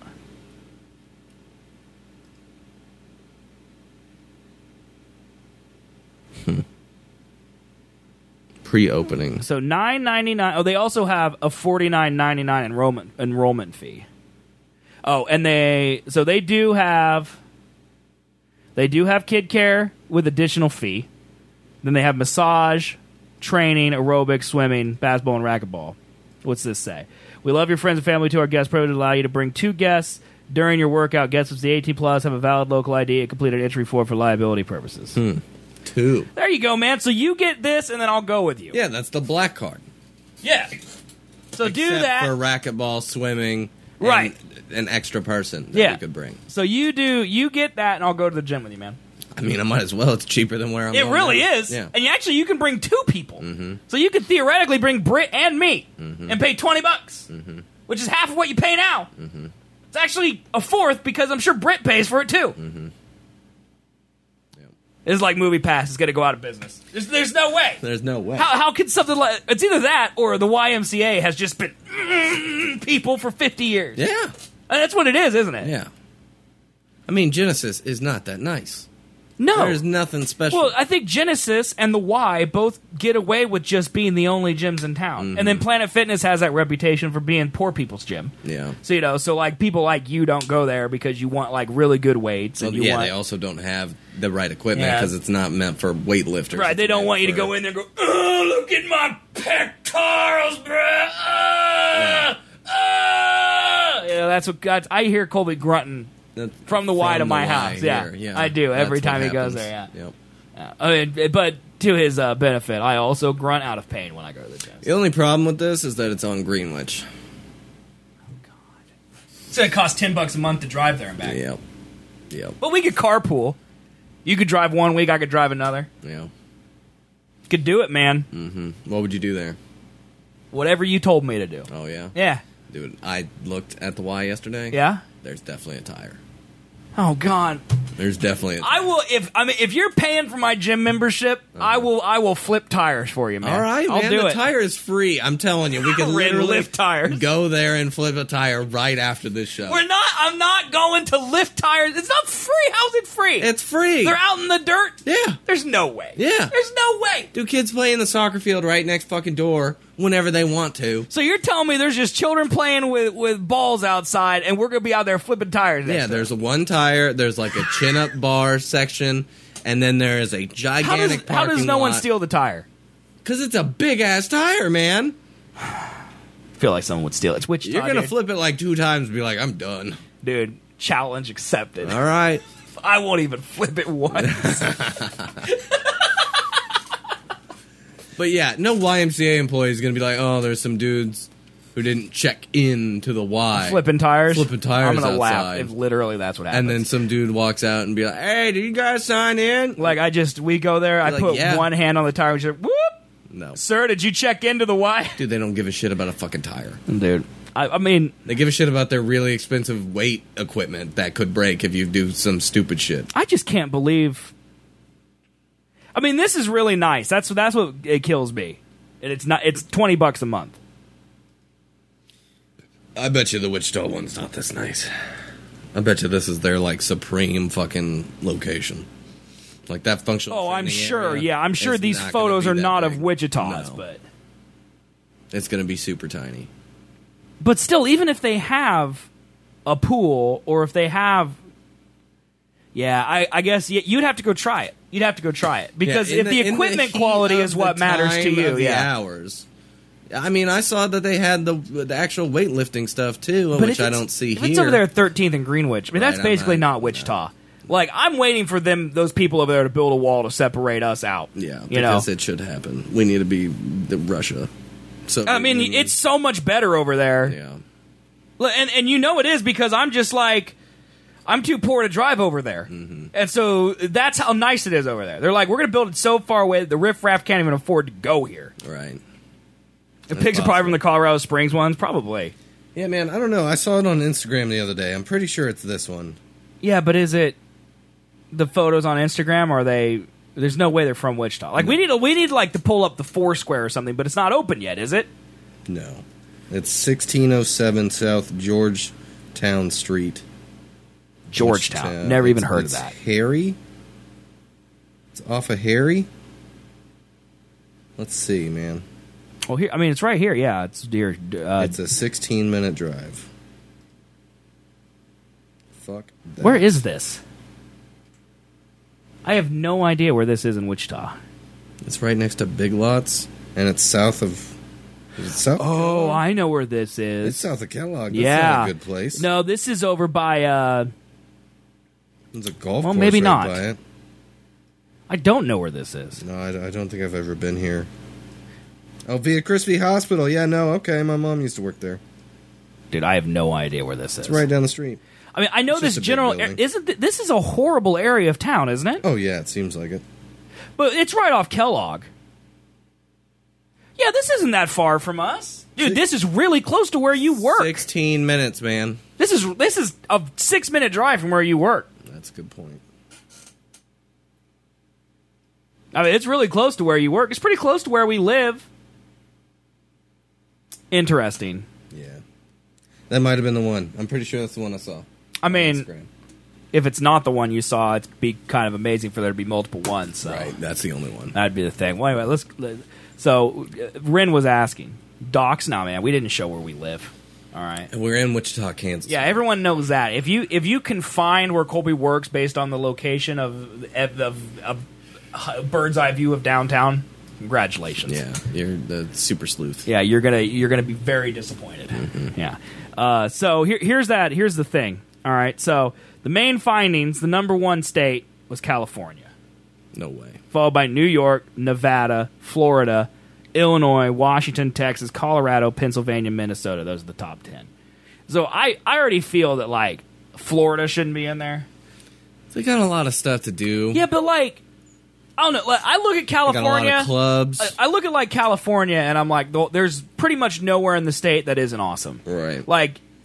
Pre-opening. So nine ninety-nine. Oh, they also have a forty-nine ninety-nine enrollment enrollment fee. Oh, and they so they do have they do have kid care with additional fee. Then they have massage, training, aerobics, swimming, basketball, and racquetball. What's this say? We love your friends and family to our guest program to allow you to bring two guests during your workout. Guests with the eighteen plus have a valid local I D and completed entry form for liability purposes. Hmm. Two. There you go, man. So you get this, and then I'll go with you. Yeah, that's the black card. Yeah. So do Except that. for racquetball, swimming, and Right. an extra person that Yeah. you could bring. So you do, you get that, and I'll go to the gym with you, man. I mean, I might as well. It's cheaper than where I'm It going really now. is. Yeah. And you actually, you can bring two people. Mm-hmm. So you could theoretically bring Britt and me Mhm. and pay twenty bucks, Mm-hmm. which is half of what you pay now. Mm-hmm. It's actually a fourth because I'm sure Britt pays for it too. Mm-hmm. It's like Movie Pass is going to go out of business. There's, there's no way. There's no way. How, how could something like it's either that or the Y M C A has just been mm, people for fifty years. Yeah. And that's what it is, isn't it? Yeah. I mean, Genesis is not that nice. No. There's nothing special. Well, I think Genesis and the Y both get away with just being the only gyms in town. Mm-hmm. And then Planet Fitness has that reputation for being poor people's gym. yeah. So, you know, so like people like you don't go there because you want like really good weights. Well, And you yeah, want, they also don't have the right equipment Yeah. because it's not meant for weightlifters. Right, they It's don't meant want you to for- go in there and go, oh, look at my pectorals, bruh. Ah, ah. You know, that's what that's, I hear Colby grunting That's from the Y to from my the Y house. Yeah, here, yeah. I do every That's what time he goes happens. there. Yeah. Yep. Yeah. I mean, but to his uh, benefit, I also grunt out of pain when I go to the gym. The only problem with this is that it's on Greenwich. It's gonna cost ten bucks a month to drive there and back. Yep. Yep. But we could carpool. You could drive one week, I could drive another. Yeah. Could do it, man. Mm-hmm. What would you do there? Whatever you told me to do. Oh, yeah? Yeah. Dude, I looked at the Y yesterday. Yeah? There's definitely a tire. Oh God. There's definitely. A I will if I mean if you're paying for my gym membership, uh-huh. I will I will flip tires for you, man. All right, I'll man. do the it. tire is free. I'm telling you, we can Red literally lift tires. Go there and flip a tire right after this show. We're not. I'm not going to lift tires. It's not free. How's it free? It's free. They're out in the dirt. Yeah. There's no way. Yeah. There's no way. Do kids play in the soccer field right next fucking door whenever they want to? So you're telling me there's just children playing with, with balls outside, and we're gonna be out there flipping tires? Next Yeah. time. There's a one tire. There's like a chin up bar section. And then there is a gigantic how does, parking how does no one lot. steal the tire? Because it's a big-ass tire, man. I feel like someone would steal it. It's Wichita, You're going to dude. flip it like two times and be like, I'm done. Dude, challenge accepted. All right. I won't even flip it once. But yeah, no Y M C A employee is going to be like, oh, there's some dudes who didn't check in to the Y. Flipping tires? Flipping tires I'm going to laugh outside. if literally that's what happens. And then some dude walks out and be like, hey, did you guys sign in? Like, I just, we go there, I like, put yeah. one hand on the tire, and just, whoop! No. Sir, did you check into the Y? Dude, they don't give a shit about a fucking tire. Dude. I, I mean... They give a shit about their really expensive weight equipment that could break if you do some stupid shit. I just can't believe... I mean, this is really nice. That's that's what it kills me. And it's not. It's twenty bucks a month. I bet you the Wichita one's not this nice. I bet you this is their, like, supreme fucking location. Like, that functional Oh, I'm training sure. area Yeah, I'm sure is these not photos gonna are be that not big. of Wichita's, No. but... It's going to be super tiny. But still, even if they have a pool, or if they have... Yeah, I, I guess y- you'd have to go try it. You'd have to go try it. Because Yeah, in if the, in equipment heat quality of is the what matters to time you, of the yeah. hours. I mean, I saw that they had the the actual weightlifting stuff, too, But which if I it's- don't see if here. It's over there at thirteenth and Greenwich. I mean, Right, that's I'm basically not- not Wichita. Like, I'm waiting for them, those people over there, to build a wall to separate us out. Yeah, you know. because it should happen. We need to be the Russia. So I mean, it's so much better over there. Yeah. L- And and you know it is, because I'm just like, I'm too poor to drive over there. Mm-hmm. And so that's how nice it is over there. They're like, we're going to build it so far away that the riffraff can't even afford to go here. Right. The That's pigs are probably possible. from the Colorado Springs ones, probably. Yeah, man, I don't know. I saw it on Instagram the other day. I'm pretty sure it's this one. Yeah, but is it the photos on Instagram? Or are they? There's no way they're from Wichita. Like we need, to, we need like to pull up the Foursquare or something, but it's not open yet, is it? No. It's sixteen oh seven South Georgetown Street. Georgetown. Wichita. Never even It's- heard of it's that. Harry? It's off of Harry? Let's see, man. Well, here. I mean, it's right here. Yeah, it's dear. Uh, It's a sixteen minute drive. Fuck that. where is this? I have no idea where this is in Wichita. It's right next to Big Lots, and it's south of. Is it south? of Oh, Kellogg? I know where this is. It's south of Kellogg. That's yeah, not a good place. No, this is over by. Uh, There's a golf Well, course maybe right not. by it. I don't know where this is. No, I, I don't think I've ever been here. Oh, Via Crispy Hospital. Yeah, no, okay. My mom used to work there. Dude, I have no idea where this is. It's right down the street. I mean, I know It's this just a big general building. isn't th- this is a horrible area of town, isn't it? Oh, yeah, it seems like it. But it's right off Kellogg. Yeah, this isn't that far from us, dude. This is really close to where you work. sixteen minutes, man. This is this is a six minute drive from where you work. That's a good point. I mean, it's really close to where you work. It's pretty close to where we live. Interesting. Yeah. That might have been the one. I'm pretty sure that's the one I saw. I mean, Instagram. if it's not the one you saw, it'd be kind of amazing for there to be multiple ones. So. Right, that's the only one. That'd be the thing. Well, anyway, let's. let- So, uh, Ren was asking, docs? No, man, we didn't show where we live. All right. And we're in Wichita, Kansas. Yeah, everyone knows that. If you if you can find where Colby works based on the location of of, of, of a bird's eye view of downtown, congratulations. Yeah, you're the super sleuth. Yeah, you're gonna you're gonna be very disappointed. Mm-hmm. Yeah. Uh, so here here's that. Here's the thing. All right. So the main findings, the number one state was California, No way. followed by New York, Nevada, Florida, Illinois, Washington, Texas, Colorado, Pennsylvania, Minnesota. Those are the top ten. So I, I already feel that, like, Florida shouldn't be in there. They got a lot of stuff to do. Yeah, but, like, I don't know. Like, I look at They got a lot California. of clubs. I, I look at, like, California, and I'm like, th- there's pretty much nowhere in the state that isn't awesome. right. Like,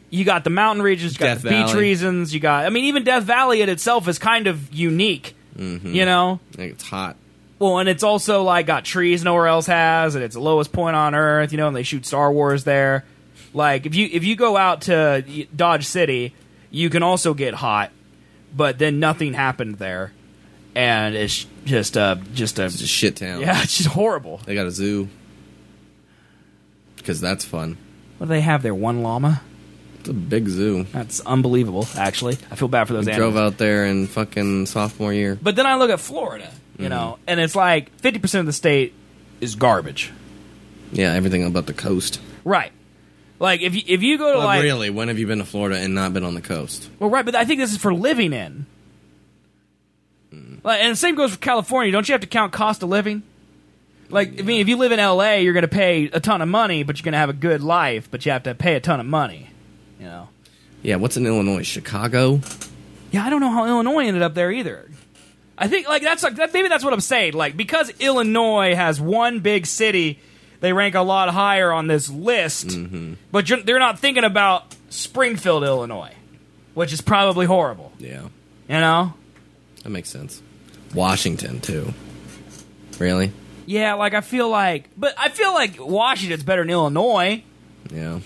you got the mountain regions, you got Death the beach Valley. regions, you got. I mean, even Death Valley in itself is kind of unique. Mm-hmm. You know. Like it's hot. Well, and it's also like got trees nowhere else has, and it's the lowest point on Earth. You know, and they shoot Star Wars there. Like if you if you go out to Dodge City, you can also get hot, but then nothing happened there, and it's just uh just a It's a shit town. yeah, it's just horrible. They got a zoo. Because that's fun. What do they have there? One llama? It's a big zoo. That's unbelievable. Actually, I feel bad for those We animals. drove out there in fucking sophomore year. But then I look at Florida, you Mm-hmm. know, and it's like fifty percent of the state is garbage. Yeah, everything about the coast. Right. Like if you, if you go to Well, like really, when have you been to Florida and not been on the coast? well, right, but I think this is for living in. Like, and the same goes for California. Don't you have to count cost of living? Like, I mean, if you live in L A, you're going to pay a ton of money, but you're going to have a good life, but you have to pay a ton of money. You know. Yeah, what's in Illinois? Chicago? Yeah, I don't know how Illinois ended up there either. I think like that's like that, maybe that's what I'm saying. Like because Illinois has one big city, they rank a lot higher on this list. Mm-hmm. But you're, they're not thinking about Springfield, Illinois, which is probably horrible. Yeah, You know? that makes sense. Washington, too. Really? Yeah, like I feel like, but I feel like Washington's better than Illinois. Yeah.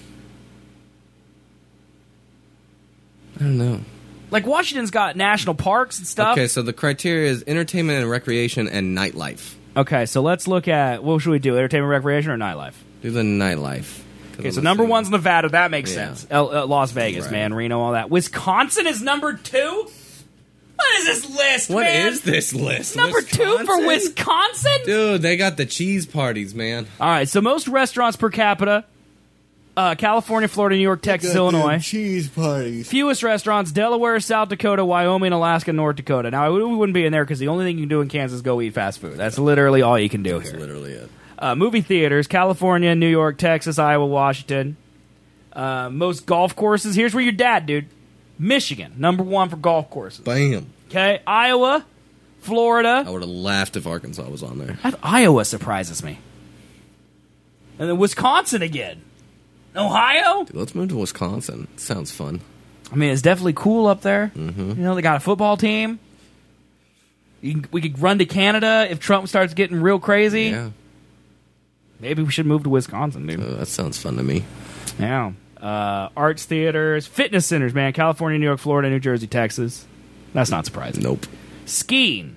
I don't know. Like Washington's got national parks and stuff. Okay, so the criteria is entertainment and recreation and nightlife. Okay, so let's look at what should we do? Entertainment, recreation, or nightlife? Do the nightlife. Okay, so number one's Nevada. That makes Yeah. sense. L- uh, Las Vegas, Right. man, Reno, all that. Wisconsin is number two. What is this list, What man? is this list? Number two for Wisconsin? Wisconsin? Dude, they got the cheese parties, man. All right, so most restaurants per capita: uh, California, Florida, New York, Texas, Illinois. Cheese parties. Fewest restaurants: Delaware, South Dakota, Wyoming, Alaska, North Dakota. Now, we wouldn't be in there because the only thing you can do in Kansas is go eat fast food. That's literally all you can do That's here. literally it. Uh, movie theaters: California, New York, Texas, Iowa, Washington. Uh, most golf courses. Here's where your dad, dude. Michigan, number one for golf courses. Bam. Okay, Iowa, Florida. I would have laughed if Arkansas was on there. I- Iowa surprises me. And then Wisconsin again. Ohio? Dude, let's move to Wisconsin. Sounds fun. I mean, it's definitely cool up there. Mm-hmm. You know, they got a football team. You can, we could run to Canada if Trump starts getting real crazy. Yeah. Maybe we should move to Wisconsin, dude. Uh, that sounds fun to me. Yeah. Uh, arts theaters, fitness centers, man. California, New York, Florida, New Jersey, Texas. That's not surprising. Nope. Skiing.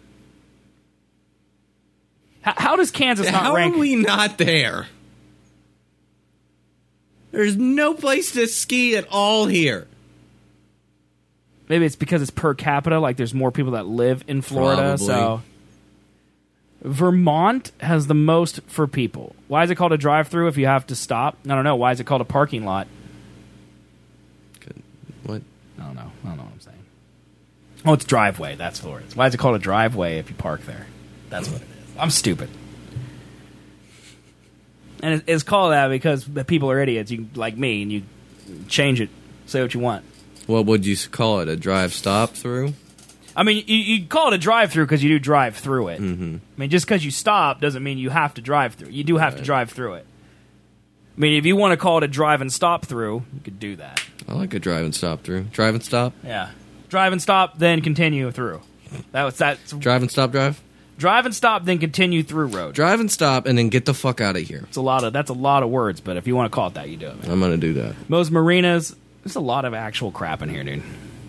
H- how does Kansas not How rank? are we not there? There's no place to ski at all here. Maybe it's because it's per capita. Like there's more people that live in Florida. Probably. So Vermont has the most for people. Why is it called a drive-through if you have to stop? I don't know. Why is it called a parking lot? Good. What? I don't know. I don't know what I'm saying. Oh, it's driveway. That's what it is. Why is it called a driveway if you park there? That's what it is. I'm stupid. And it- it's called that because people are idiots, you like me, and you change it, say what you want. What would you call it? A drive stop through? I mean, you, you call it a drive-through because you do drive through it. Mm-hmm. I mean, just because you stop doesn't mean you have to drive through. You do have to Right. drive through it. I mean, if you want to call it a drive and stop through, you could do that. I like a drive and stop through. Drive and stop? Yeah, drive and stop, then continue through. That was that. Drive and stop drive? Drive and stop, then continue through road. Drive and stop and then get the fuck out of here. It's a lot of that's a lot of words, but if you want to call it that, you do it, man. I'm going to do that. Most marinas, there's a lot of actual crap in here, dude.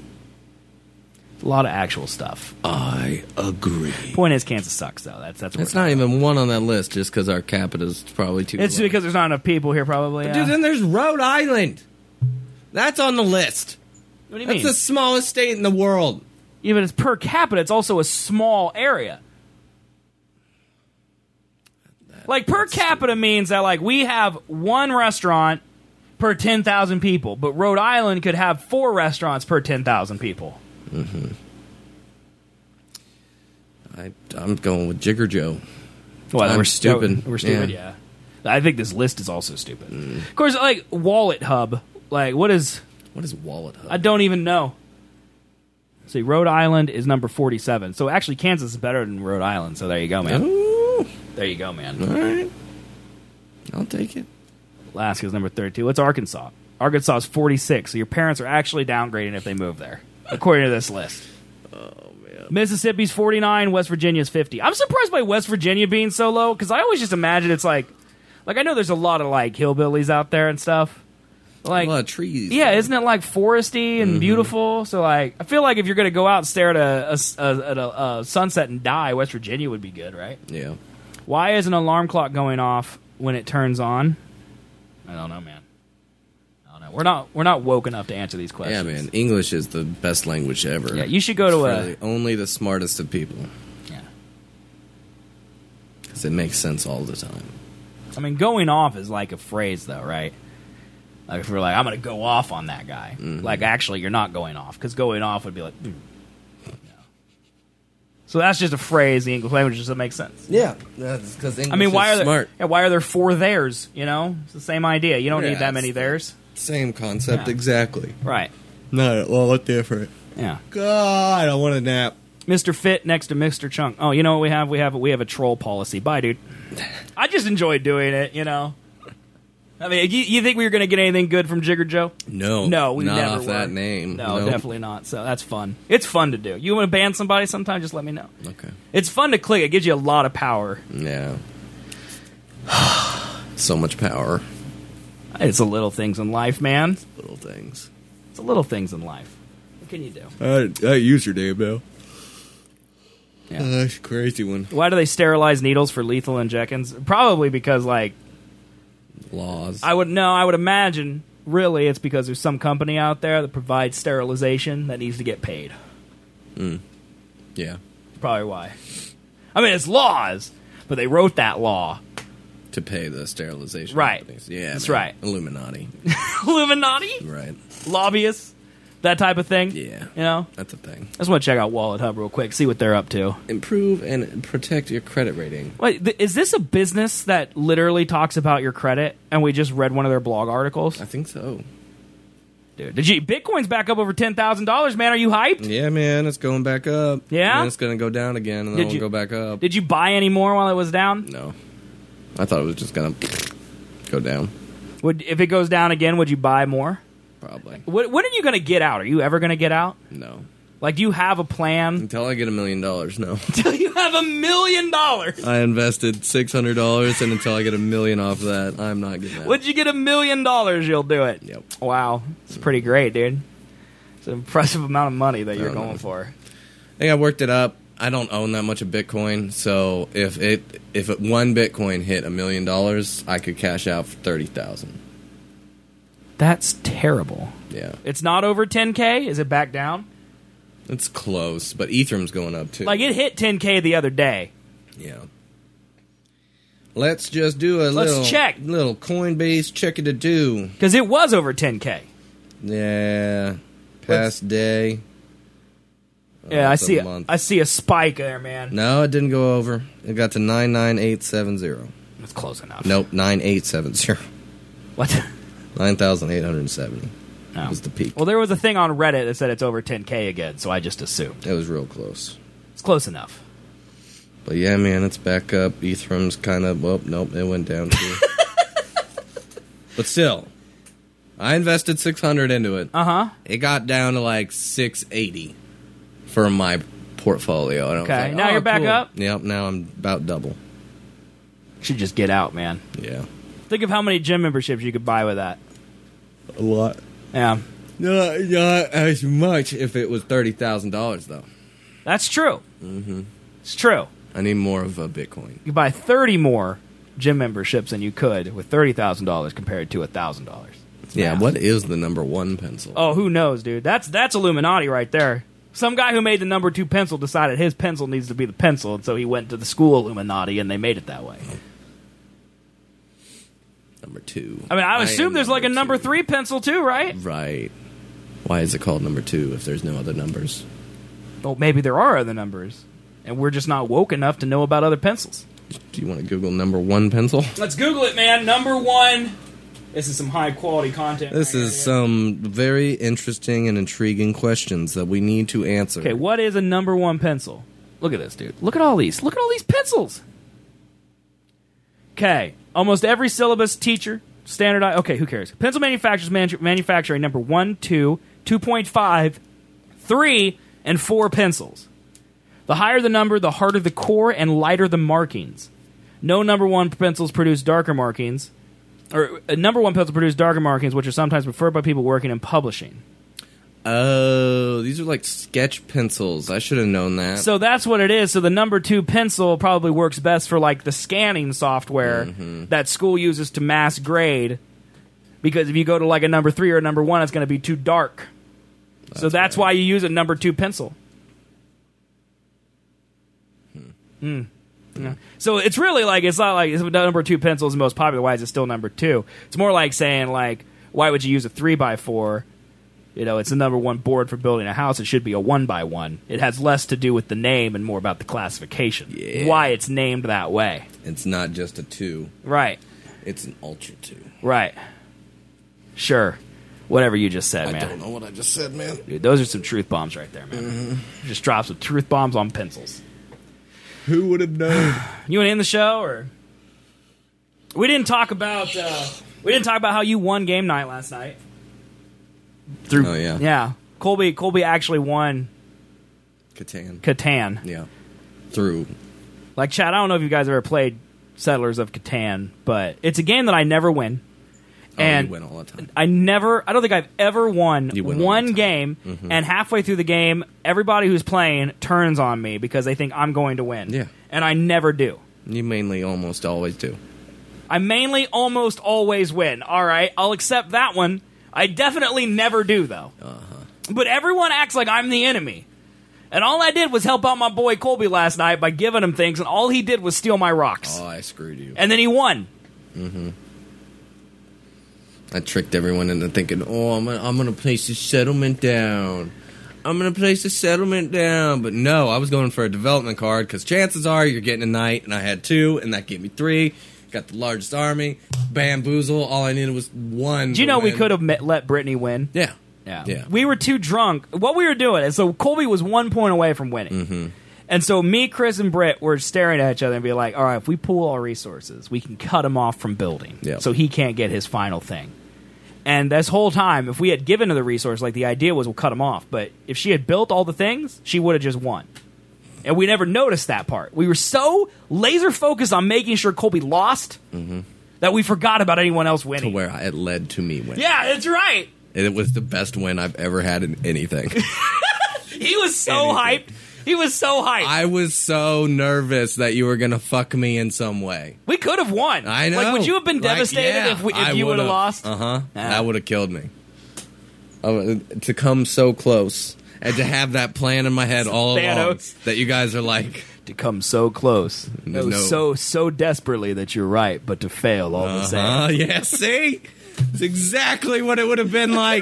A lot of actual stuff. I agree. Point is, Kansas sucks, though. That's that's. What It's we're not talking even one on that list just because our capita's probably too about. It's low. because there's not enough people here, probably. Dude, yeah. then there's Rhode Island. That's on the list. What do you That's mean? the smallest state in the world. Yeah, but it's per capita. It's also a small area. Like per capita means that like we have one restaurant per ten thousand people, but Rhode Island could have four restaurants per ten thousand people. Mm-hmm. I, I'm going with Jigger Joe. Well, I'm we're stupid. We're stupid. Yeah. Yeah. I think this list is also stupid. Of course, like Wallet Hub. Like, what is? What is Wallet Hub? I don't even know. See, Rhode Island is number forty-seven. So actually, Kansas is better than Rhode Island. So there you go, man. Ooh, There you go, man. all right. I'll take it. Alaska's number thirty-two. What's Arkansas? Arkansas is forty-six. So your parents are actually downgrading if they move there, according to this list. Oh man. Mississippi's forty-nine. West Virginia's fifty. I'm surprised by West Virginia being so low because I always just imagine it's like, like I know there's a lot of like hillbillies out there and stuff. Like a lot of trees. Yeah, though. isn't it like foresty and Mm-hmm. beautiful? So like, I feel like if you're gonna go out and stare at a, a, a, at a, a sunset and die, West Virginia would be good, right? Yeah. Why is an alarm clock going off when it turns on? I don't know, man. I don't know. We're not we're not woke enough to answer these Yeah, questions. man. English is the best language ever. Yeah, you should go to For a the- only the smartest of people. yeah. Because it makes sense all the time. I mean, going off is like a phrase, though, right? Like if we're like, I'm going to go off on that guy. Mm-hmm. Like, actually, you're not going off because going off would be like. Mm. Yeah. So that's just a phrase. The English language doesn't make sense. Yeah. That's because English I mean, why is are there? smart. Yeah, why are there four theirs? You know, it's the same idea. You don't Yeah, need that many it's- theirs, Same concept, Yeah. exactly. right? Not a lot different. Yeah. God, I want a nap. Mister Fit next to Mister Chunk. Oh, you know what we have? We have we have a troll policy. Bye, dude. I just enjoy doing it. You know. I mean, you, you think we were going to get anything good from Jigger Joe? No. No, we not never off were. that name. No, Nope. definitely not. So that's fun. It's fun to do. You want to ban somebody sometime? Just let me know. Okay. It's fun to click. It gives you a lot of power. Yeah. So much power. It's the little things in life, man. Little things. It's the little things in life. What can you do? I, I use your name, Bill. Yeah. Uh, that's a crazy one. Why do they sterilize needles for lethal injections? Probably because, like, Laws. I would no, I would imagine. Really, it's because there's some company out there that provides sterilization that needs to get paid. yeah. That's probably why. I mean, it's laws, but they wrote that law. To pay the sterilization Right. companies. Yeah. That's man. right. Illuminati. Illuminati, Right. lobbyists, that type of thing. Yeah. You know, That's a thing. I just want to check out Wallet Hub real quick, see what they're up to. Improve and protect your credit rating. Wait, th- is this a business that literally talks about your credit? And we just read one of their blog articles, I think so. dude. Did you? Bitcoin's back up over ten thousand dollars, man. Are you hyped? Yeah, man, it's going back up. Yeah? And it's going to go down again, and then Did it'll you- go back up. Did you buy any more while it was down? No. I thought it was just going to go down. Would if it goes down again? Would you buy more? Probably. What, when are you going to get out? Are you ever going to get out? No. Like, do you have a plan? Until I get a million dollars, no. Until you have a million dollars. I invested six hundred dollars, and until I get a million off of that, I'm not getting that. Once you get a million dollars, you'll do it. Yep. Wow, it's pretty great, dude. It's an impressive amount of money that you're I don't going know. for. I think I worked it up. I don't own that much of Bitcoin, so if it if it, one Bitcoin hit a million dollars, I could cash out for thirty thousand. That's terrible. Yeah, It's not over ten K? Is it back down? it's close, but Ethereum's going up too. Like, it hit ten K the other day. Yeah. Let's just do a Let's little check. little Coinbase check it a do. Because it was over ten K. Yeah, past day. Oh, Yeah, I it's a see. A, month. I see a spike there, man. No, it didn't go over. It got to nine nine eight seven zero. That's close enough. Nope, nine eight seven zero. What? Nine thousand eight hundred seventy No. was the peak. Well, there was a thing on Reddit that said it's over ten K again, so I just assumed. It was real close. It's close enough. But yeah, man, it's back up. Ethereum's kind of, well, nope, it went down too. But still, I invested six hundred into it. Uh huh. It got down to like six eighty for my portfolio. And I was Okay, like, now oh, you're back cool. up? Yep, now I'm about double. Should just get out, man. Yeah. Think of how many gym memberships you could buy with that. A lot. Yeah, Not, not as much if it was thirty thousand dollars, though. that's true. Mm-hmm. It's true. I need more of a Bitcoin. You could buy thirty more gym memberships than you could with thirty thousand dollars compared to one thousand dollars. Yeah, math. what is the number one pencil? Oh, who knows, dude? That's that's Illuminati right there. Some guy who made the number two pencil decided his pencil needs to be the pencil, and so he went to the school Illuminati, and they made it that way. Number two. I mean, I am assume there's like a number two. three pencil too, right? Right. Why is it called number two if there's no other numbers? Well, maybe there are other numbers, and we're just not woke enough to know about other pencils. Do you want to Google number one pencil? Let's Google it, man. Number one. This is some high quality content. This right is here. some very interesting and intriguing questions that we need to answer. Okay, what is a number one pencil? Look at this, dude. Look at all these. Look at all these pencils. Okay, almost every syllabus teacher Standardized. Okay, who cares? Pencil manufacturers manu- manufacture a number one, two, two point five, three, and four pencils. The higher the number, the harder the core and lighter the markings. No number one pencils produce darker markings, or uh, number one pencils produce darker markings, which are sometimes preferred by people working in publishing. Oh, these are like sketch pencils. I should have known that. So that's what it is. So the number two pencil probably works best for like the scanning software Mm-hmm. that school uses to mass grade. Because if you go to like a number three or a number one, it's going to be too dark. That's so that's right. why you use a number two pencil. Hmm. Yeah. So it's really like, it's not like it's the number two pencil is the most popular. Why is it still number two? It's more like saying, like, why would you use a three by four? You know, it's the number one board for building a house. It should be a one by one. It has less to do with the name and more about the classification. Yeah. Why it's named that way. It's not just a two. Right. It's an ultra two. Right. Sure. Whatever you just said, I man. don't know what I just said, man. Dude, those are some truth bombs right there, man. Mm-hmm. Just drops some truth bombs on pencils. Who would have known? You want to end the show, or we didn't talk about uh, we didn't talk about how you won game night last night. Through, Oh, yeah. yeah. Colby Colby actually won Catan. Catan. Yeah. Through. Like, Chad, I don't know if you guys ever played Settlers of Catan, but it's a game that I never win. Oh, And you win all the time. I never, I don't think I've ever won You win all one the time. game, Mhm. and halfway through the game, everybody who's playing turns on me because they think I'm going to win. Yeah. And I never do. You mainly almost always do. I mainly almost always win. All right, I'll accept that one. I definitely never do, though. Uh-huh. But everyone acts like I'm the enemy. And all I did was help out my boy Colby last night by giving him things, and all he did was steal my rocks. Oh, I screwed you. And then he won. Mm-hmm. I tricked everyone into thinking, oh, I'm gonna, I'm gonna place the settlement down. I'm gonna place the settlement down. But no, I was going for a development card because chances are you're getting a knight, and I had two, and that gave me three. Got the largest army. Bamboozle. All I needed was one. Do you to know we win. could have met, let Brittany win? Yeah. Yeah. Yeah. We were too drunk. What we were doing, and so Colby was one point away from winning. Mm-hmm. And so me, Chris, and Britt were staring at each other and be like, all right, if we pool our resources, we can cut him off from building. Yep. So he can't get his final thing. And this whole time, if we had given her the resource, like the idea was we'll cut him off. But if she had built all the things, she would have just won. And we never noticed that part. We were so laser focused on making sure Colby lost Mm-hmm. that we forgot about anyone else To winning. where it led to me winning. Yeah, that's right. And it was the best win I've ever had in anything. He was so hyped. Anything. He was so hyped. I was so nervous that you were gonna fuck me in some way. We could have won. I know. Like, would you have been Like, devastated yeah, if, we, I if you would have would've. lost? Uh-huh. Yeah. That would have killed me. Oh, to come so close and to have that plan in my head all along Thanos. that you guys are like, To come so close. No. No, so so desperately that you're right, but to fail all the same. uh-huh, yeah, see? It's exactly what it would have been like.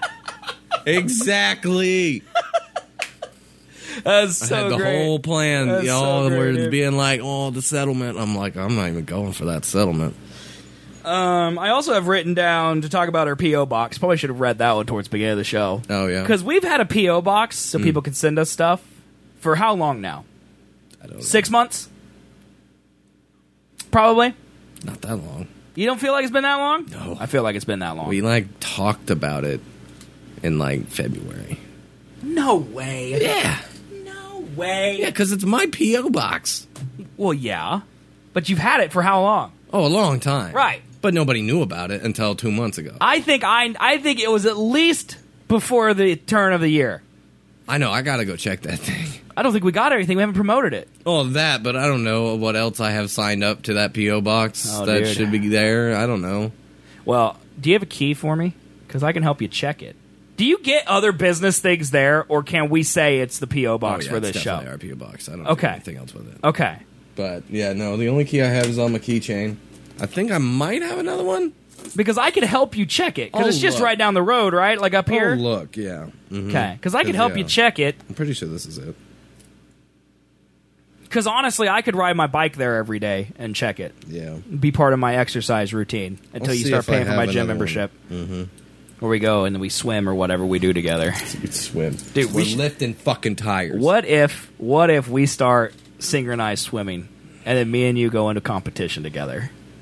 Exactly. That's I so had the great. whole plan. That's Y'all so great, were dude. being like, oh, the settlement. I'm like, I'm not even going for that settlement. Um, I also have written down to talk about our P O box. Probably should have read that one towards the beginning of the show. Oh, yeah? Because we've had a P O box so Mm. people can send us stuff for how long now? I don't know. Six months? Probably. Not that long. You don't feel like it's been that long? No. I feel like it's been that long. We, like, talked about it in, like, February. No way. Yeah. No way. Yeah, because it's my P O box. Well, yeah. But you've had it for how long? Oh, a long time. Right. But nobody knew about it until two months ago. I think I I think it was at least before the turn of the year. I know, I gotta go check that thing. I don't think we got everything. We haven't promoted it. Oh, that, but I don't know what else I have signed up to that P O box Oh, that dude. should be there. I don't know. Well, do you have a key for me? Because I can help you check it. Do you get other business things there, or can we say it's the P O box oh, yeah, for it's this show? definitely our P O box. I don't Okay. do anything else with it. Okay. But, yeah, no, the only key I have is on my keychain. I think I might have another one. Because I could help you check it. Because Oh, it's just look. right down the road, right? Like up here? Oh, look, yeah. Mhm. Okay. Because I could help yeah. you check it. I'm pretty sure this is it. Because honestly, I could ride my bike there every day and check it. Yeah. Be part of my exercise routine until I'll you see start if I paying for have my gym another one. membership. Mm-hmm. Where we go and then we swim or whatever we do together. You swim. Dude, we We're should- lifting fucking tires. What if what if we start synchronized swimming and then me and you go into competition together?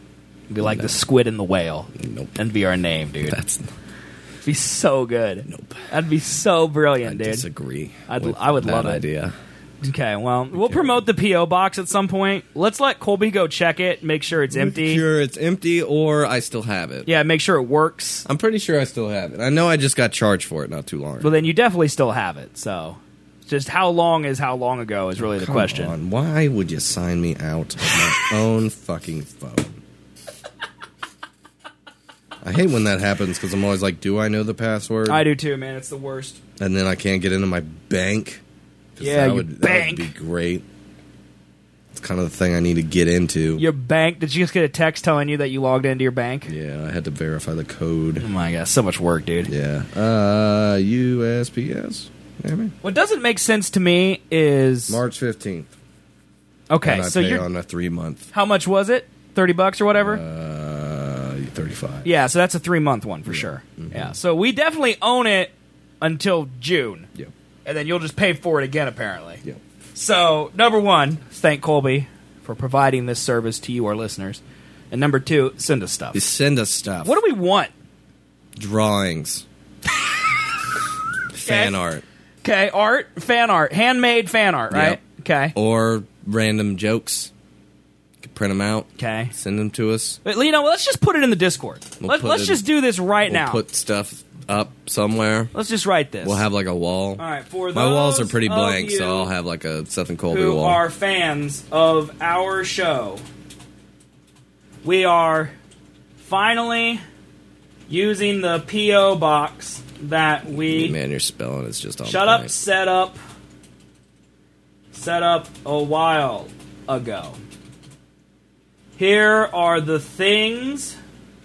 It'd be like No. the squid and the whale. Nope. And be our name, dude. That's It'd be so good. Nope. That'd be so brilliant, I dude. disagree. I'd- with I would that love it. idea. Okay, well, we'll promote the P O box at some point. Let's let Colby go check it, make sure it's empty. Sure, it's empty, or I still have it. Yeah, make sure it works. I'm pretty sure I still have it. I know I just got charged for it not too long ago. Well, then you definitely still have it. So, just how long is how long ago is really the Come question. on, why would you sign me out of my own fucking phone? I hate when that happens because I'm always like, do I know the password? I do too, man. It's the worst. And then I can't get into my bank. 'Cause Yeah, that your would, bank. That would be great. It's kind of the thing I need to get into. Your bank? Did you just get a text telling you that you logged into your bank? Yeah, I had to verify the code. Oh my god, so much work, dude. Yeah. Uh, U S P S. Maybe. What doesn't make sense to me is March fifteenth. okay. And I So pay you're on a three month. how much was it? Thirty bucks or whatever. Uh, thirty-five. Yeah, so that's a three month one for sure. Yeah, so we definitely own it until June, Yep. and then you'll just pay for it again, apparently. Yep. So number one, thank Colby for providing this service to you, our listeners, and number two, send us stuff. You send us stuff. What do we want? Drawings. Fan art. Okay, art, fan art, handmade fan art, right? Yep. Okay, Or random jokes. You can print them out. okay. Send them to us. But, you know, let's just put it in the Discord. We'll Let, put let's it- just do this right We'll now. put stuff up somewhere. let's just write this. We'll have like a wall. All right, for My walls are those pretty of blank, you so I'll have like a Seth and Colby who wall. are fans of our show, we are finally using the P O box that we Man, your spelling is just on shut point. up, set up, set up a while ago. Here are the things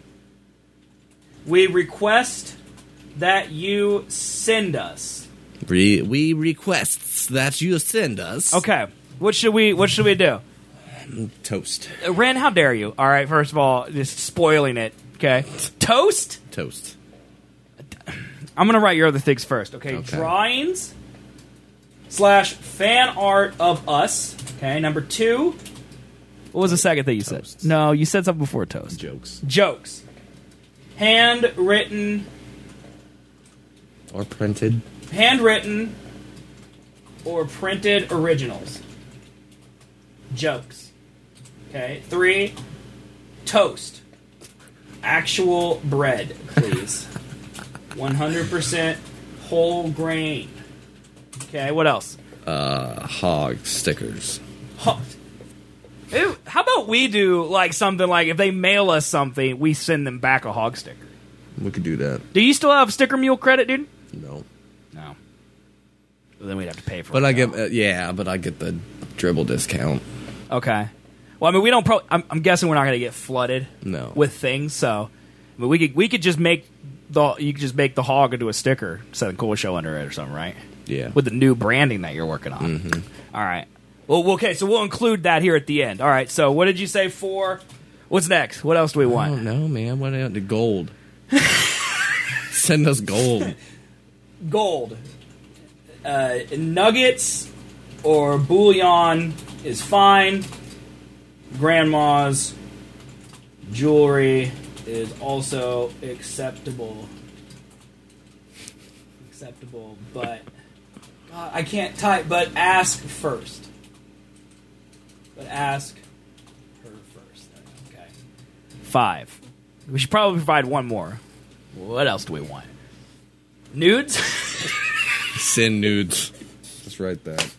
we request that you send us. Re- we requests that you send us Okay, what should we what should we do? toast. Uh, Ren, how dare you? All right, first of all, just spoiling it. Okay, toast. Toast. I'm gonna write your other things first. Okay, Okay. drawings slash fan art of us. Okay, number two. What was the second thing you Toasts. said? No, you said something before toast. Jokes. Jokes. Handwritten, Or printed. handwritten, or printed originals. Jokes. Okay, three. Toast. Actual bread, please. one hundred percent whole grain. Okay, what else? Uh, hog stickers. Huh. Ew, how about we do like something like if they mail us something, we send them back a hog sticker. We could do that. Do you still have Sticker Mule credit, dude? No. No. Well, then we'd have to pay for But it. I now. get, uh, yeah, but I get the dribble discount. Okay. Well, I mean, we don't. Pro- I'm, I'm guessing we're not going to get flooded No. with things. So, I mean, we could we could just make the you could just make the hog into a sticker, set a cool show under it or something, right? Yeah. With the new branding that you're working on. Mhm. All right. Well, okay. So we'll include that here at the end. All right. So what did you say for? What's next? What else do we I want? don't know, man. What else? The gold. Send us gold. Gold. Uh, nuggets or bullion is fine. Grandma's jewelry is also acceptable. Acceptable, but God, I can't type. But ask first. But ask her first. Okay. Five. We should probably provide one more. What else do we want? Nudes. Send nudes. Just write that.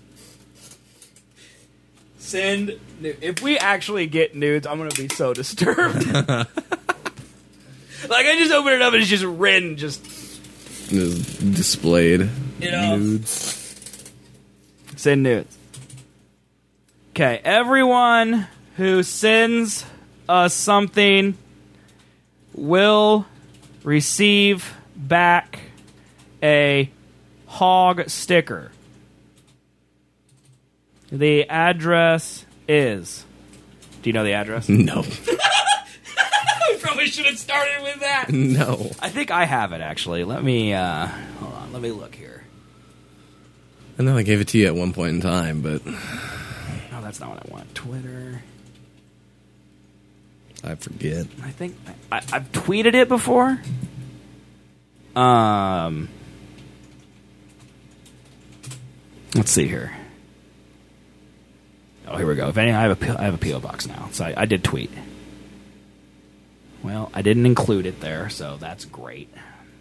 Send. nu- If we actually get nudes, I'm gonna be so disturbed. Like I just open it up and it's just Ren just Just displayed. You know. Nudes. send nudes. Okay, everyone who sends us something will receive back a hog sticker. The address is. Do you know the address? No. We probably should have started with that. No. I think I have it actually. Let me uh hold on, let me look here. I know I gave it to you at one point in time, but No, that's not what I want. Twitter. I forget. I think I, I've tweeted it before. Um, let's see here. Oh, here we go. If any, I have a I have a P O box now, so I, I did tweet. Well, I didn't include it there, so that's great.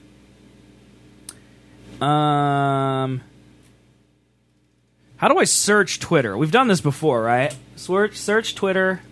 Um, how do I search Twitter? We've done this before, right? Search search Twitter.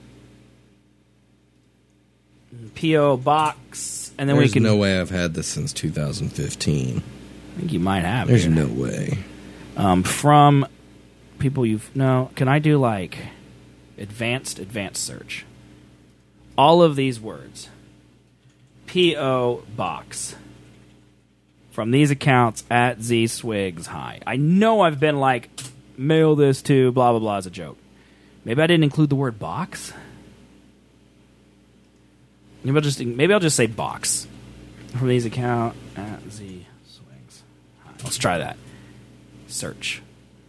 P O box, and then There's we can. no way I've had this since two thousand fifteen. I think you might have. There's here. no way. Um, from people you've no. Can I do like advanced advanced search? All of these words. P O box. From these accounts at Z Swigs High. I know I've been like mail this to blah blah blah as a joke. Maybe I didn't include the word box. Maybe I'll just maybe I'll just say box from these account at Z Swings. Let's try that. Search.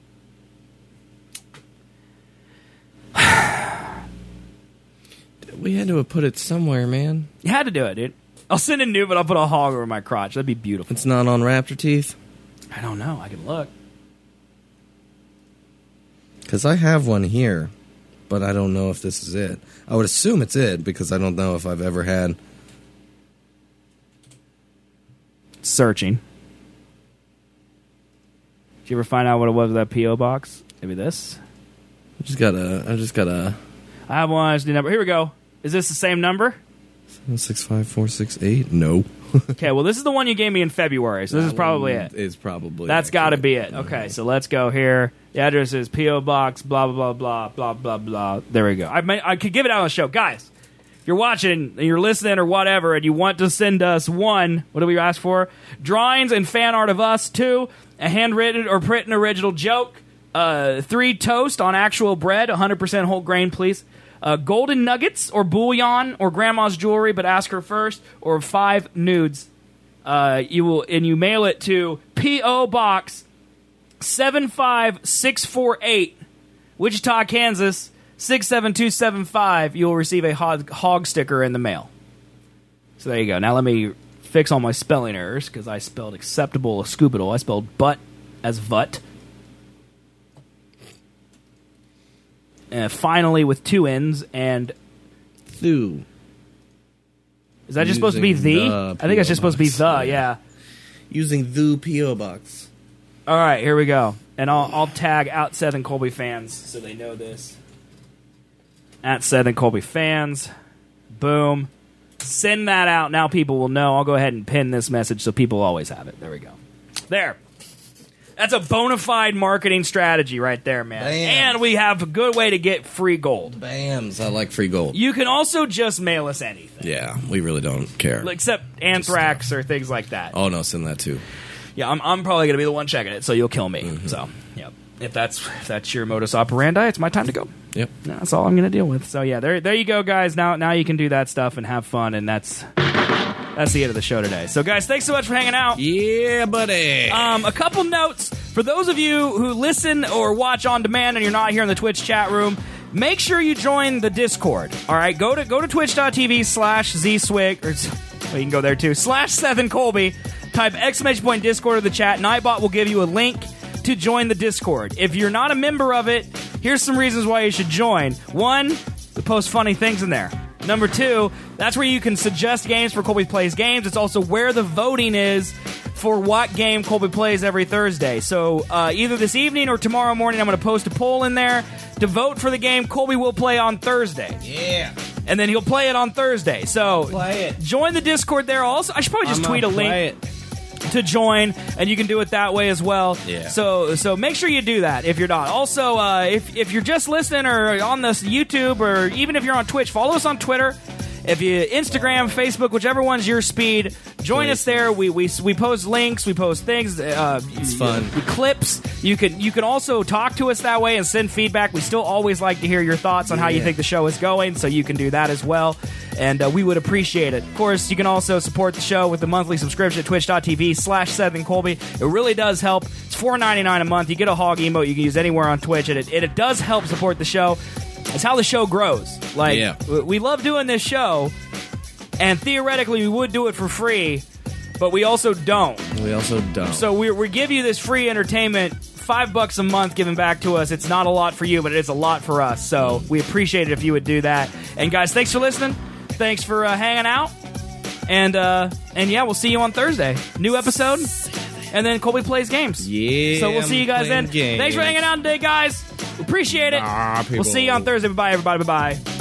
We had to have put it somewhere, man. You had to do it, dude. I'll send a new, but I'll put a hog over my crotch. That'd be beautiful. It's not on Raptor Teeth? I don't know. I can look. Because I have one here, but I don't know if this is it. I would assume it's it, because I don't know if I've ever had... Searching. Did you ever find out what it was with that P O box? Maybe this? I just got a... I just got a... I have one. I just need a number. Here we go. Is this the same number? six five four six eight? No. Okay, well, this is the one you gave me in February, so this is probably it. It's probably That's got to accurate. be it. Okay, so let's go here. The address is P O Box, blah, blah, blah, blah, blah, blah, blah. There we go. I, may, I could give it out on the show. Guys, if you're watching, and you're listening or whatever, and you want to send us one, what do we ask for? Drawings and fan art of us. Two, a handwritten or printed original joke. Uh, three, toast on actual bread, one hundred percent whole grain, please. Uh, golden nuggets or bouillon or grandma's jewelry, but ask her first. Or five, nudes. Uh, you will and you mail it to P O Box seven five six four eight, Wichita, Kansas six seven two seven five. You will receive a hog, hog sticker in the mail. So there you go. Now let me fix all my spelling errors because I spelled acceptable as scoopable. I spelled butt as vut. Uh, finally, with two N's and Thu. Is that just supposed to be the? the I think it's just supposed to be P O the. box. Yeah. Using the P O box. All right, here we go, and I'll I'll tag out Seth and Colby fans so they know this. At Seth and Colby fans, boom, send that out. Now people will know. I'll go ahead and pin this message so people always have it. There we go. There. That's a bona fide marketing strategy right there, man. Bam. And we have a good way to get free gold. Bams. I like free gold. You can also just mail us anything. Yeah, we really don't care. Except anthrax or things like that. Oh, no, send that too. Yeah, I'm, I'm probably going to be the one checking it, so you'll kill me. Mm-hmm. So, yeah. If that's if that's your modus operandi, it's my time to go. Yep. That's all I'm going to deal with. So, yeah, there there you go, guys. Now now you can do that stuff and have fun, and that's that's the end of the show today. So, guys, thanks so much for hanging out. Yeah, buddy. Um, a couple notes. For those of you who listen or watch on demand and you're not here in the Twitch chat room, make sure you join the Discord. All right, go to go to twitch.tv slash zswig, or well, you can go there too, slash Seth and Colby. Type exclamation point Discord in the chat. Nightbot will give you a link to join the Discord. If you're not a member of it, here's some reasons why you should join. One, we post funny things in there. Number two, that's where you can suggest games for Colby Plays Games. It's also where the voting is for what game Colby plays every Thursday. So uh, either this evening or tomorrow morning, I'm going to post a poll in there to vote for the game Colby will play on Thursday. Yeah. And then he'll play it on Thursday. So Play it. join the Discord there. Also, I should probably just I'm tweet a gonna link play it. to join, and you can do it that way as well. Yeah. So so make sure you do that if you're not. Also, uh, if if you're just listening or on this YouTube, or even if you're on Twitch, follow us on Twitter. If you Instagram, Facebook, whichever one's your speed, join Please. us there. We we we post links, we post things. Uh, It's fun. you- clips. You can you can also talk to us that way and send feedback. We still always like to hear your thoughts on how you Yeah. think the show is going, so you can do that as well. And uh, we would appreciate it. Of course, you can also support the show with the monthly subscription at twitch.tv slash Seth and Colby. It really does help. It's four ninety-nine a month. You get a hog emote you can use anywhere on Twitch, and it, it, it does help support the show. It's how the show grows. Like, Yeah. we love doing this show, and theoretically we would do it for free, but we also don't. We also don't. So we we give you this free entertainment, five bucks a month given back to us. It's not a lot for you, but it is a lot for us. So we appreciate it if you would do that. And guys, thanks for listening. Thanks for uh, hanging out. And uh, and yeah, we'll see you on Thursday. New episode, and then Colby plays games. Yeah. So we'll see you guys then. I'm playing games. Thanks for hanging out today, guys. Appreciate it. Ah, We'll see you on people. Thursday. Bye, everybody. Bye, bye.